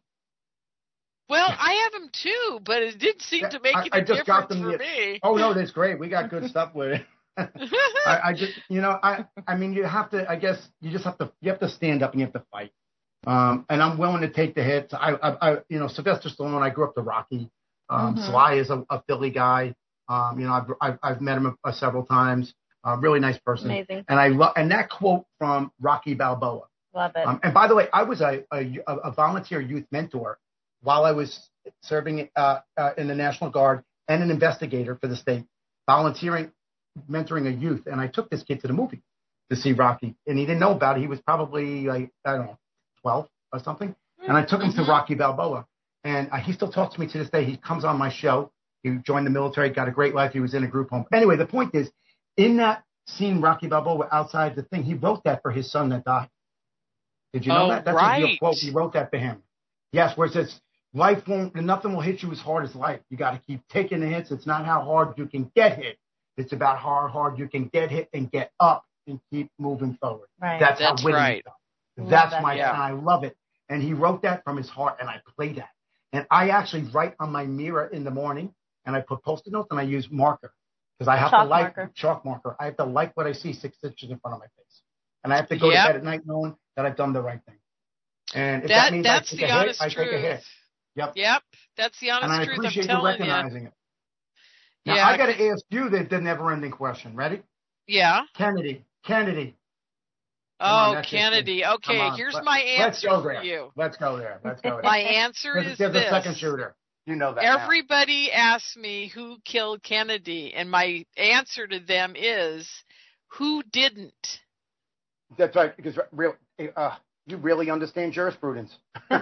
Speaker 4: Well, I have them too, but it didn't seem
Speaker 3: Yeah,
Speaker 4: to make
Speaker 3: I-
Speaker 4: any
Speaker 3: I just got
Speaker 4: difference
Speaker 3: them
Speaker 4: for
Speaker 3: the-
Speaker 4: me.
Speaker 3: Oh no, that's great. We got good stuff with it. I, I just, you know, I, I mean, you have to. I guess you just have to. You have to stand up and you have to fight. Um, and I'm willing to take the hits. I, I, I you know, Sylvester Stallone. I grew up to Rocky. Um,
Speaker 2: Mhm.
Speaker 3: Sly is a, a Philly guy. Um, you know, I've, I've, I've met him uh, several times. Uh, really nice person.
Speaker 2: Amazing.
Speaker 3: And I love. And that quote from Rocky Balboa.
Speaker 2: Love it.
Speaker 3: Um, and by the way, I was a, a, a volunteer youth mentor while I was serving uh, uh, in the National Guard and an investigator for the state, volunteering, mentoring a youth. And I took this kid to the movie to see Rocky, and he didn't know about it. He was probably, like, I don't know, twelve or something. And I took him
Speaker 4: Mhm.
Speaker 3: to Rocky Balboa. And uh, he still talks to me to this day. He comes on my show. He joined the military, got a great life. He was in a group home. Anyway, the point is, in that scene, Rocky Balboa outside the thing, he wrote that for his son that died. Did you know
Speaker 4: Oh,
Speaker 3: that? That's a
Speaker 4: right.
Speaker 3: real quote. He wrote that for him. Yes, where it says, life won't, nothing will hit you as hard as life. You got to keep taking the hits. It's not how hard you can get hit. It's about how hard you can get hit and get up and keep moving forward.
Speaker 2: Right.
Speaker 3: That's,
Speaker 4: That's
Speaker 3: how winning
Speaker 4: right.
Speaker 3: is done.
Speaker 2: Love
Speaker 3: That's
Speaker 2: that.
Speaker 3: my,
Speaker 4: Yeah.
Speaker 3: and I love it. And he wrote that from his heart, and I play that. And I actually write on my mirror in the morning, and I put post-it notes, and I use marker. Because I have
Speaker 2: Chalk
Speaker 3: to like,
Speaker 2: marker.
Speaker 3: chalk marker. I have to like what I see six inches in front of my face. And I have to go
Speaker 4: Yep.
Speaker 3: to bed at night knowing that I've done the right thing. And if that,
Speaker 4: That
Speaker 3: means
Speaker 4: that's
Speaker 3: I take
Speaker 4: the
Speaker 3: a hit,
Speaker 4: honest
Speaker 3: I
Speaker 4: truth.
Speaker 3: take a hit. Yep.
Speaker 4: Yep, that's the honest
Speaker 3: And I
Speaker 4: truth.
Speaker 3: appreciate
Speaker 4: I'm
Speaker 3: you
Speaker 4: telling you.
Speaker 3: recognizing it. Now,
Speaker 4: Yeah.
Speaker 3: I got to ask you the, the never-ending question. Ready?
Speaker 4: Yeah.
Speaker 3: Kennedy. Kennedy. Come on,
Speaker 4: Oh,
Speaker 3: that's it.
Speaker 4: Kennedy.
Speaker 3: Come
Speaker 4: Okay,
Speaker 3: on.
Speaker 4: here's
Speaker 3: Let-
Speaker 4: my
Speaker 3: Let's
Speaker 4: answer
Speaker 3: go
Speaker 4: for
Speaker 3: there.
Speaker 4: you.
Speaker 3: Let's go there. Let's go there.
Speaker 4: My answer
Speaker 3: There's,
Speaker 4: is
Speaker 3: there's
Speaker 4: this.
Speaker 3: a second shooter. You know that now.
Speaker 4: Everybody asks me who killed Kennedy, and my answer to them is who didn't.
Speaker 3: That's right, because real, uh, you really understand jurisprudence.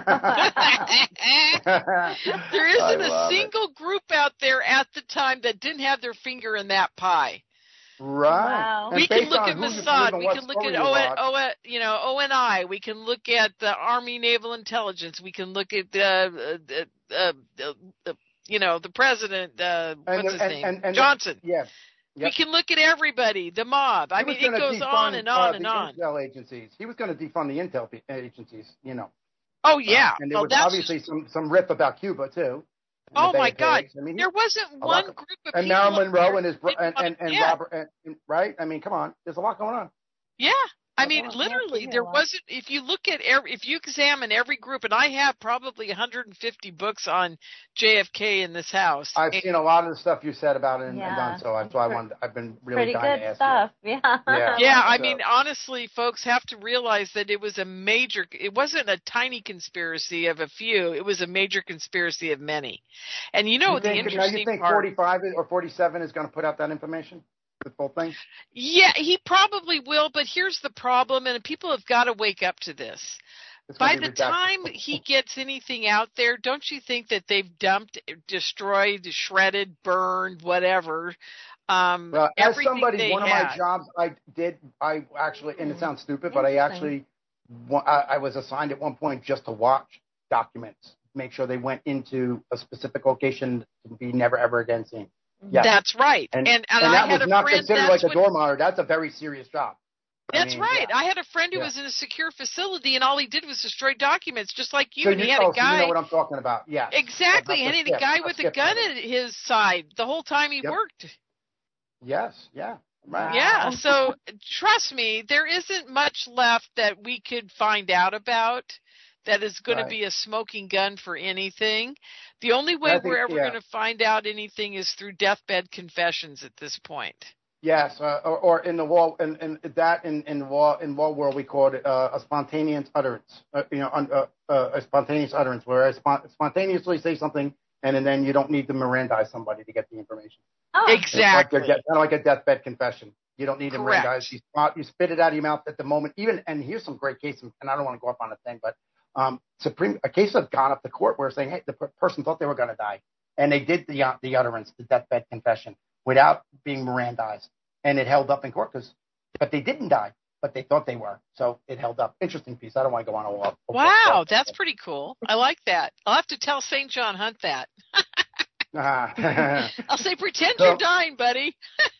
Speaker 4: There isn't a single group out there at the time that didn't have their finger in that pie.
Speaker 3: Right.
Speaker 2: Wow.
Speaker 3: And
Speaker 4: We can
Speaker 3: based
Speaker 4: look
Speaker 3: on
Speaker 4: at
Speaker 3: who you
Speaker 4: Mossad.
Speaker 3: believe and
Speaker 4: We
Speaker 3: what
Speaker 4: can look
Speaker 3: story
Speaker 4: at
Speaker 3: you
Speaker 4: O,
Speaker 3: watch.
Speaker 4: o, you know, O N I. We can look at the Army Naval Intelligence. We can look at the, uh, uh, uh, uh, you know, the president. Uh,
Speaker 3: And
Speaker 4: what's
Speaker 3: the-
Speaker 4: his
Speaker 3: and-
Speaker 4: name?
Speaker 3: and- and-
Speaker 4: Johnson.
Speaker 3: Yes.
Speaker 4: We
Speaker 3: Yep.
Speaker 4: can look at everybody. The mob. I
Speaker 3: He
Speaker 4: mean,
Speaker 3: was
Speaker 4: it
Speaker 3: gonna
Speaker 4: goes
Speaker 3: defund,
Speaker 4: on and on
Speaker 3: uh,
Speaker 4: and
Speaker 3: the
Speaker 4: on.
Speaker 3: intel agencies. He was going to defund the intel pe- agencies, you know.
Speaker 4: Oh yeah.
Speaker 3: Uh, and there
Speaker 4: well,
Speaker 3: was
Speaker 4: that's
Speaker 3: obviously some, some riff about Cuba, too. and the
Speaker 4: Oh
Speaker 3: Bay
Speaker 4: my
Speaker 3: of
Speaker 4: God!
Speaker 3: Pigs. I mean,
Speaker 4: There wasn't
Speaker 3: a
Speaker 4: one
Speaker 3: lot-
Speaker 4: group of
Speaker 3: and
Speaker 4: people.
Speaker 3: Marilyn
Speaker 4: up
Speaker 3: Monroe
Speaker 4: there
Speaker 3: and his bro-
Speaker 4: didn't
Speaker 3: and,
Speaker 4: wanna-
Speaker 3: and, and
Speaker 4: yeah.
Speaker 3: Robert, and, and- right? I mean, come on. There's a lot going on.
Speaker 4: Yeah, I I mean, literally, there wasn't. If you look at every, if you examine every group, and I have probably one hundred fifty books on J F K in this house.
Speaker 10: I've
Speaker 4: and,
Speaker 10: seen a lot of the stuff you said about it and,
Speaker 2: Yeah.
Speaker 10: and done. So that's why I wanted. I've been really
Speaker 2: Pretty
Speaker 10: dying
Speaker 2: good
Speaker 10: to ask
Speaker 2: stuff.
Speaker 10: you.
Speaker 2: Yeah.
Speaker 10: Yeah.
Speaker 4: Yeah, I
Speaker 10: So-
Speaker 4: mean, honestly, folks have to realize that it was a major. It wasn't a tiny conspiracy of a few. It was a major conspiracy of many. And you know
Speaker 10: you
Speaker 4: the
Speaker 10: think, now
Speaker 4: interesting
Speaker 10: you think
Speaker 4: part.
Speaker 10: forty-five or forty-seven is going to put out that information? The full thing?
Speaker 4: Yeah, he probably will, but here's the problem, and people have got to wake up to this.
Speaker 10: It's gonna
Speaker 4: By
Speaker 10: be
Speaker 4: the
Speaker 10: redacted.
Speaker 4: time he gets anything out there, don't you think that they've dumped, destroyed, shredded, burned, whatever, um,
Speaker 10: Well, as
Speaker 4: everything
Speaker 10: somebody,
Speaker 4: they
Speaker 10: one of
Speaker 4: had.
Speaker 10: my jobs, I did, I actually, and it sounds stupid, but I
Speaker 2: Interesting.
Speaker 10: actually, wa- I I was assigned at one point just to watch documents, make sure they went into a specific location to be never ever again seen. Yes.
Speaker 4: That's right.
Speaker 10: and,
Speaker 4: and,
Speaker 10: and,
Speaker 4: and,
Speaker 10: that
Speaker 4: I had
Speaker 10: was
Speaker 4: a
Speaker 10: not
Speaker 4: friend
Speaker 10: considered
Speaker 4: that's
Speaker 10: like a
Speaker 4: what-
Speaker 10: door monitor. That's a very serious job. I
Speaker 4: That's
Speaker 10: mean,
Speaker 4: right.
Speaker 10: yeah.
Speaker 4: I had a friend who
Speaker 10: Yeah.
Speaker 4: was in a secure facility, and all he did was destroy documents, just like you.
Speaker 10: So
Speaker 4: and he
Speaker 10: you,
Speaker 4: had
Speaker 10: oh,
Speaker 4: a
Speaker 10: so you
Speaker 4: guy.
Speaker 10: know what I'm talking about. Yes.
Speaker 4: Exactly,
Speaker 10: That's
Speaker 4: and
Speaker 10: a
Speaker 4: he had a
Speaker 10: skip,
Speaker 4: guy
Speaker 10: a
Speaker 4: with a
Speaker 10: skip
Speaker 4: gun
Speaker 10: on
Speaker 4: at
Speaker 10: it.
Speaker 4: his side the whole time he
Speaker 10: Yep.
Speaker 4: worked.
Speaker 10: Yes. Yeah. Right.
Speaker 4: Yeah,
Speaker 2: Wow.
Speaker 4: so trust me, there isn't much left that we could find out about that is going
Speaker 10: Right.
Speaker 4: to be a smoking gun for anything. The only way
Speaker 10: I think-
Speaker 4: we're ever
Speaker 10: yeah.
Speaker 4: going to find out anything is through deathbed confessions at this point.
Speaker 10: Yes, uh, or, or in the law, in, in that in in law in law world we call it uh, a spontaneous utterance. Uh, you know, un, uh, uh, a spontaneous utterance, where I spon- spontaneously say something, and, and then you don't need to Mirandize somebody to get the information.
Speaker 2: Oh,
Speaker 10: It's like
Speaker 4: Exactly.
Speaker 10: your death, kind of like a deathbed confession. You don't need to
Speaker 4: Correct.
Speaker 10: Mirandize. You, spot, you spit it out of your mouth at the moment. Even and here's some great cases, and I don't want to go up on a thing, but um, Supreme a case have gone up to court where saying, hey, the per- person thought they were going to die, and they did the uh, the utterance, the deathbed confession, without being Mirandized. And it held up in court because, but they didn't die, but they thought they were. So it held up. Interesting piece. I don't want to go on a wall.
Speaker 4: Wow, that's pretty cool. I like that. I'll have to tell Saint John Hunt that.
Speaker 10: Uh,
Speaker 4: I'll say, pretend
Speaker 10: So-
Speaker 4: you're dying, buddy.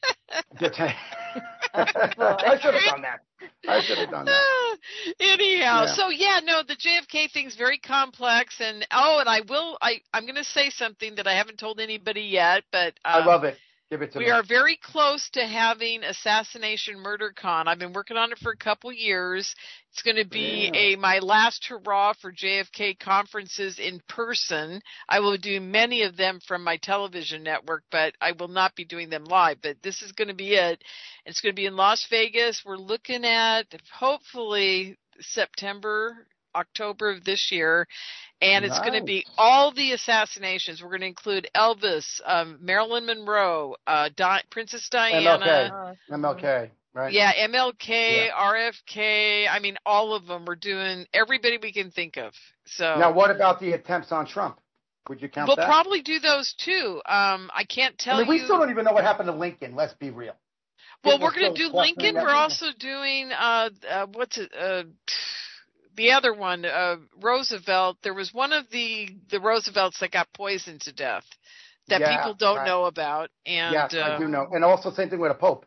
Speaker 10: I should have done that. I should have done that.
Speaker 4: Anyhow,
Speaker 10: Yeah.
Speaker 4: so yeah, no, the J F K thing's very complex, and oh, and I will, I, I'm going to say something that I haven't told anybody yet, but um,
Speaker 10: I love it. Give it to
Speaker 4: we
Speaker 10: me.
Speaker 4: are very close to having Assassination Murder Con. I've been working on it for a couple years. It's going to be
Speaker 10: Yeah.
Speaker 4: a my last hurrah for J F K conferences in person. I will do many of them from my television network, but I will not be doing them live. But this is going to be it. It's going to be in Las Vegas. We're looking at hopefully September, October of this year. And it's going to
Speaker 10: Nice.
Speaker 4: be all the assassinations. We're going to include Elvis, um, Marilyn Monroe, uh, Di- Princess
Speaker 10: M L K.
Speaker 4: Diana.
Speaker 10: M L K, right?
Speaker 4: Yeah, M L K,
Speaker 10: Yeah.
Speaker 4: R F K. I mean, all of them. We're doing everybody we can think of. So
Speaker 10: Now, what about the attempts on Trump? Would you count
Speaker 4: we'll
Speaker 10: that?
Speaker 4: probably do those too. Um, I can't tell
Speaker 10: I mean, we
Speaker 4: you.
Speaker 10: still don't even know what happened to Lincoln. Let's be real.
Speaker 4: well,
Speaker 10: People
Speaker 4: we're going to
Speaker 10: still
Speaker 4: do
Speaker 10: questioning
Speaker 4: Lincoln.
Speaker 10: that.
Speaker 4: We're also doing uh, uh what's it? Uh, the other one, uh, Roosevelt. There was one of the the Roosevelts that got poisoned to death that
Speaker 10: Yeah,
Speaker 4: people don't
Speaker 10: right.
Speaker 4: know about. And
Speaker 10: yes,
Speaker 4: uh,
Speaker 10: I do know. And also, same thing with a pope.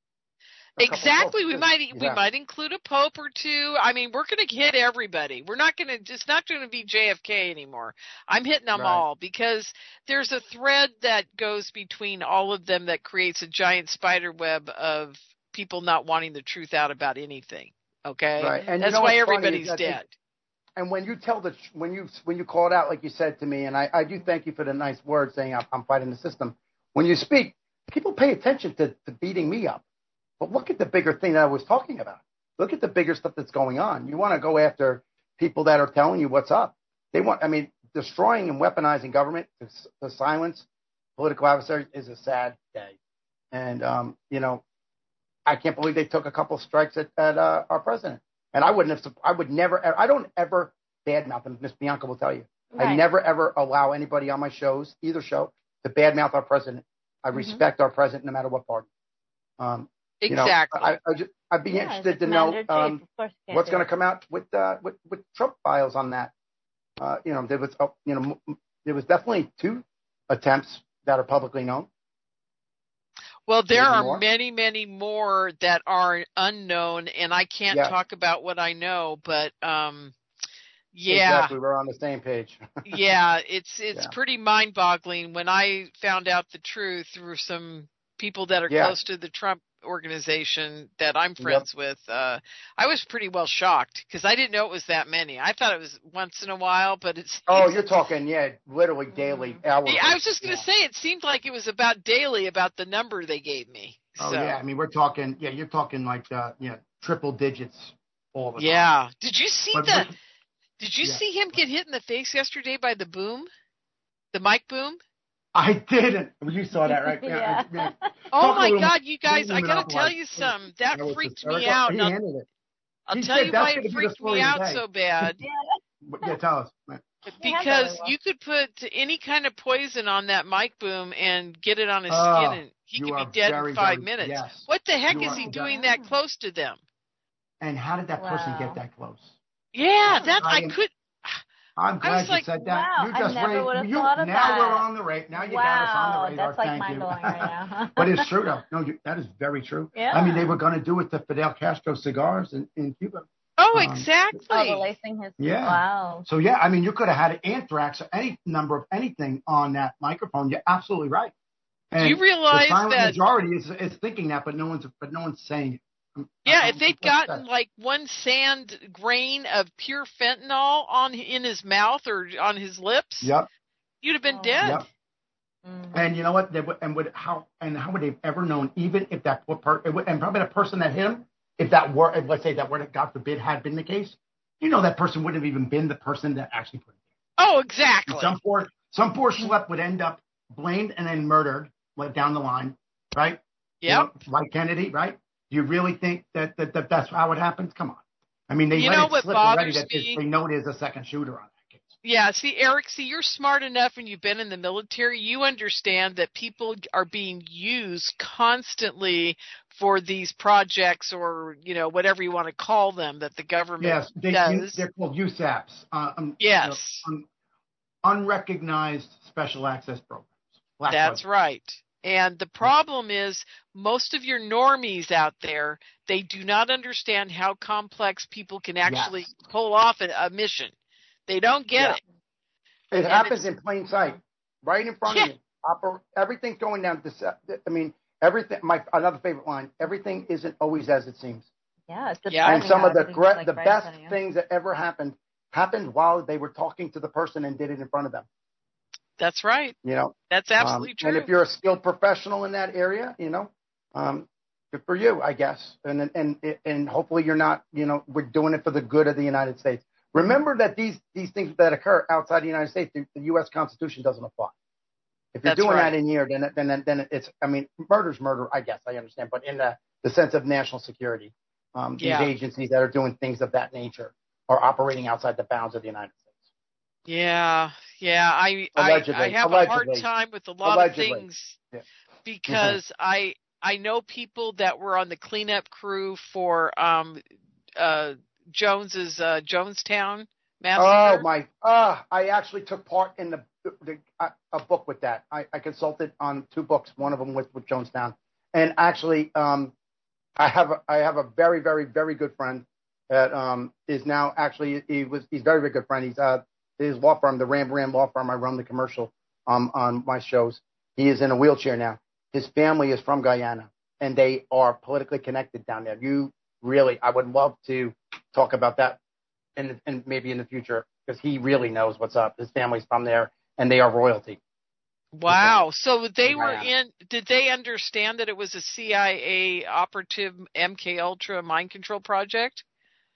Speaker 10: A couple
Speaker 4: exactly,
Speaker 10: popes,
Speaker 4: we
Speaker 10: too.
Speaker 4: might we
Speaker 10: Yeah.
Speaker 4: might include a pope or two. I mean, we're going to hit everybody. We're not going to. It's not going to be J F K anymore. I'm hitting them
Speaker 10: Right.
Speaker 4: all because there's a thread that goes between all of them that creates a giant spider web of people not wanting the truth out about anything. Okay,
Speaker 10: Right. And you
Speaker 4: that's
Speaker 10: know
Speaker 4: why
Speaker 10: what's funny
Speaker 4: everybody's
Speaker 10: is that
Speaker 4: dead.
Speaker 10: it- And when you tell the tr- when you when you call it out like you said to me, and I, I do thank you for the nice words saying I'm, I'm fighting the system. When you speak, people pay attention to, to beating me up. But look at the bigger thing that I was talking about. Look at the bigger stuff that's going on. You want to go after people that are telling you what's up. They want. I mean, destroying and weaponizing government to, s- to silence political adversaries is a sad day. And um, you know, I can't believe they took a couple strikes at, at uh, our president. And I wouldn't have, I would never, I don't ever badmouth him. Miss Bianca will tell you. I
Speaker 2: Right.
Speaker 10: never, ever allow anybody on my shows, either show, to badmouth our president. I
Speaker 2: Mhm.
Speaker 10: respect our president no matter what party. Um, you know,
Speaker 4: Exactly.
Speaker 10: I, I just, I'd be
Speaker 2: Yeah,
Speaker 10: interested
Speaker 2: as
Speaker 10: to
Speaker 2: a
Speaker 10: know
Speaker 2: commander-in-chief,
Speaker 10: um,
Speaker 2: of course you can't
Speaker 10: what's
Speaker 2: do
Speaker 10: going
Speaker 2: it.
Speaker 10: to come out with, uh, with, with Trump files on that. Uh, you know, there was, uh, you know, m- there was definitely two attempts that are publicly known.
Speaker 4: Well, there
Speaker 10: Maybe
Speaker 4: are
Speaker 10: more?
Speaker 4: many, many more that are unknown, and I can't
Speaker 10: Yeah.
Speaker 4: talk about what I know, but um, yeah.
Speaker 10: Exactly. We're on the same page.
Speaker 4: Yeah, it's it's
Speaker 10: Yeah.
Speaker 4: pretty mind-boggling. When I found out the truth through some people that are
Speaker 10: Yeah.
Speaker 4: close to the Trump organization that I'm friends yep. with, uh, I was pretty well shocked because I didn't know it was that many. I thought it was once in a while, but it's.
Speaker 10: Oh, you're talking, yeah, literally daily, hourly.
Speaker 4: Yeah, I was just going to yeah. say, it seemed like it was about daily, about the number they gave me.
Speaker 10: Oh,
Speaker 4: so.
Speaker 10: yeah, I mean, we're talking, yeah, you're talking like, uh, you know, triple digits all the time.
Speaker 4: Yeah. Did you see
Speaker 10: but,
Speaker 4: the,
Speaker 10: but,
Speaker 4: did you
Speaker 10: yeah.
Speaker 4: see him get hit in the face yesterday by the boom? The mic boom?
Speaker 10: I didn't. You saw that, right?
Speaker 2: yeah.
Speaker 10: yeah.
Speaker 4: Oh, my God, you guys, I got to tell you something. That freaked me out.
Speaker 10: He handled it.
Speaker 4: I'll
Speaker 10: he
Speaker 4: tell you why it freaked me out
Speaker 10: today.
Speaker 4: so bad.
Speaker 2: yeah.
Speaker 10: yeah, tell us.
Speaker 4: Because you could put any kind of poison on that mic boom and get it on his
Speaker 10: oh,
Speaker 4: skin, and he could be dead
Speaker 10: very,
Speaker 4: in five
Speaker 10: very,
Speaker 4: minutes.
Speaker 10: Yes.
Speaker 4: What the heck
Speaker 10: you
Speaker 4: is he
Speaker 10: are,
Speaker 4: doing
Speaker 10: that,
Speaker 4: that close to them?
Speaker 10: And how did that
Speaker 2: wow.
Speaker 10: person get that close?
Speaker 4: Yeah, that
Speaker 10: I,
Speaker 4: I could.
Speaker 10: I'm glad you
Speaker 4: like,
Speaker 10: said that.
Speaker 2: Wow,
Speaker 10: you just
Speaker 2: I never would have
Speaker 10: you,
Speaker 2: thought of
Speaker 10: now
Speaker 2: that.
Speaker 10: we're on the radar. Now you
Speaker 2: wow,
Speaker 10: got us on the radar.
Speaker 2: that's like
Speaker 10: Thank
Speaker 2: mind
Speaker 10: you.
Speaker 2: blowing right now.
Speaker 10: But it's true though. No, you, that is very true.
Speaker 2: Yeah.
Speaker 10: I mean, they were going to do it to Fidel Castro cigars in, in Cuba.
Speaker 4: Oh,
Speaker 10: um,
Speaker 4: exactly.
Speaker 2: Oh, releasing his.
Speaker 10: Yeah.
Speaker 2: Wow.
Speaker 10: So yeah, I mean, you could have had anthrax or any number of anything on that microphone. You're absolutely right. And
Speaker 4: do you realize
Speaker 10: the silent
Speaker 4: that
Speaker 10: majority is is thinking that, but no one's but no one's saying it.
Speaker 4: Yeah,
Speaker 10: I'm,
Speaker 4: if they'd gotten that. like one sand grain of pure fentanyl on in his mouth or on his lips,
Speaker 10: yep.
Speaker 4: you'd have been
Speaker 2: oh.
Speaker 4: dead.
Speaker 10: Yep. Mm-hmm. And you know what? They would, and would how and how would they have ever known? Even if that per, and probably the person that hit him, if that were, let's say that were, God forbid, had been the case, you know, that person wouldn't have even been the person that actually put it
Speaker 4: there. Oh, exactly.
Speaker 10: Some poor some poor schlep would end up blamed and then murdered like, down the line, right?
Speaker 4: Yeah. You know,
Speaker 10: like Kennedy, right? Do you really think that, that, that that's how it happens? Come on. I mean, they
Speaker 4: you
Speaker 10: let
Speaker 4: know
Speaker 10: it
Speaker 4: what
Speaker 10: slip already
Speaker 4: bothers
Speaker 10: that
Speaker 4: me?
Speaker 10: they know there's a second shooter on that case.
Speaker 4: Yeah, see, Eric, see, you're smart enough and you've been in the military. You understand that people are being used constantly for these projects or, you know, whatever you want to call them that the government
Speaker 10: yes, they,
Speaker 4: does.
Speaker 10: You, they're called U S A Ps. Uh, um,
Speaker 4: yes.
Speaker 10: You know, un, unrecognized special access programs. Black
Speaker 4: That's
Speaker 10: budget.
Speaker 4: right. And the problem is most of your normies out there, they do not understand how complex people can actually
Speaker 10: yes.
Speaker 4: pull off a, a mission. They don't get
Speaker 10: yeah.
Speaker 4: it.
Speaker 10: It and happens in plain sight, right in front
Speaker 4: yeah.
Speaker 10: of you. Oper- everything's going down. To, I mean, everything. My another favorite line: everything isn't always as it seems.
Speaker 2: Yeah, it's
Speaker 4: yeah.
Speaker 10: And some of the gra-
Speaker 2: like
Speaker 10: the
Speaker 2: right
Speaker 10: best things that ever happened happened while they were talking to the person and did it in front of them.
Speaker 4: That's right.
Speaker 10: You know,
Speaker 4: that's absolutely
Speaker 10: um,
Speaker 4: true.
Speaker 10: And if you're a skilled professional in that area, you know, um, good for you, I guess. And and and hopefully you're not. You know, we're doing it for the good of the United States. Remember that these these things that occur outside the United States, the, the U S Constitution doesn't apply. If you're
Speaker 4: That's
Speaker 10: doing
Speaker 4: right.
Speaker 10: that in here, then then then it's. I mean, murder's murder. I guess I understand, but in the, the sense of national security, um, these
Speaker 4: yeah.
Speaker 10: agencies that are doing things of that nature are operating outside the bounds of the United States.
Speaker 4: Yeah, yeah. I
Speaker 10: allegedly,
Speaker 4: I, I have
Speaker 10: allegedly,
Speaker 4: a hard time with a lot
Speaker 10: allegedly.
Speaker 4: of things
Speaker 10: yeah.
Speaker 4: because
Speaker 10: mm-hmm.
Speaker 4: I I know people that were on the cleanup crew for um uh Jones's uh, Jonestown massacre.
Speaker 10: Oh my! Uh, I actually took part in the, the uh, a book with that. I, I consulted on two books. One of them was with Jonestown, and actually, um, I have a, I have a very very very good friend that um is now actually he was he's very very good friend. He's uh his law firm, the Ram Ram law firm. I run the commercial um on my shows. He is in a wheelchair now. His family is from Guyana, and they are politically connected down there. You really, I would love to talk about that. And, and maybe in the future, because he really knows what's up. His family's from there, and they are royalty.
Speaker 4: Wow. So they were in, did they understand that it was a C I A operative M K Ultra mind control project?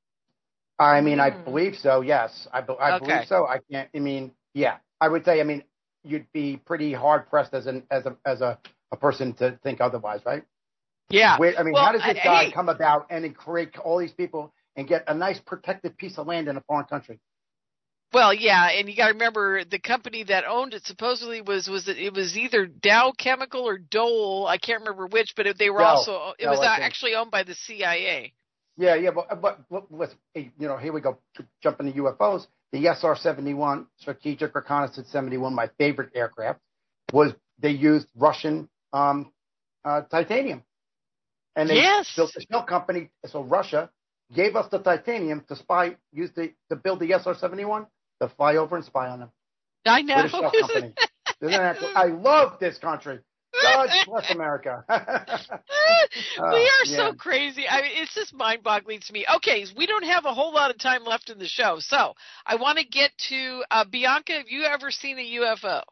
Speaker 10: I mean,
Speaker 2: mm.
Speaker 10: I believe so, yes. I, be, I
Speaker 4: okay.
Speaker 10: believe so. I can't, I mean, yeah. I would say, I mean, you'd be pretty hard-pressed as, an, as, a, as a, a person to think otherwise, right?
Speaker 4: Yeah.
Speaker 10: Where, I mean,
Speaker 4: well,
Speaker 10: how does this
Speaker 4: I,
Speaker 10: guy
Speaker 4: hey.
Speaker 10: come about and then create all these people and get a nice protected piece of land in a foreign country?
Speaker 4: Well, yeah, and you got to remember the company that owned it supposedly was was it, it was either Dow Chemical or Dole. I can't remember which, but they were
Speaker 10: Dow.
Speaker 4: also it
Speaker 10: Dow,
Speaker 4: was
Speaker 10: I think.
Speaker 4: actually owned by the C I A.
Speaker 10: Yeah, yeah, but but, but listen, you know, here we go, jumping to U F Os. The S R seventy-one, Strategic Reconnaissance seventy-one, my favorite aircraft, was they used Russian um, uh, titanium, and they
Speaker 4: yes.
Speaker 10: built a shell company. So Russia gave us the titanium to spy, use the to build the S R seventy-one to fly over and spy on them.
Speaker 4: I know.
Speaker 10: British shell company. Isn't that cool? I love this country. God bless America. uh,
Speaker 4: we are
Speaker 10: yeah.
Speaker 4: so crazy. I mean, it's just mind-boggling to me. Okay, we don't have a whole lot of time left in the show, so I want to get to uh, Bianca. Have you ever seen a U F O?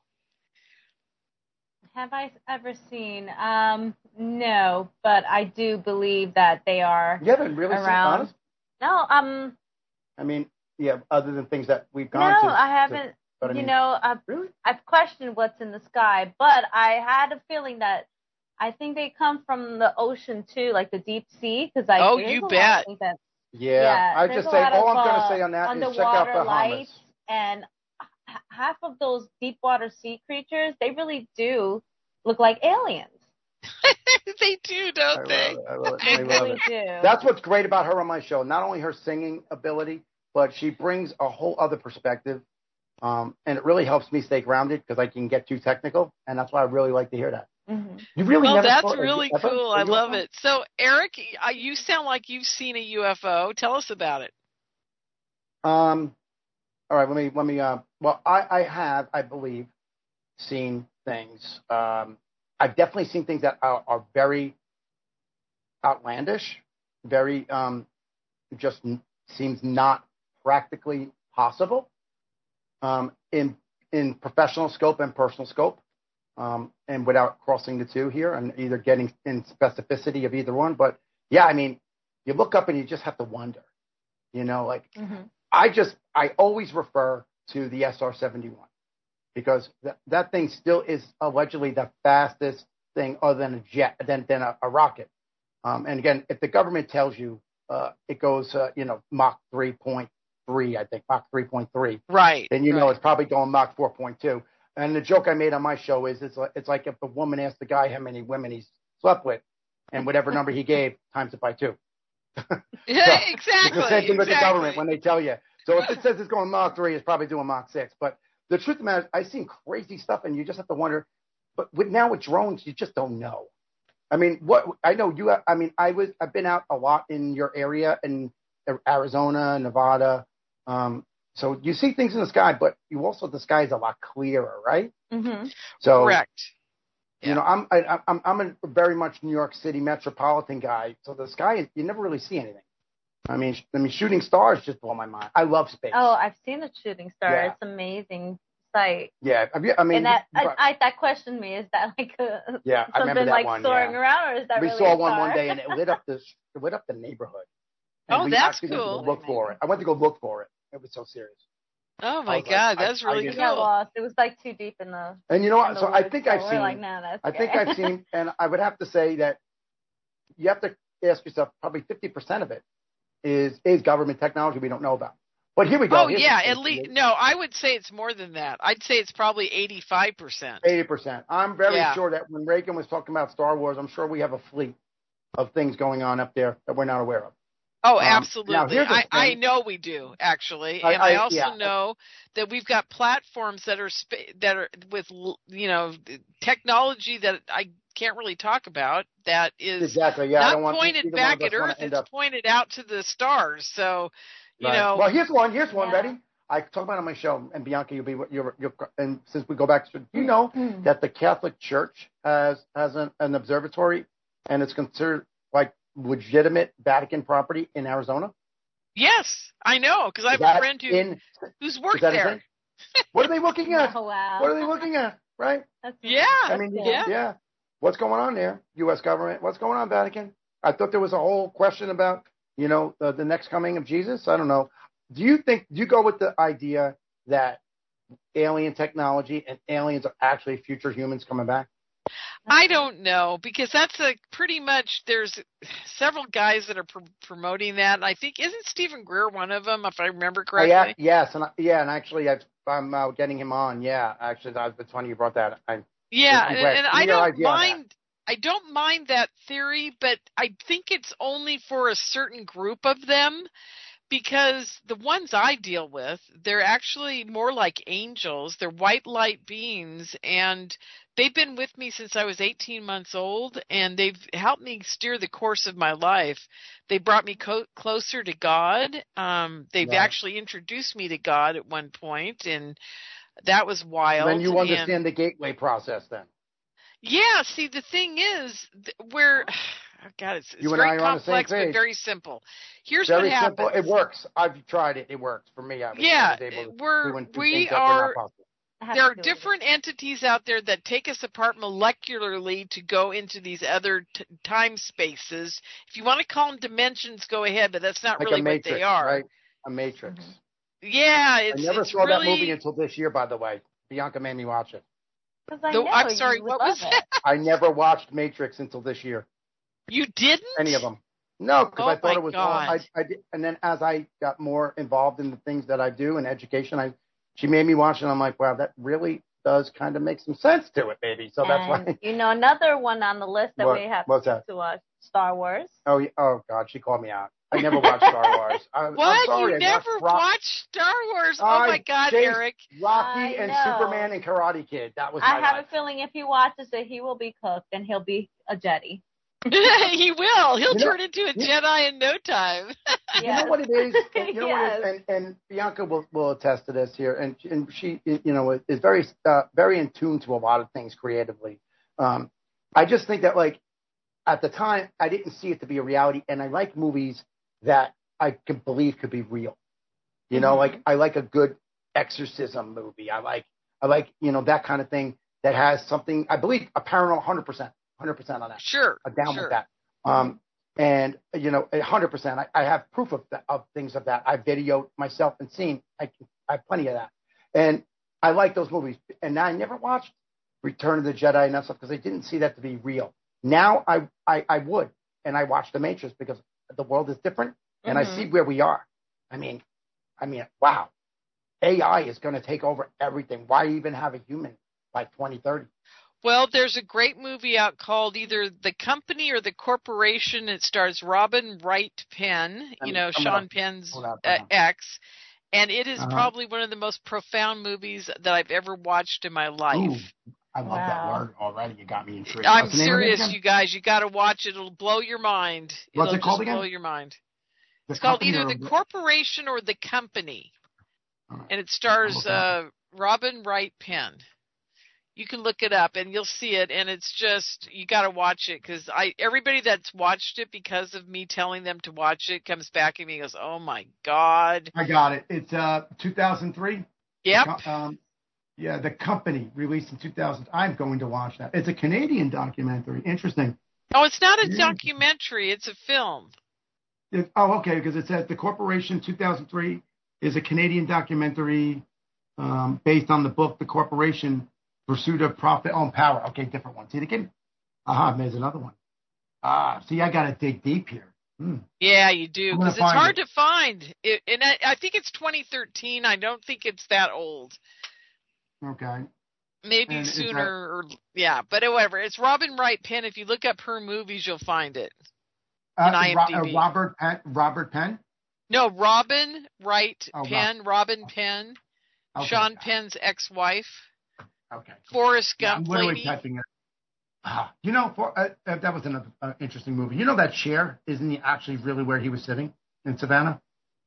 Speaker 2: Have I ever seen? Um, no, but I do believe that they are.
Speaker 10: You haven't really
Speaker 2: around.
Speaker 10: seen honest?
Speaker 2: No, um.
Speaker 10: I mean, yeah. Other than things that we've gone
Speaker 2: no,
Speaker 10: to.
Speaker 2: No, I haven't.
Speaker 10: To, but I
Speaker 2: you
Speaker 10: mean,
Speaker 2: know, I've,
Speaker 10: really?
Speaker 2: I've questioned what's in the sky, but I had a feeling that I think they come from the ocean too, like the deep sea. Because I.
Speaker 4: Oh, you bet.
Speaker 2: That,
Speaker 10: yeah,
Speaker 2: yeah,
Speaker 10: I just say all I'm going to say on that is check out Bahamas.
Speaker 2: Lights and half of those deep water sea creatures, they really do look like aliens.
Speaker 4: They do, don't
Speaker 10: I
Speaker 4: they?
Speaker 10: Love it. I love it.
Speaker 2: They
Speaker 10: I love
Speaker 2: really
Speaker 10: it.
Speaker 2: do.
Speaker 10: That's what's great about her on my show. Not only her singing ability, but she brings a whole other perspective. Um, and it really helps me stay grounded because I can get too technical. And that's why I really like to hear that.
Speaker 2: Mm-hmm.
Speaker 10: You really
Speaker 4: well,
Speaker 10: never
Speaker 4: that's
Speaker 10: thought,
Speaker 4: really
Speaker 10: ever,
Speaker 4: cool. I love it. So, Eric, you sound like you've seen a U F O. Tell us about it.
Speaker 10: Um, all right, let me, let me, uh, well, I, I have, I believe, seen things. Um, I've definitely seen things that are, are very outlandish, very, um, just n- seems not practically possible, um, in, in professional scope and personal scope, um, and without crossing the two here and either getting in specificity of either one. But yeah, I mean, you look up and you just have to wonder, you know, like,
Speaker 2: mm-hmm.
Speaker 10: I just, I always refer to the S R seventy-one because th- that thing still is allegedly the fastest thing other than a jet, than, than a, a rocket. Um, and again, if the government tells you uh, it goes, uh, you know, Mach three point three, I think, Mach three point three.
Speaker 4: Right.
Speaker 10: Then you
Speaker 4: right.
Speaker 10: know it's probably going Mach four point two. And the joke I made on my show is it's like, it's like if the woman asked the guy how many women he's slept with, and whatever number he gave, times it by two.
Speaker 4: Yeah,
Speaker 10: so,
Speaker 4: exactly.
Speaker 10: It's the same thing
Speaker 4: exactly.
Speaker 10: with the government when they tell you. So if it says it's going Mach three, it's probably doing Mach six. But the truth of the matter is, I've seen crazy stuff, and you just have to wonder. But with now with drones, you just don't know. I mean, what I know you. I mean, I was I've been out a lot in your area in Arizona, Nevada. Um, so you see things in the sky, but you also the sky is a lot clearer, right?
Speaker 2: Mm-hmm.
Speaker 10: So
Speaker 4: correct.
Speaker 10: You yeah. know, I'm I, I'm I'm a very much New York City metropolitan guy. So the sky, you never really see anything. I mean, I mean, shooting stars just blow my mind. I love space.
Speaker 2: Oh, I've seen a shooting star.
Speaker 10: Yeah.
Speaker 2: It's amazing sight.
Speaker 10: Yeah, have you, I mean,
Speaker 2: and that
Speaker 10: but,
Speaker 2: I, I, that questioned me. Is that like a,
Speaker 10: yeah, I remember that
Speaker 2: like
Speaker 10: one,
Speaker 2: soaring
Speaker 10: yeah.
Speaker 2: around, or is that
Speaker 10: we
Speaker 2: really
Speaker 10: saw
Speaker 2: a
Speaker 10: one
Speaker 2: star?
Speaker 10: one day and it lit up this, it lit up the neighborhood. And
Speaker 4: oh,
Speaker 10: we
Speaker 4: that's
Speaker 10: actually
Speaker 4: cool.
Speaker 10: Went to go look for it. I went to go look for it. It was so serious.
Speaker 4: Oh my
Speaker 10: like,
Speaker 4: God, that's
Speaker 10: I,
Speaker 4: really
Speaker 10: I
Speaker 4: cool.
Speaker 2: got lost. It was like too deep in the.
Speaker 10: And you know what? So
Speaker 2: woods,
Speaker 10: I think
Speaker 2: so
Speaker 10: I've
Speaker 2: we're
Speaker 10: seen.
Speaker 2: Like, no, that's
Speaker 10: I think I've seen, and I would have to say that you have to ask yourself probably fifty percent of it is is government technology we don't know about. But here we go.
Speaker 4: Oh
Speaker 10: Here's
Speaker 4: yeah, at least no. I would say it's more than that. I'd say it's probably eighty-five percent.
Speaker 10: Eighty percent. I'm very
Speaker 4: yeah.
Speaker 10: sure that when Reagan was talking about Star Wars, I'm sure we have a fleet of things going on up there that we're not aware of.
Speaker 4: Oh,
Speaker 10: um,
Speaker 4: absolutely. I, I
Speaker 10: thing.
Speaker 4: know we do actually,
Speaker 10: I,
Speaker 4: and I,
Speaker 10: I
Speaker 4: also
Speaker 10: yeah.
Speaker 4: know that we've got platforms that are sp- that are with you know technology that I can't really talk about. That is
Speaker 10: exactly yeah.
Speaker 4: not
Speaker 10: I don't want
Speaker 4: pointed back at Earth. It's up. pointed out to the stars. So you
Speaker 10: right.
Speaker 4: know.
Speaker 10: Well, here's one. Here's one.
Speaker 2: Yeah.
Speaker 10: Ready? I talk about it on my show, and Bianca, you'll be you're, you're and since we go back to you know
Speaker 2: mm-hmm.
Speaker 10: that the Catholic Church has has an, an observatory, and it's considered like legitimate Vatican property in Arizona.
Speaker 4: Yes, I know because I have a friend who
Speaker 10: in,
Speaker 4: who's worked there.
Speaker 10: What are they looking at?
Speaker 2: Oh, wow.
Speaker 10: What are they looking at? Right?
Speaker 2: That's
Speaker 4: yeah.
Speaker 10: I mean,
Speaker 4: yeah.
Speaker 10: yeah. What's going on there? U S government. What's going on, Vatican? I thought there was a whole question about you know uh, the next coming of Jesus. I don't know. Do you think do you go with the idea that alien technology and aliens are actually future humans coming back?
Speaker 4: I don't know because that's a pretty much there's several guys that are pr- promoting that. And I think isn't Stephen Greer one of them, if I remember correctly?
Speaker 10: Uh, yeah, yes, and I, yeah, and actually I've, I'm uh, getting him on. Yeah, actually, it's funny you brought that. I,
Speaker 4: yeah,
Speaker 10: I'm
Speaker 4: and, and I don't mind. I don't mind that theory, but I think it's only for a certain group of them. Because the ones I deal with, they're actually more like angels. They're white light beings, and they've been with me since I was eighteen months old, and they've helped me steer the course of my life. They brought me co- closer to God. Um, they've
Speaker 10: right.
Speaker 4: actually introduced me to God at one point, and that was wild.
Speaker 10: Then you understand
Speaker 4: and,
Speaker 10: the gateway process then.
Speaker 4: Yeah, see, the thing is, we're, oh God, it's, it's
Speaker 10: You and I
Speaker 4: very
Speaker 10: are on the same
Speaker 4: complex, but
Speaker 10: page.
Speaker 4: very simple. Here's
Speaker 10: Very
Speaker 4: what happens.
Speaker 10: simple. It works. I've tried it. It works for me. I was,
Speaker 4: Yeah,
Speaker 10: I was able to
Speaker 4: we're,
Speaker 10: do two
Speaker 4: we
Speaker 10: things that were
Speaker 4: are,
Speaker 10: not possible.
Speaker 4: there are different entities out there that take us apart molecularly to go into these other t- time spaces. If you want to call them dimensions, go ahead, but that's not
Speaker 10: Like
Speaker 4: really
Speaker 10: a matrix,
Speaker 4: what they are.
Speaker 10: right? A matrix.
Speaker 4: Yeah, it's
Speaker 10: I never
Speaker 4: it's
Speaker 10: saw
Speaker 4: really...
Speaker 10: that movie until this year, by the way. Bianca made me watch it.
Speaker 2: I
Speaker 4: No,
Speaker 2: know
Speaker 4: I'm
Speaker 2: you
Speaker 4: sorry,
Speaker 2: would
Speaker 4: what
Speaker 2: love
Speaker 4: was
Speaker 2: it.
Speaker 4: that?
Speaker 10: I never watched Matrix until this year.
Speaker 4: You didn't?
Speaker 10: Any of them. No, because
Speaker 4: Oh
Speaker 10: I thought
Speaker 4: my
Speaker 10: it was all, I,
Speaker 4: God.
Speaker 10: I did, and then as I got more involved in the things that I do in education, I she made me watch it, and I'm like, wow, that really does kind of make some sense to it, maybe. So that's
Speaker 2: And,
Speaker 10: why.
Speaker 2: you know, another one on the list that
Speaker 10: What-
Speaker 2: we have
Speaker 10: what's
Speaker 2: to,
Speaker 10: that?
Speaker 2: to watch, Star Wars.
Speaker 10: Oh, yeah, oh God, she called me out. I never watched Star Wars. I,
Speaker 4: What?
Speaker 10: I'm sorry,
Speaker 4: You
Speaker 10: I
Speaker 4: never
Speaker 10: watched Rock-
Speaker 4: watched Star Wars? Oh
Speaker 10: I
Speaker 4: my God,
Speaker 10: chased
Speaker 4: Eric.
Speaker 10: Rocky
Speaker 2: I
Speaker 10: and
Speaker 2: know.
Speaker 10: Superman and Karate Kid. That was my
Speaker 2: I have
Speaker 10: life.
Speaker 2: a feeling if he watches it, he will be cooked and he'll be a Jedi.
Speaker 4: He will. He'll
Speaker 10: You know-
Speaker 4: turn into a Jedi in no time.
Speaker 10: You know what it is? You know
Speaker 2: Yes.
Speaker 10: what it is? And, and Bianca will, will attest to this here. And, and she, you know, is very, uh, very in tune to a lot of things creatively. Um, I just think that, like, at the time, I didn't see it to be a reality. And I like movies that I could believe could be real. You know,
Speaker 2: Mhm.
Speaker 10: like, I like a good exorcism movie. I like, I like, you know, that kind of thing that has something, I believe, a paranormal one hundred percent, one hundred percent on that.
Speaker 4: Sure.
Speaker 10: I'm down
Speaker 4: sure.
Speaker 10: with that. Um, and you know, a hundred percent. I, I have proof of that, of things of that. I videoed myself and seen. I, I have plenty of that, and I like those movies. And now I never watched Return of the Jedi and that stuff because I didn't see that to be real. Now I, I, I would, and I watch The Matrix because the world is different, and
Speaker 2: Mhm.
Speaker 10: I see where we are. I mean, I mean, wow, A I is going to take over everything. Why even have a human by twenty thirty?
Speaker 4: Well, there's a great movie out called either The Company or The Corporation. It stars Robin Wright Penn, you
Speaker 10: I'm-
Speaker 4: know,
Speaker 10: I'm
Speaker 4: Sean
Speaker 10: gonna
Speaker 4: Penn's
Speaker 10: pull that
Speaker 4: uh,
Speaker 10: down.
Speaker 4: ex. And it is
Speaker 10: Uh-huh.
Speaker 4: probably one of the most profound movies that I've ever watched in my life.
Speaker 10: Ooh, I love that
Speaker 2: Wow.
Speaker 10: word already. You got me intrigued.
Speaker 4: I'm
Speaker 10: What's the name of it
Speaker 4: serious,
Speaker 10: again?
Speaker 4: you guys. You got to watch it. It'll blow your mind.
Speaker 10: What's
Speaker 4: It'll
Speaker 10: it called
Speaker 4: just
Speaker 10: again?
Speaker 4: blow your mind.
Speaker 10: The
Speaker 4: It's called
Speaker 10: company
Speaker 4: either
Speaker 10: or
Speaker 4: The Corporation or The Company.
Speaker 10: All right.
Speaker 4: And it stars
Speaker 10: Okay.
Speaker 4: uh, Robin Wright Penn. You can look it up and you'll see it, and it's just, you got to watch it because I everybody that's watched it because of me telling them to watch it comes back at me and goes, oh my God.
Speaker 3: I got it. It's uh two thousand three.
Speaker 4: Yep.
Speaker 3: Um, yeah, The Company, released in two thousand. I'm going to watch that. It's a Canadian documentary. Interesting.
Speaker 4: Oh, it's not a
Speaker 3: Yeah.
Speaker 4: documentary. It's a film.
Speaker 3: It- oh, okay, because it says The Corporation two thousand three is a Canadian documentary um, based on the book The Corporation, Pursuit of Profit on Power. Okay, different one. See it again? Aha, there's another one. Ah, see, I got to dig deep here. Hmm.
Speaker 4: Yeah, you do,
Speaker 3: I'm gonna
Speaker 4: because it's
Speaker 3: find
Speaker 4: hard
Speaker 3: it.
Speaker 4: to find. It, and I, I think it's twenty thirteen. I don't think it's that old.
Speaker 3: Okay.
Speaker 4: Maybe
Speaker 3: And is
Speaker 4: sooner,
Speaker 3: that-
Speaker 4: or yeah, but whatever. It's Robin Wright Penn. If you look up her movies, you'll find it.
Speaker 3: Uh,
Speaker 4: In
Speaker 3: Ro-
Speaker 4: IMDb.
Speaker 3: uh, Robert Penn. Robert Penn.
Speaker 4: No, Robin Wright
Speaker 3: Oh, Rob-
Speaker 4: Penn. Robin Penn.
Speaker 3: Okay.
Speaker 4: Sean Penn's ex-wife.
Speaker 3: Okay.
Speaker 4: Forrest
Speaker 3: Yeah, I'm
Speaker 4: Gump
Speaker 3: literally
Speaker 4: lady.
Speaker 3: typing it. Ah, you know, for, uh, uh, that was another uh, interesting movie. You know that chair isn't he actually really where he was sitting in Savannah?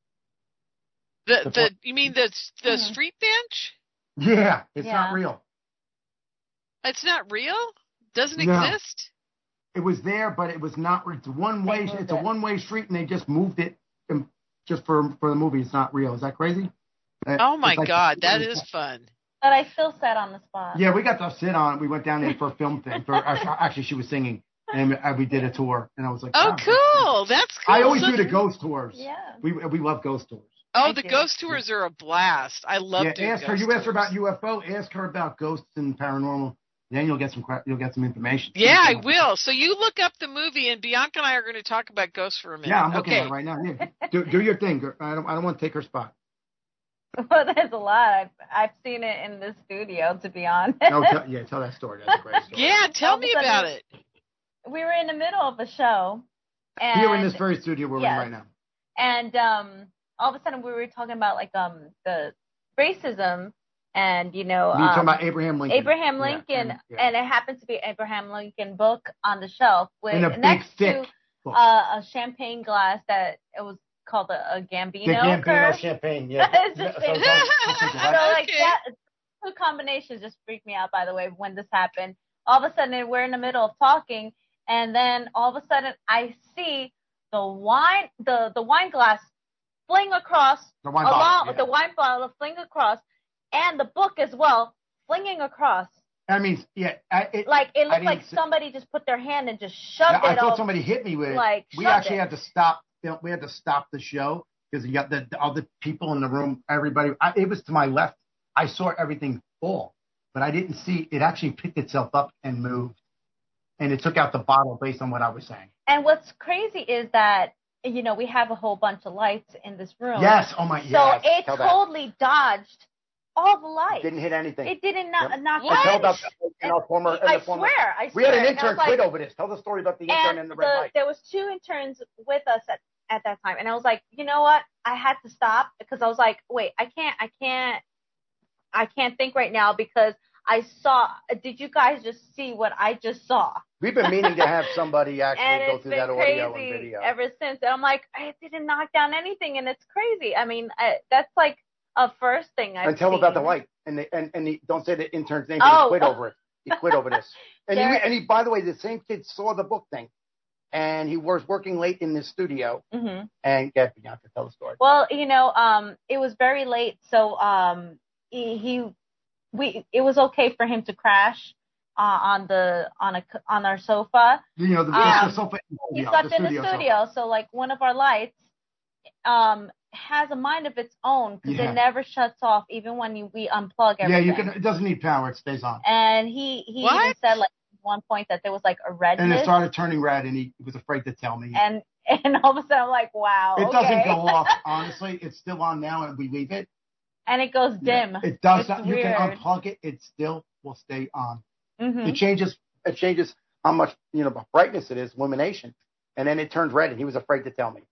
Speaker 4: The
Speaker 3: the
Speaker 4: the
Speaker 3: for-
Speaker 4: you mean the the
Speaker 2: Mhm.
Speaker 4: street bench?
Speaker 3: Yeah, it's
Speaker 2: Yeah.
Speaker 3: not real.
Speaker 4: It's not real. Doesn't
Speaker 3: No.
Speaker 4: exist.
Speaker 3: It was there, but it was not. It's a one way.
Speaker 2: They moved
Speaker 3: It's a
Speaker 2: it.
Speaker 3: one way street, and they just moved it um, just for for the movie. It's not real. Is that crazy? Uh,
Speaker 4: Oh my
Speaker 3: it's like-
Speaker 4: God, that is fun.
Speaker 2: But I still sat on the spot.
Speaker 3: Yeah, we got to sit on it. We went down there for a film thing. For actually, she was singing, and uh, we did a tour, and I was like,
Speaker 4: Oh,
Speaker 3: wow.
Speaker 4: cool. That's cool.
Speaker 3: I always
Speaker 4: So-
Speaker 3: do the ghost tours.
Speaker 2: Yeah.
Speaker 3: We we love ghost tours.
Speaker 4: Oh,
Speaker 2: I
Speaker 4: the
Speaker 2: do.
Speaker 4: ghost tours are a blast. I love
Speaker 3: Yeah,
Speaker 4: doing
Speaker 3: ask her.
Speaker 4: ghost
Speaker 3: You ask her
Speaker 4: tours.
Speaker 3: about U F O. Ask her about ghosts and paranormal. Then you'll get some cra- you'll get some information.
Speaker 4: Yeah, I will. So you look up the movie, and Bianca and I are going to talk about ghosts for a minute.
Speaker 3: Yeah, I'm looking
Speaker 4: okay.
Speaker 3: at it right now. Yeah. Do do your thing. girl. I don't I don't want to take her spot.
Speaker 2: Well, there's a lot. I've, I've seen it in the studio, to be honest.
Speaker 3: No, tell, yeah, tell that story. That's a great story.
Speaker 4: Yeah, tell
Speaker 2: All of a
Speaker 4: me
Speaker 2: sudden-
Speaker 4: about it.
Speaker 2: We were in the middle of a show. And,
Speaker 3: Here in this very studio we're
Speaker 2: yes.
Speaker 3: in right now.
Speaker 2: And um, all of a sudden we were talking about, like, um the racism and, you know.
Speaker 3: You're talking
Speaker 2: um,
Speaker 3: about Abraham Lincoln.
Speaker 2: Abraham
Speaker 3: Yeah,
Speaker 2: Lincoln,
Speaker 3: and- yeah.
Speaker 2: and it happens to be an Abraham Lincoln book on the shelf with
Speaker 3: In a big,
Speaker 2: next
Speaker 3: thick
Speaker 2: to
Speaker 3: book.
Speaker 2: uh, a champagne glass that it was called a, a Gambino.
Speaker 3: The Gambino
Speaker 2: curve.
Speaker 3: champagne. Yeah.
Speaker 2: It's
Speaker 3: Yeah,
Speaker 2: just
Speaker 3: so
Speaker 2: big.
Speaker 3: don't- don't think
Speaker 2: So
Speaker 3: about it.
Speaker 2: like
Speaker 4: Okay.
Speaker 2: that, two combinations just freaked me out. By the way, when this happened, all of a sudden we're in the middle of talking, and then all of a sudden I see the wine, the, the wine glass fling across,
Speaker 3: The wine
Speaker 2: along,
Speaker 3: bottle, yeah.
Speaker 2: the wine bottle fling across, and the book as well, flinging across.
Speaker 3: I mean, yeah. I, it,
Speaker 2: Like, it
Speaker 3: I
Speaker 2: looked
Speaker 3: didn't
Speaker 2: like
Speaker 3: see-
Speaker 2: somebody just put their hand and just shoved
Speaker 3: I
Speaker 2: it
Speaker 3: thought
Speaker 2: all.
Speaker 3: somebody hit me with it.
Speaker 2: like,
Speaker 3: We
Speaker 2: shoved
Speaker 3: actually
Speaker 2: it.
Speaker 3: had to stop. We had to stop the show because you got the, the other people in the room. Everybody. I, it was to my left. I saw everything fall, but I didn't see it. Actually picked itself up and moved, and it took out the bottle based on what I was saying.
Speaker 2: And what's crazy is that, you know, we have a whole bunch of lights in this room.
Speaker 3: Yes. Oh my.
Speaker 2: So
Speaker 3: yes.
Speaker 2: it
Speaker 10: tell that.
Speaker 2: totally dodged all the lights.
Speaker 10: Didn't hit anything.
Speaker 2: It didn't knock,
Speaker 10: Yep.
Speaker 2: knock
Speaker 10: And tell
Speaker 2: out.
Speaker 10: about in our former. in
Speaker 2: I
Speaker 10: the former
Speaker 2: swear, I
Speaker 10: we had
Speaker 2: swear.
Speaker 10: an
Speaker 2: And I was
Speaker 10: intern
Speaker 2: like-
Speaker 10: quit over this. Tell the story about the intern
Speaker 2: and
Speaker 10: and the red
Speaker 2: the,
Speaker 10: light.
Speaker 2: there was two interns with us at, at that time, and I was like, you know what? I had to stop because I was like, wait, I can't, I can't, I can't think right now because I saw. Did you guys just see what I just saw?
Speaker 10: We've been meaning to have somebody actually
Speaker 2: And
Speaker 10: go
Speaker 2: it's
Speaker 10: through
Speaker 2: been
Speaker 10: that audio and
Speaker 2: crazy
Speaker 10: video.
Speaker 2: ever since. And I'm like, it didn't knock down anything, and it's crazy. I mean, I, that's like a first thing I've
Speaker 10: and tell
Speaker 2: seen.
Speaker 10: him about the light. And the, and and the, don't say the intern's name. But
Speaker 2: Oh.
Speaker 10: he quit over it. He quit over this. And he,
Speaker 2: Derek.
Speaker 10: and he, by the way, the same kid saw the book thing, and he was working late in the studio.
Speaker 2: hmm
Speaker 10: And get Bianca, tell the story.
Speaker 2: Well, you know, um, it was very late, so um, he, he, we, it was okay for him to crash uh, on the on a on our sofa.
Speaker 3: You know the,
Speaker 2: Um,
Speaker 3: the sofa. In the
Speaker 2: He
Speaker 3: studio,
Speaker 2: slept
Speaker 3: the
Speaker 2: in the
Speaker 3: studio
Speaker 2: studio,
Speaker 3: sofa.
Speaker 2: so like one of our lights um has a mind of its own because
Speaker 3: Yeah.
Speaker 2: it never shuts off, even when you, we unplug
Speaker 3: Yeah,
Speaker 2: everything.
Speaker 3: you can. It doesn't need power. It stays on.
Speaker 2: And he he
Speaker 4: What?
Speaker 2: even said like at one point that there was like a redness,
Speaker 3: And it started turning red, and he was afraid to tell me.
Speaker 2: and and all of a sudden I'm like, wow,
Speaker 3: It
Speaker 2: okay.
Speaker 3: doesn't go off. Honestly, it's still on now, and we leave it.
Speaker 2: And it goes dim.
Speaker 3: It does
Speaker 2: It's
Speaker 3: not. You
Speaker 2: weird.
Speaker 3: can unplug it. It still will stay on.
Speaker 2: hmm
Speaker 10: It changes. It changes how much you know brightness it is, illumination, and then it turns red. And he was afraid to tell me.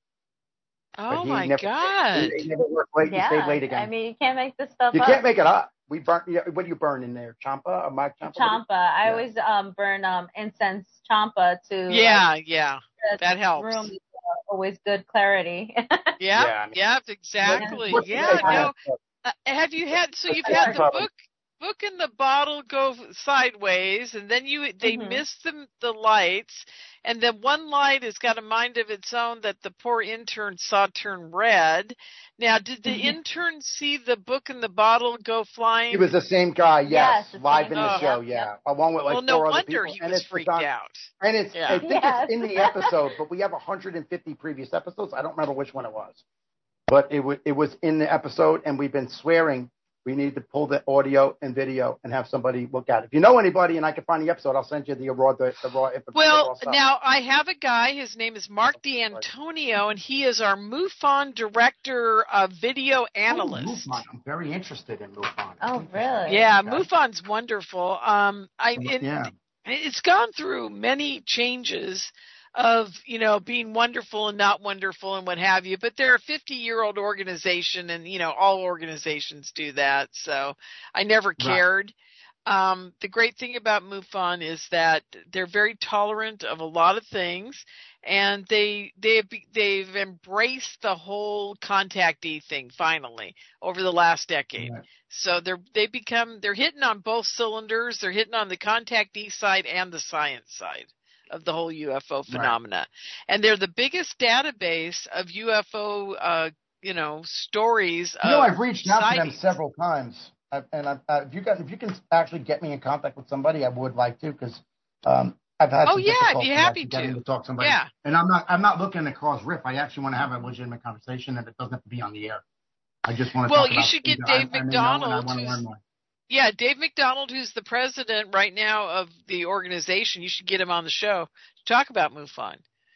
Speaker 4: Oh
Speaker 10: he
Speaker 4: my
Speaker 10: never-
Speaker 4: God.
Speaker 10: He, he never worked late.
Speaker 2: Yeah,
Speaker 10: He stayed late again.
Speaker 2: I mean, you can't make this stuff
Speaker 10: you
Speaker 2: up.
Speaker 10: can't make it up. We burn. You know, what do you burn in there? Champa or Mike Champa?
Speaker 2: Champa. I
Speaker 10: Yeah.
Speaker 2: always um burn um incense champa to
Speaker 4: Yeah,
Speaker 2: like,
Speaker 4: yeah.
Speaker 2: the
Speaker 4: That helps.
Speaker 2: room is uh, always good clarity.
Speaker 4: Yeah,
Speaker 10: Yeah, I mean-
Speaker 4: yeah, exactly.
Speaker 10: What's the
Speaker 4: Yeah,
Speaker 10: name?
Speaker 4: no. Uh, have you had so you've
Speaker 10: Yeah,
Speaker 4: had the
Speaker 10: probably.
Speaker 4: book book in the bottle go sideways, and then you they
Speaker 2: Mhm.
Speaker 4: miss the the lights, and then one light has got a mind of its own that the poor intern saw turn red. Now, did the
Speaker 2: Mhm.
Speaker 4: intern see the book in the bottle go flying?
Speaker 10: He was the same guy. Yes,
Speaker 2: Yes, the
Speaker 10: live
Speaker 2: same
Speaker 10: in the
Speaker 4: guy.
Speaker 10: show.
Speaker 2: Yep,
Speaker 10: Yeah,
Speaker 2: yep.
Speaker 10: along with like
Speaker 4: well, no
Speaker 10: four other
Speaker 4: wonder
Speaker 10: people.
Speaker 4: he
Speaker 10: and
Speaker 4: was
Speaker 10: it's
Speaker 4: freaked
Speaker 10: on-
Speaker 4: out.
Speaker 10: And it's
Speaker 4: Yeah.
Speaker 10: I think
Speaker 2: Yes.
Speaker 10: it's in the episode, but we have one hundred fifty previous episodes. I don't remember which one it was, but it was it was in the episode, and we've been swearing we need to pull the audio and video and have somebody look at it. If you know anybody, and I can find the episode, I'll send you the raw the, the raw. The
Speaker 4: Well,
Speaker 10: raw stuff.
Speaker 4: now I have a guy. His name is Mark D'Antonio, and he is our MUFON director of video analyst.
Speaker 3: Oh, MUFON. I'm very interested in MUFON.
Speaker 2: Oh, really?
Speaker 4: Yeah,
Speaker 3: Okay.
Speaker 4: MUFON's wonderful. Um, I it,
Speaker 3: Yeah.
Speaker 4: it's gone through many changes of, you know, being wonderful and not wonderful and what have you, but they're a fifty year old organization, and, you know, all organizations do that. So I never cared. Um, the great thing about MUFON is that they're very tolerant of a lot of things, and they they've they've embraced the whole contactee thing finally over the last decade.
Speaker 3: Right.
Speaker 4: So they're they become they're hitting on both cylinders. They're hitting on the contactee side and the science side of the whole U F O phenomena, right. And they're the biggest database of U F O, uh, you know, stories.
Speaker 10: You know,
Speaker 4: of
Speaker 10: I've reached out
Speaker 4: sightings.
Speaker 10: to them several times, I, and I, uh, if you got if you can actually get me in contact with somebody, I would like to, because um, I've had.
Speaker 4: Oh
Speaker 10: some
Speaker 4: yeah, I'd
Speaker 10: difficulty
Speaker 4: be happy
Speaker 10: actually getting
Speaker 4: to.
Speaker 10: to talk to somebody.
Speaker 4: Yeah.
Speaker 3: And I'm not I'm not looking to cause riff. I actually want to have a legitimate conversation, and it doesn't have to be on the air. I just want to.
Speaker 4: Well,
Speaker 3: talk
Speaker 4: you
Speaker 3: about
Speaker 4: should get
Speaker 3: things
Speaker 4: Dave
Speaker 3: I, I may know, and I
Speaker 4: McDonald,
Speaker 3: want to
Speaker 4: who's-
Speaker 3: learn more.
Speaker 4: Yeah, Dave McDonald, who's the president right now of the organization. You should get him on the show to talk about MUFON.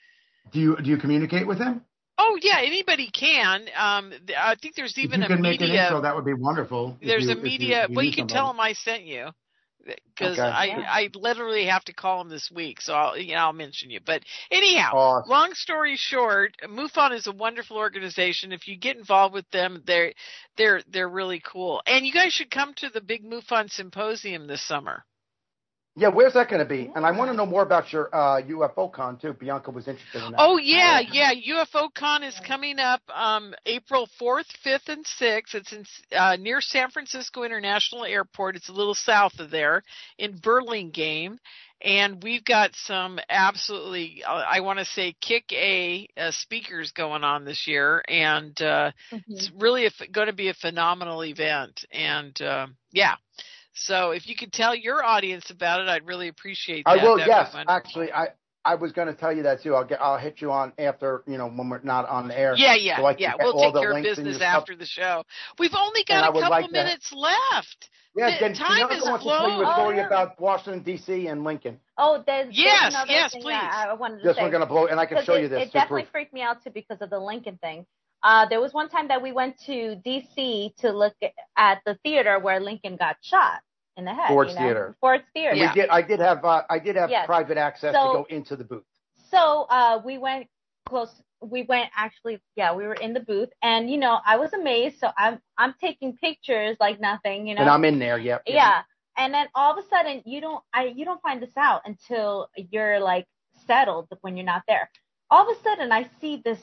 Speaker 3: Do you do you communicate with him?
Speaker 4: Oh yeah, anybody can. Um, th- I think there's even
Speaker 3: if you
Speaker 4: a
Speaker 3: can make an
Speaker 4: media.
Speaker 3: intro, that would be wonderful. if
Speaker 4: There's
Speaker 3: you-
Speaker 4: a
Speaker 3: if you-
Speaker 4: media.
Speaker 3: if you
Speaker 4: well,
Speaker 3: knew
Speaker 4: you can
Speaker 3: somebody.
Speaker 4: tell him I sent you, because
Speaker 10: Okay.
Speaker 4: I
Speaker 2: Yeah.
Speaker 4: I literally have to call him this week. So I'll you know I'll mention you. But anyhow,
Speaker 10: Awesome.
Speaker 4: long story short, MUFON is a wonderful organization. If you get involved with them, they're they're they're really cool. And you guys should come to the big MUFON symposium this summer.
Speaker 10: Yeah, where's that going to be? And I want to know more about your uh, U F O con, too. Bianca was interested in that.
Speaker 4: Oh, yeah, yeah. U F O Con is coming up um, April fourth, fifth, and sixth. It's in, uh, near San Francisco International Airport. It's a little south of there in Burlingame. And we've got some absolutely, uh, I want to say, kick-A uh, speakers going on this year. And uh, mm-hmm. it's really going to be a phenomenal event. And, uh, yeah. So if you could tell your audience about it, I'd really appreciate that.
Speaker 10: I will,
Speaker 4: That'd
Speaker 10: yes. Actually, I, I was going to tell you that, too. I'll get I'll hit you on after, you know, when we're not on the air.
Speaker 4: Yeah, yeah,
Speaker 10: so
Speaker 4: yeah. We'll take care of business after the show. We've only got a couple like minutes to... left.
Speaker 10: Yeah,
Speaker 4: the
Speaker 10: then
Speaker 4: time is
Speaker 10: wants to tell you a
Speaker 2: oh,
Speaker 10: story
Speaker 2: yeah.
Speaker 10: about Washington, D C and Lincoln.
Speaker 2: Oh, there's, there's
Speaker 4: yes,
Speaker 2: another
Speaker 4: yes,
Speaker 2: thing
Speaker 4: please.
Speaker 2: that I wanted to
Speaker 10: This
Speaker 2: say.
Speaker 10: we're going to blow, and I can show
Speaker 2: it,
Speaker 10: you this.
Speaker 2: It definitely freaked me out, too, because of the Lincoln thing. Uh, there was one time that we went to D C to look at the theater where Lincoln got shot in the head.
Speaker 10: Ford's
Speaker 2: you know?
Speaker 10: Theater.
Speaker 2: Ford's Theater.
Speaker 10: And
Speaker 2: yeah.
Speaker 10: we did. I did have. Uh, I did have
Speaker 2: yes.
Speaker 10: private access
Speaker 2: so,
Speaker 10: to go into the booth.
Speaker 2: So uh, we went close. We went actually. Yeah, we were in the booth, and you know, I was amazed. So I'm I'm taking pictures like nothing. You know.
Speaker 10: And I'm in there. Yep.
Speaker 2: Yeah. yeah. And then all of a sudden, you don't. I you don't find this out until you're like settled when you're not there. All of a sudden, I see this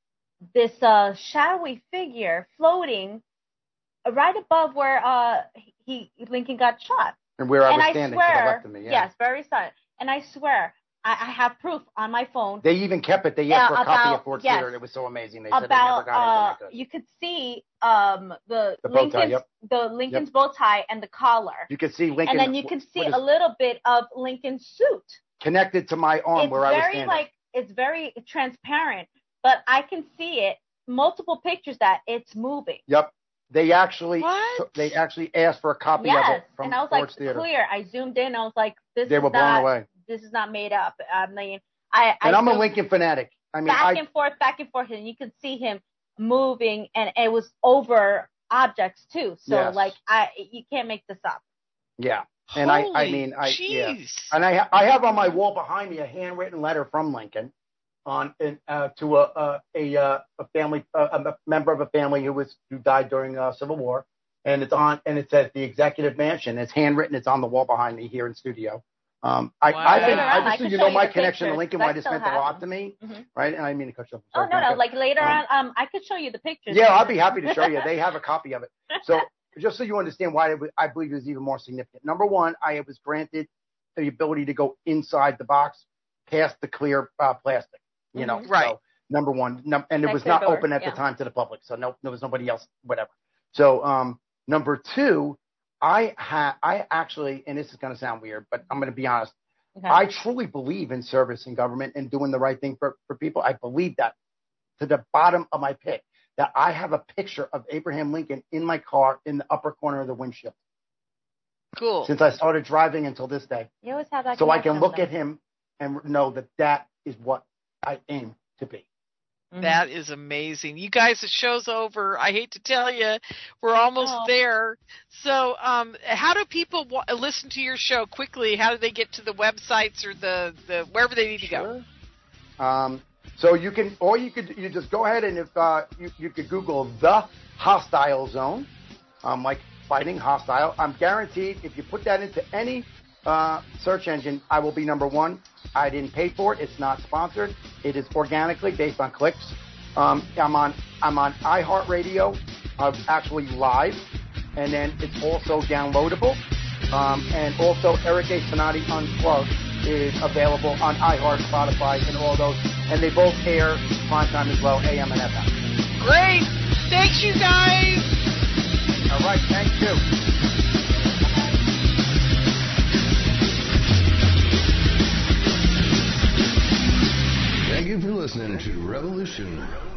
Speaker 2: this uh, shadowy figure floating right above where uh he Lincoln got shot.
Speaker 10: And where I
Speaker 2: and
Speaker 10: was
Speaker 2: I
Speaker 10: standing
Speaker 2: swear,
Speaker 10: to the left of me. Yeah.
Speaker 2: Yes, very sudden. And I swear, I, I have proof on my phone.
Speaker 10: They even kept it. They asked
Speaker 2: uh,
Speaker 10: for a
Speaker 2: about,
Speaker 10: copy of Ford's
Speaker 2: yes,
Speaker 10: Theater, and it was so amazing. They said
Speaker 2: about,
Speaker 10: they never got
Speaker 2: uh,
Speaker 10: anything that good.
Speaker 2: You could see um the,
Speaker 10: the bow tie,
Speaker 2: Lincoln's
Speaker 10: yep.
Speaker 2: the Lincoln's
Speaker 10: yep.
Speaker 2: bow tie and the collar.
Speaker 10: You could see Lincoln.
Speaker 2: And then you can see a little bit of Lincoln's suit
Speaker 10: connected to my arm
Speaker 2: it's
Speaker 10: where I was
Speaker 2: very
Speaker 10: standing.
Speaker 2: Like it's very transparent, but I can see it. Multiple pictures that it's moving.
Speaker 10: Yep. They actually
Speaker 2: what?
Speaker 10: they actually asked for a copy
Speaker 2: yes.
Speaker 10: of it from
Speaker 2: and I was
Speaker 10: Ford's
Speaker 2: like,
Speaker 10: Theater.
Speaker 2: Clear. I zoomed in. I was like, this
Speaker 10: they
Speaker 2: is
Speaker 10: were blown
Speaker 2: not,
Speaker 10: away.
Speaker 2: This is not made up. I mean, I
Speaker 10: and
Speaker 2: I
Speaker 10: I'm a Lincoln fanatic. I mean,
Speaker 2: back
Speaker 10: I,
Speaker 2: and forth, back and forth, and you could see him moving, and it was over objects too. So
Speaker 10: yes.
Speaker 2: like, I you can't make this up.
Speaker 10: Yeah. And
Speaker 4: Holy
Speaker 10: I, I mean, I,
Speaker 4: geez.
Speaker 10: yeah. And I, I have on my wall behind me a handwritten letter from Lincoln on uh, to a a a, a family a, a member of a family who was who died during uh, Civil War, and it's on and it says the Executive Mansion. It's handwritten. It's on the wall behind me here in studio. Um, I,
Speaker 4: wow.
Speaker 10: I've been,
Speaker 2: Later
Speaker 10: I
Speaker 2: on, I
Speaker 10: just so
Speaker 2: can
Speaker 10: you
Speaker 2: show
Speaker 10: know
Speaker 2: you
Speaker 10: my
Speaker 2: the
Speaker 10: connection to
Speaker 2: pictures,
Speaker 10: Lincoln.
Speaker 2: 'cause
Speaker 10: Why
Speaker 2: I
Speaker 10: just
Speaker 2: still
Speaker 10: meant a
Speaker 2: have
Speaker 10: lot
Speaker 2: them.
Speaker 10: to me,
Speaker 2: Mm-hmm.
Speaker 10: right? And I mean to cut you off.
Speaker 2: Oh no, no, like later
Speaker 10: um,
Speaker 2: on, um, I could show you the pictures.
Speaker 10: Yeah, I'll be happy to show you. They have a copy of it. So just so you understand why it was, I believe it was even more significant. Number one, I was granted the ability to go inside the box, past the clear uh, plastic. You know,
Speaker 4: mm-hmm. right?
Speaker 10: So, number one, num- and it
Speaker 2: That
Speaker 10: was
Speaker 2: clear
Speaker 10: not
Speaker 2: door,
Speaker 10: open at
Speaker 2: yeah.
Speaker 10: the time to the public, so no, there was nobody else, whatever. So, um, number two, I ha- I actually, and this is going to sound weird, but I'm going to be honest.
Speaker 2: Okay.
Speaker 10: I truly believe in service and government and doing the right thing for, for people. I believe that to the bottom of my pit, that I have a picture of Abraham Lincoln in my car in the upper corner of the windshield.
Speaker 4: Cool.
Speaker 10: Since I started driving until this day.
Speaker 2: You always have that.
Speaker 10: So I can
Speaker 2: connection,
Speaker 10: look
Speaker 2: though.
Speaker 10: at him and know that that is what I aim to be.
Speaker 2: Mm-hmm.
Speaker 4: That is amazing. You guys, the show's over. I hate to tell you, we're almost
Speaker 2: Oh.
Speaker 4: there. So um, how do people wa- listen to your show quickly? How do they get to the websites or the, the wherever they need to go?
Speaker 10: Sure. Um, so you can, or you could, you just go ahead and if uh, you, you could Google the hostile zone, um, like fighting hostile. I'm guaranteed if you put that into any uh, search engine, I will be number one. I didn't pay for it. It's not sponsored. It is organically based on clicks. Um, I'm on I'm on iHeartRadio, uh, actually live, and then it's also downloadable. Um, and also Eric A. Finati Unplugged is available on iHeart, Spotify, and all those. And they both air prime time as well, A M and F M.
Speaker 4: Great. Thanks, you guys.
Speaker 10: All right. Thank you.
Speaker 5: Thank you for listening to Revolution